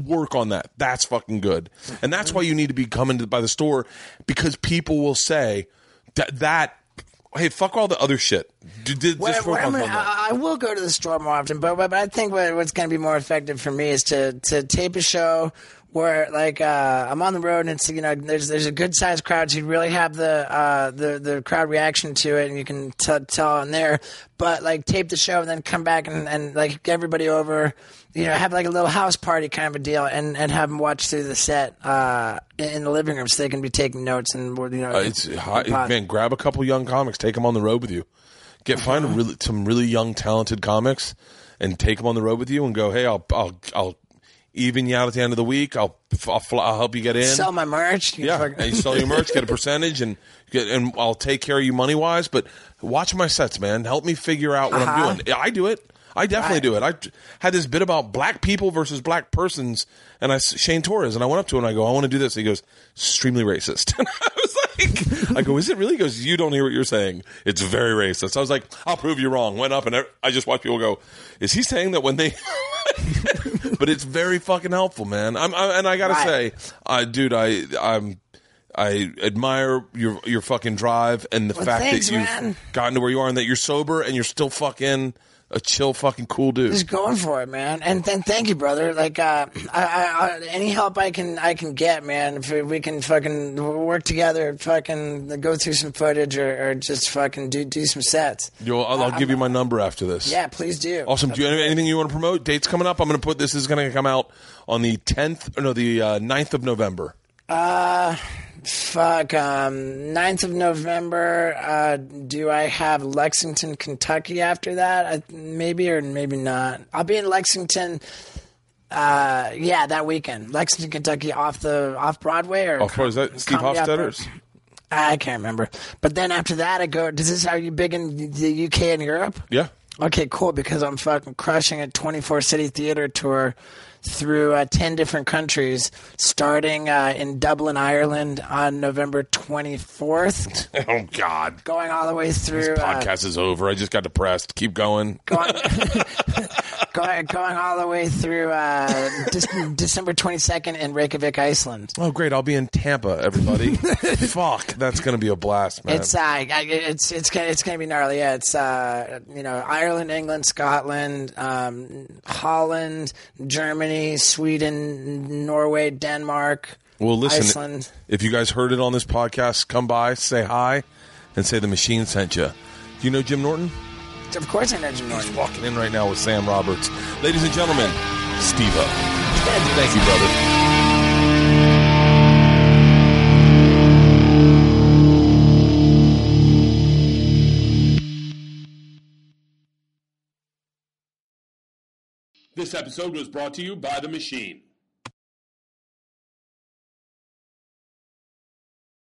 work on that. That's fucking good. And that's why you need to be coming to, by the store, because people will say that, that hey, fuck all the other shit. Did, did, Well, just well, work on I'm gonna- that. I, I will go to the store more often, but, but I think what, what's going to be more effective for me is to, to tape a show where, like, uh, I'm on the road and it's, you know, there's there's a good sized crowd, so you really have the uh, the the crowd reaction to it, and you can t- tell in there. But like, tape the show and then come back and, and like get everybody over, you know, have like a little house party kind of a deal, and, and have them watch through the set uh, in, in the living room, so they can be taking notes and you know. Uh, it's hot, man. Grab a couple young comics, take them on the road with you. Get find a really, some really young, talented comics, and take them on the road with you, and go, hey, I'll I'll I'll even you out at the end of the week. I'll I'll, fly, I'll help you get in. Sell my merch. You Yeah, fucking- and you sell your merch, get a percentage, and get, and I'll take care of you money wise. But watch my sets, man. Help me figure out what Uh-huh. I'm doing. I do it. I definitely do it. I had this bit about black people versus black persons, and I Shane Torres, and I went up to him and I go, I want to do this. And he goes, extremely racist. And I was like, I go, is it really? He goes, you don't hear what you're saying. It's very racist. I was like, I'll prove you wrong. Went up and I just watched people go, is he saying that when they? But it's very fucking helpful, man. I'm, I, and I gotta Right. say, I, dude, I, I'm. I admire your your fucking drive and the Well, fact thanks, that you've man. gotten to where you are and that you're sober and you're still fucking a chill fucking cool dude. Just going for it, man. And then thank you, brother. Like, uh, I, I, I, any help I can, I can get, man. If we can fucking work together, fucking go through some footage, or, or just fucking do do some sets. You'll, I'll, I'll give you my number after this. Yeah, please do. Awesome. Do you have anything you want to promote? Dates coming up. I'm going to put this is going to come out on the tenth, or no, the uh, ninth of November. Uh, fuck. Um, ninth of November. Uh, do I have Lexington, Kentucky after that? I, maybe or maybe not. I'll be in Lexington. Uh, yeah, that weekend, Lexington, Kentucky, off the off Broadway or Oh, what is that? Steve Comedy Hofstadter's? Opera? I can't remember. But then after that, I go. Does this are you big in the U K and Europe? Yeah. Okay, cool. Because I'm fucking crushing a twenty-four city theater tour through uh, ten different countries, starting uh, in Dublin, Ireland, on November twenty-fourth, Oh God. going all the way through. This uh, podcast is over. I just got depressed. Keep going. going, going, going all the way through uh, Dec- December twenty-second in Reykjavik, Iceland. Oh great. I'll be in Tampa, everybody. Fuck. That's going to be a blast, man. It's uh, I- it's it's gonna, it's gonna be gnarly. Yeah, it's uh, you know, Ireland, England, Scotland, um, Holland, Germany, Sweden, Norway, Denmark. Well, listen, Iceland. if you guys heard it on this podcast, come by, say hi, and say the machine sent you. Do you know Jim Norton? Of course, I know Jim Norton. He's walking in right now with Sam Roberts. Ladies and gentlemen, Steve-O. Thank you, brother. This episode was brought to you by The Machine.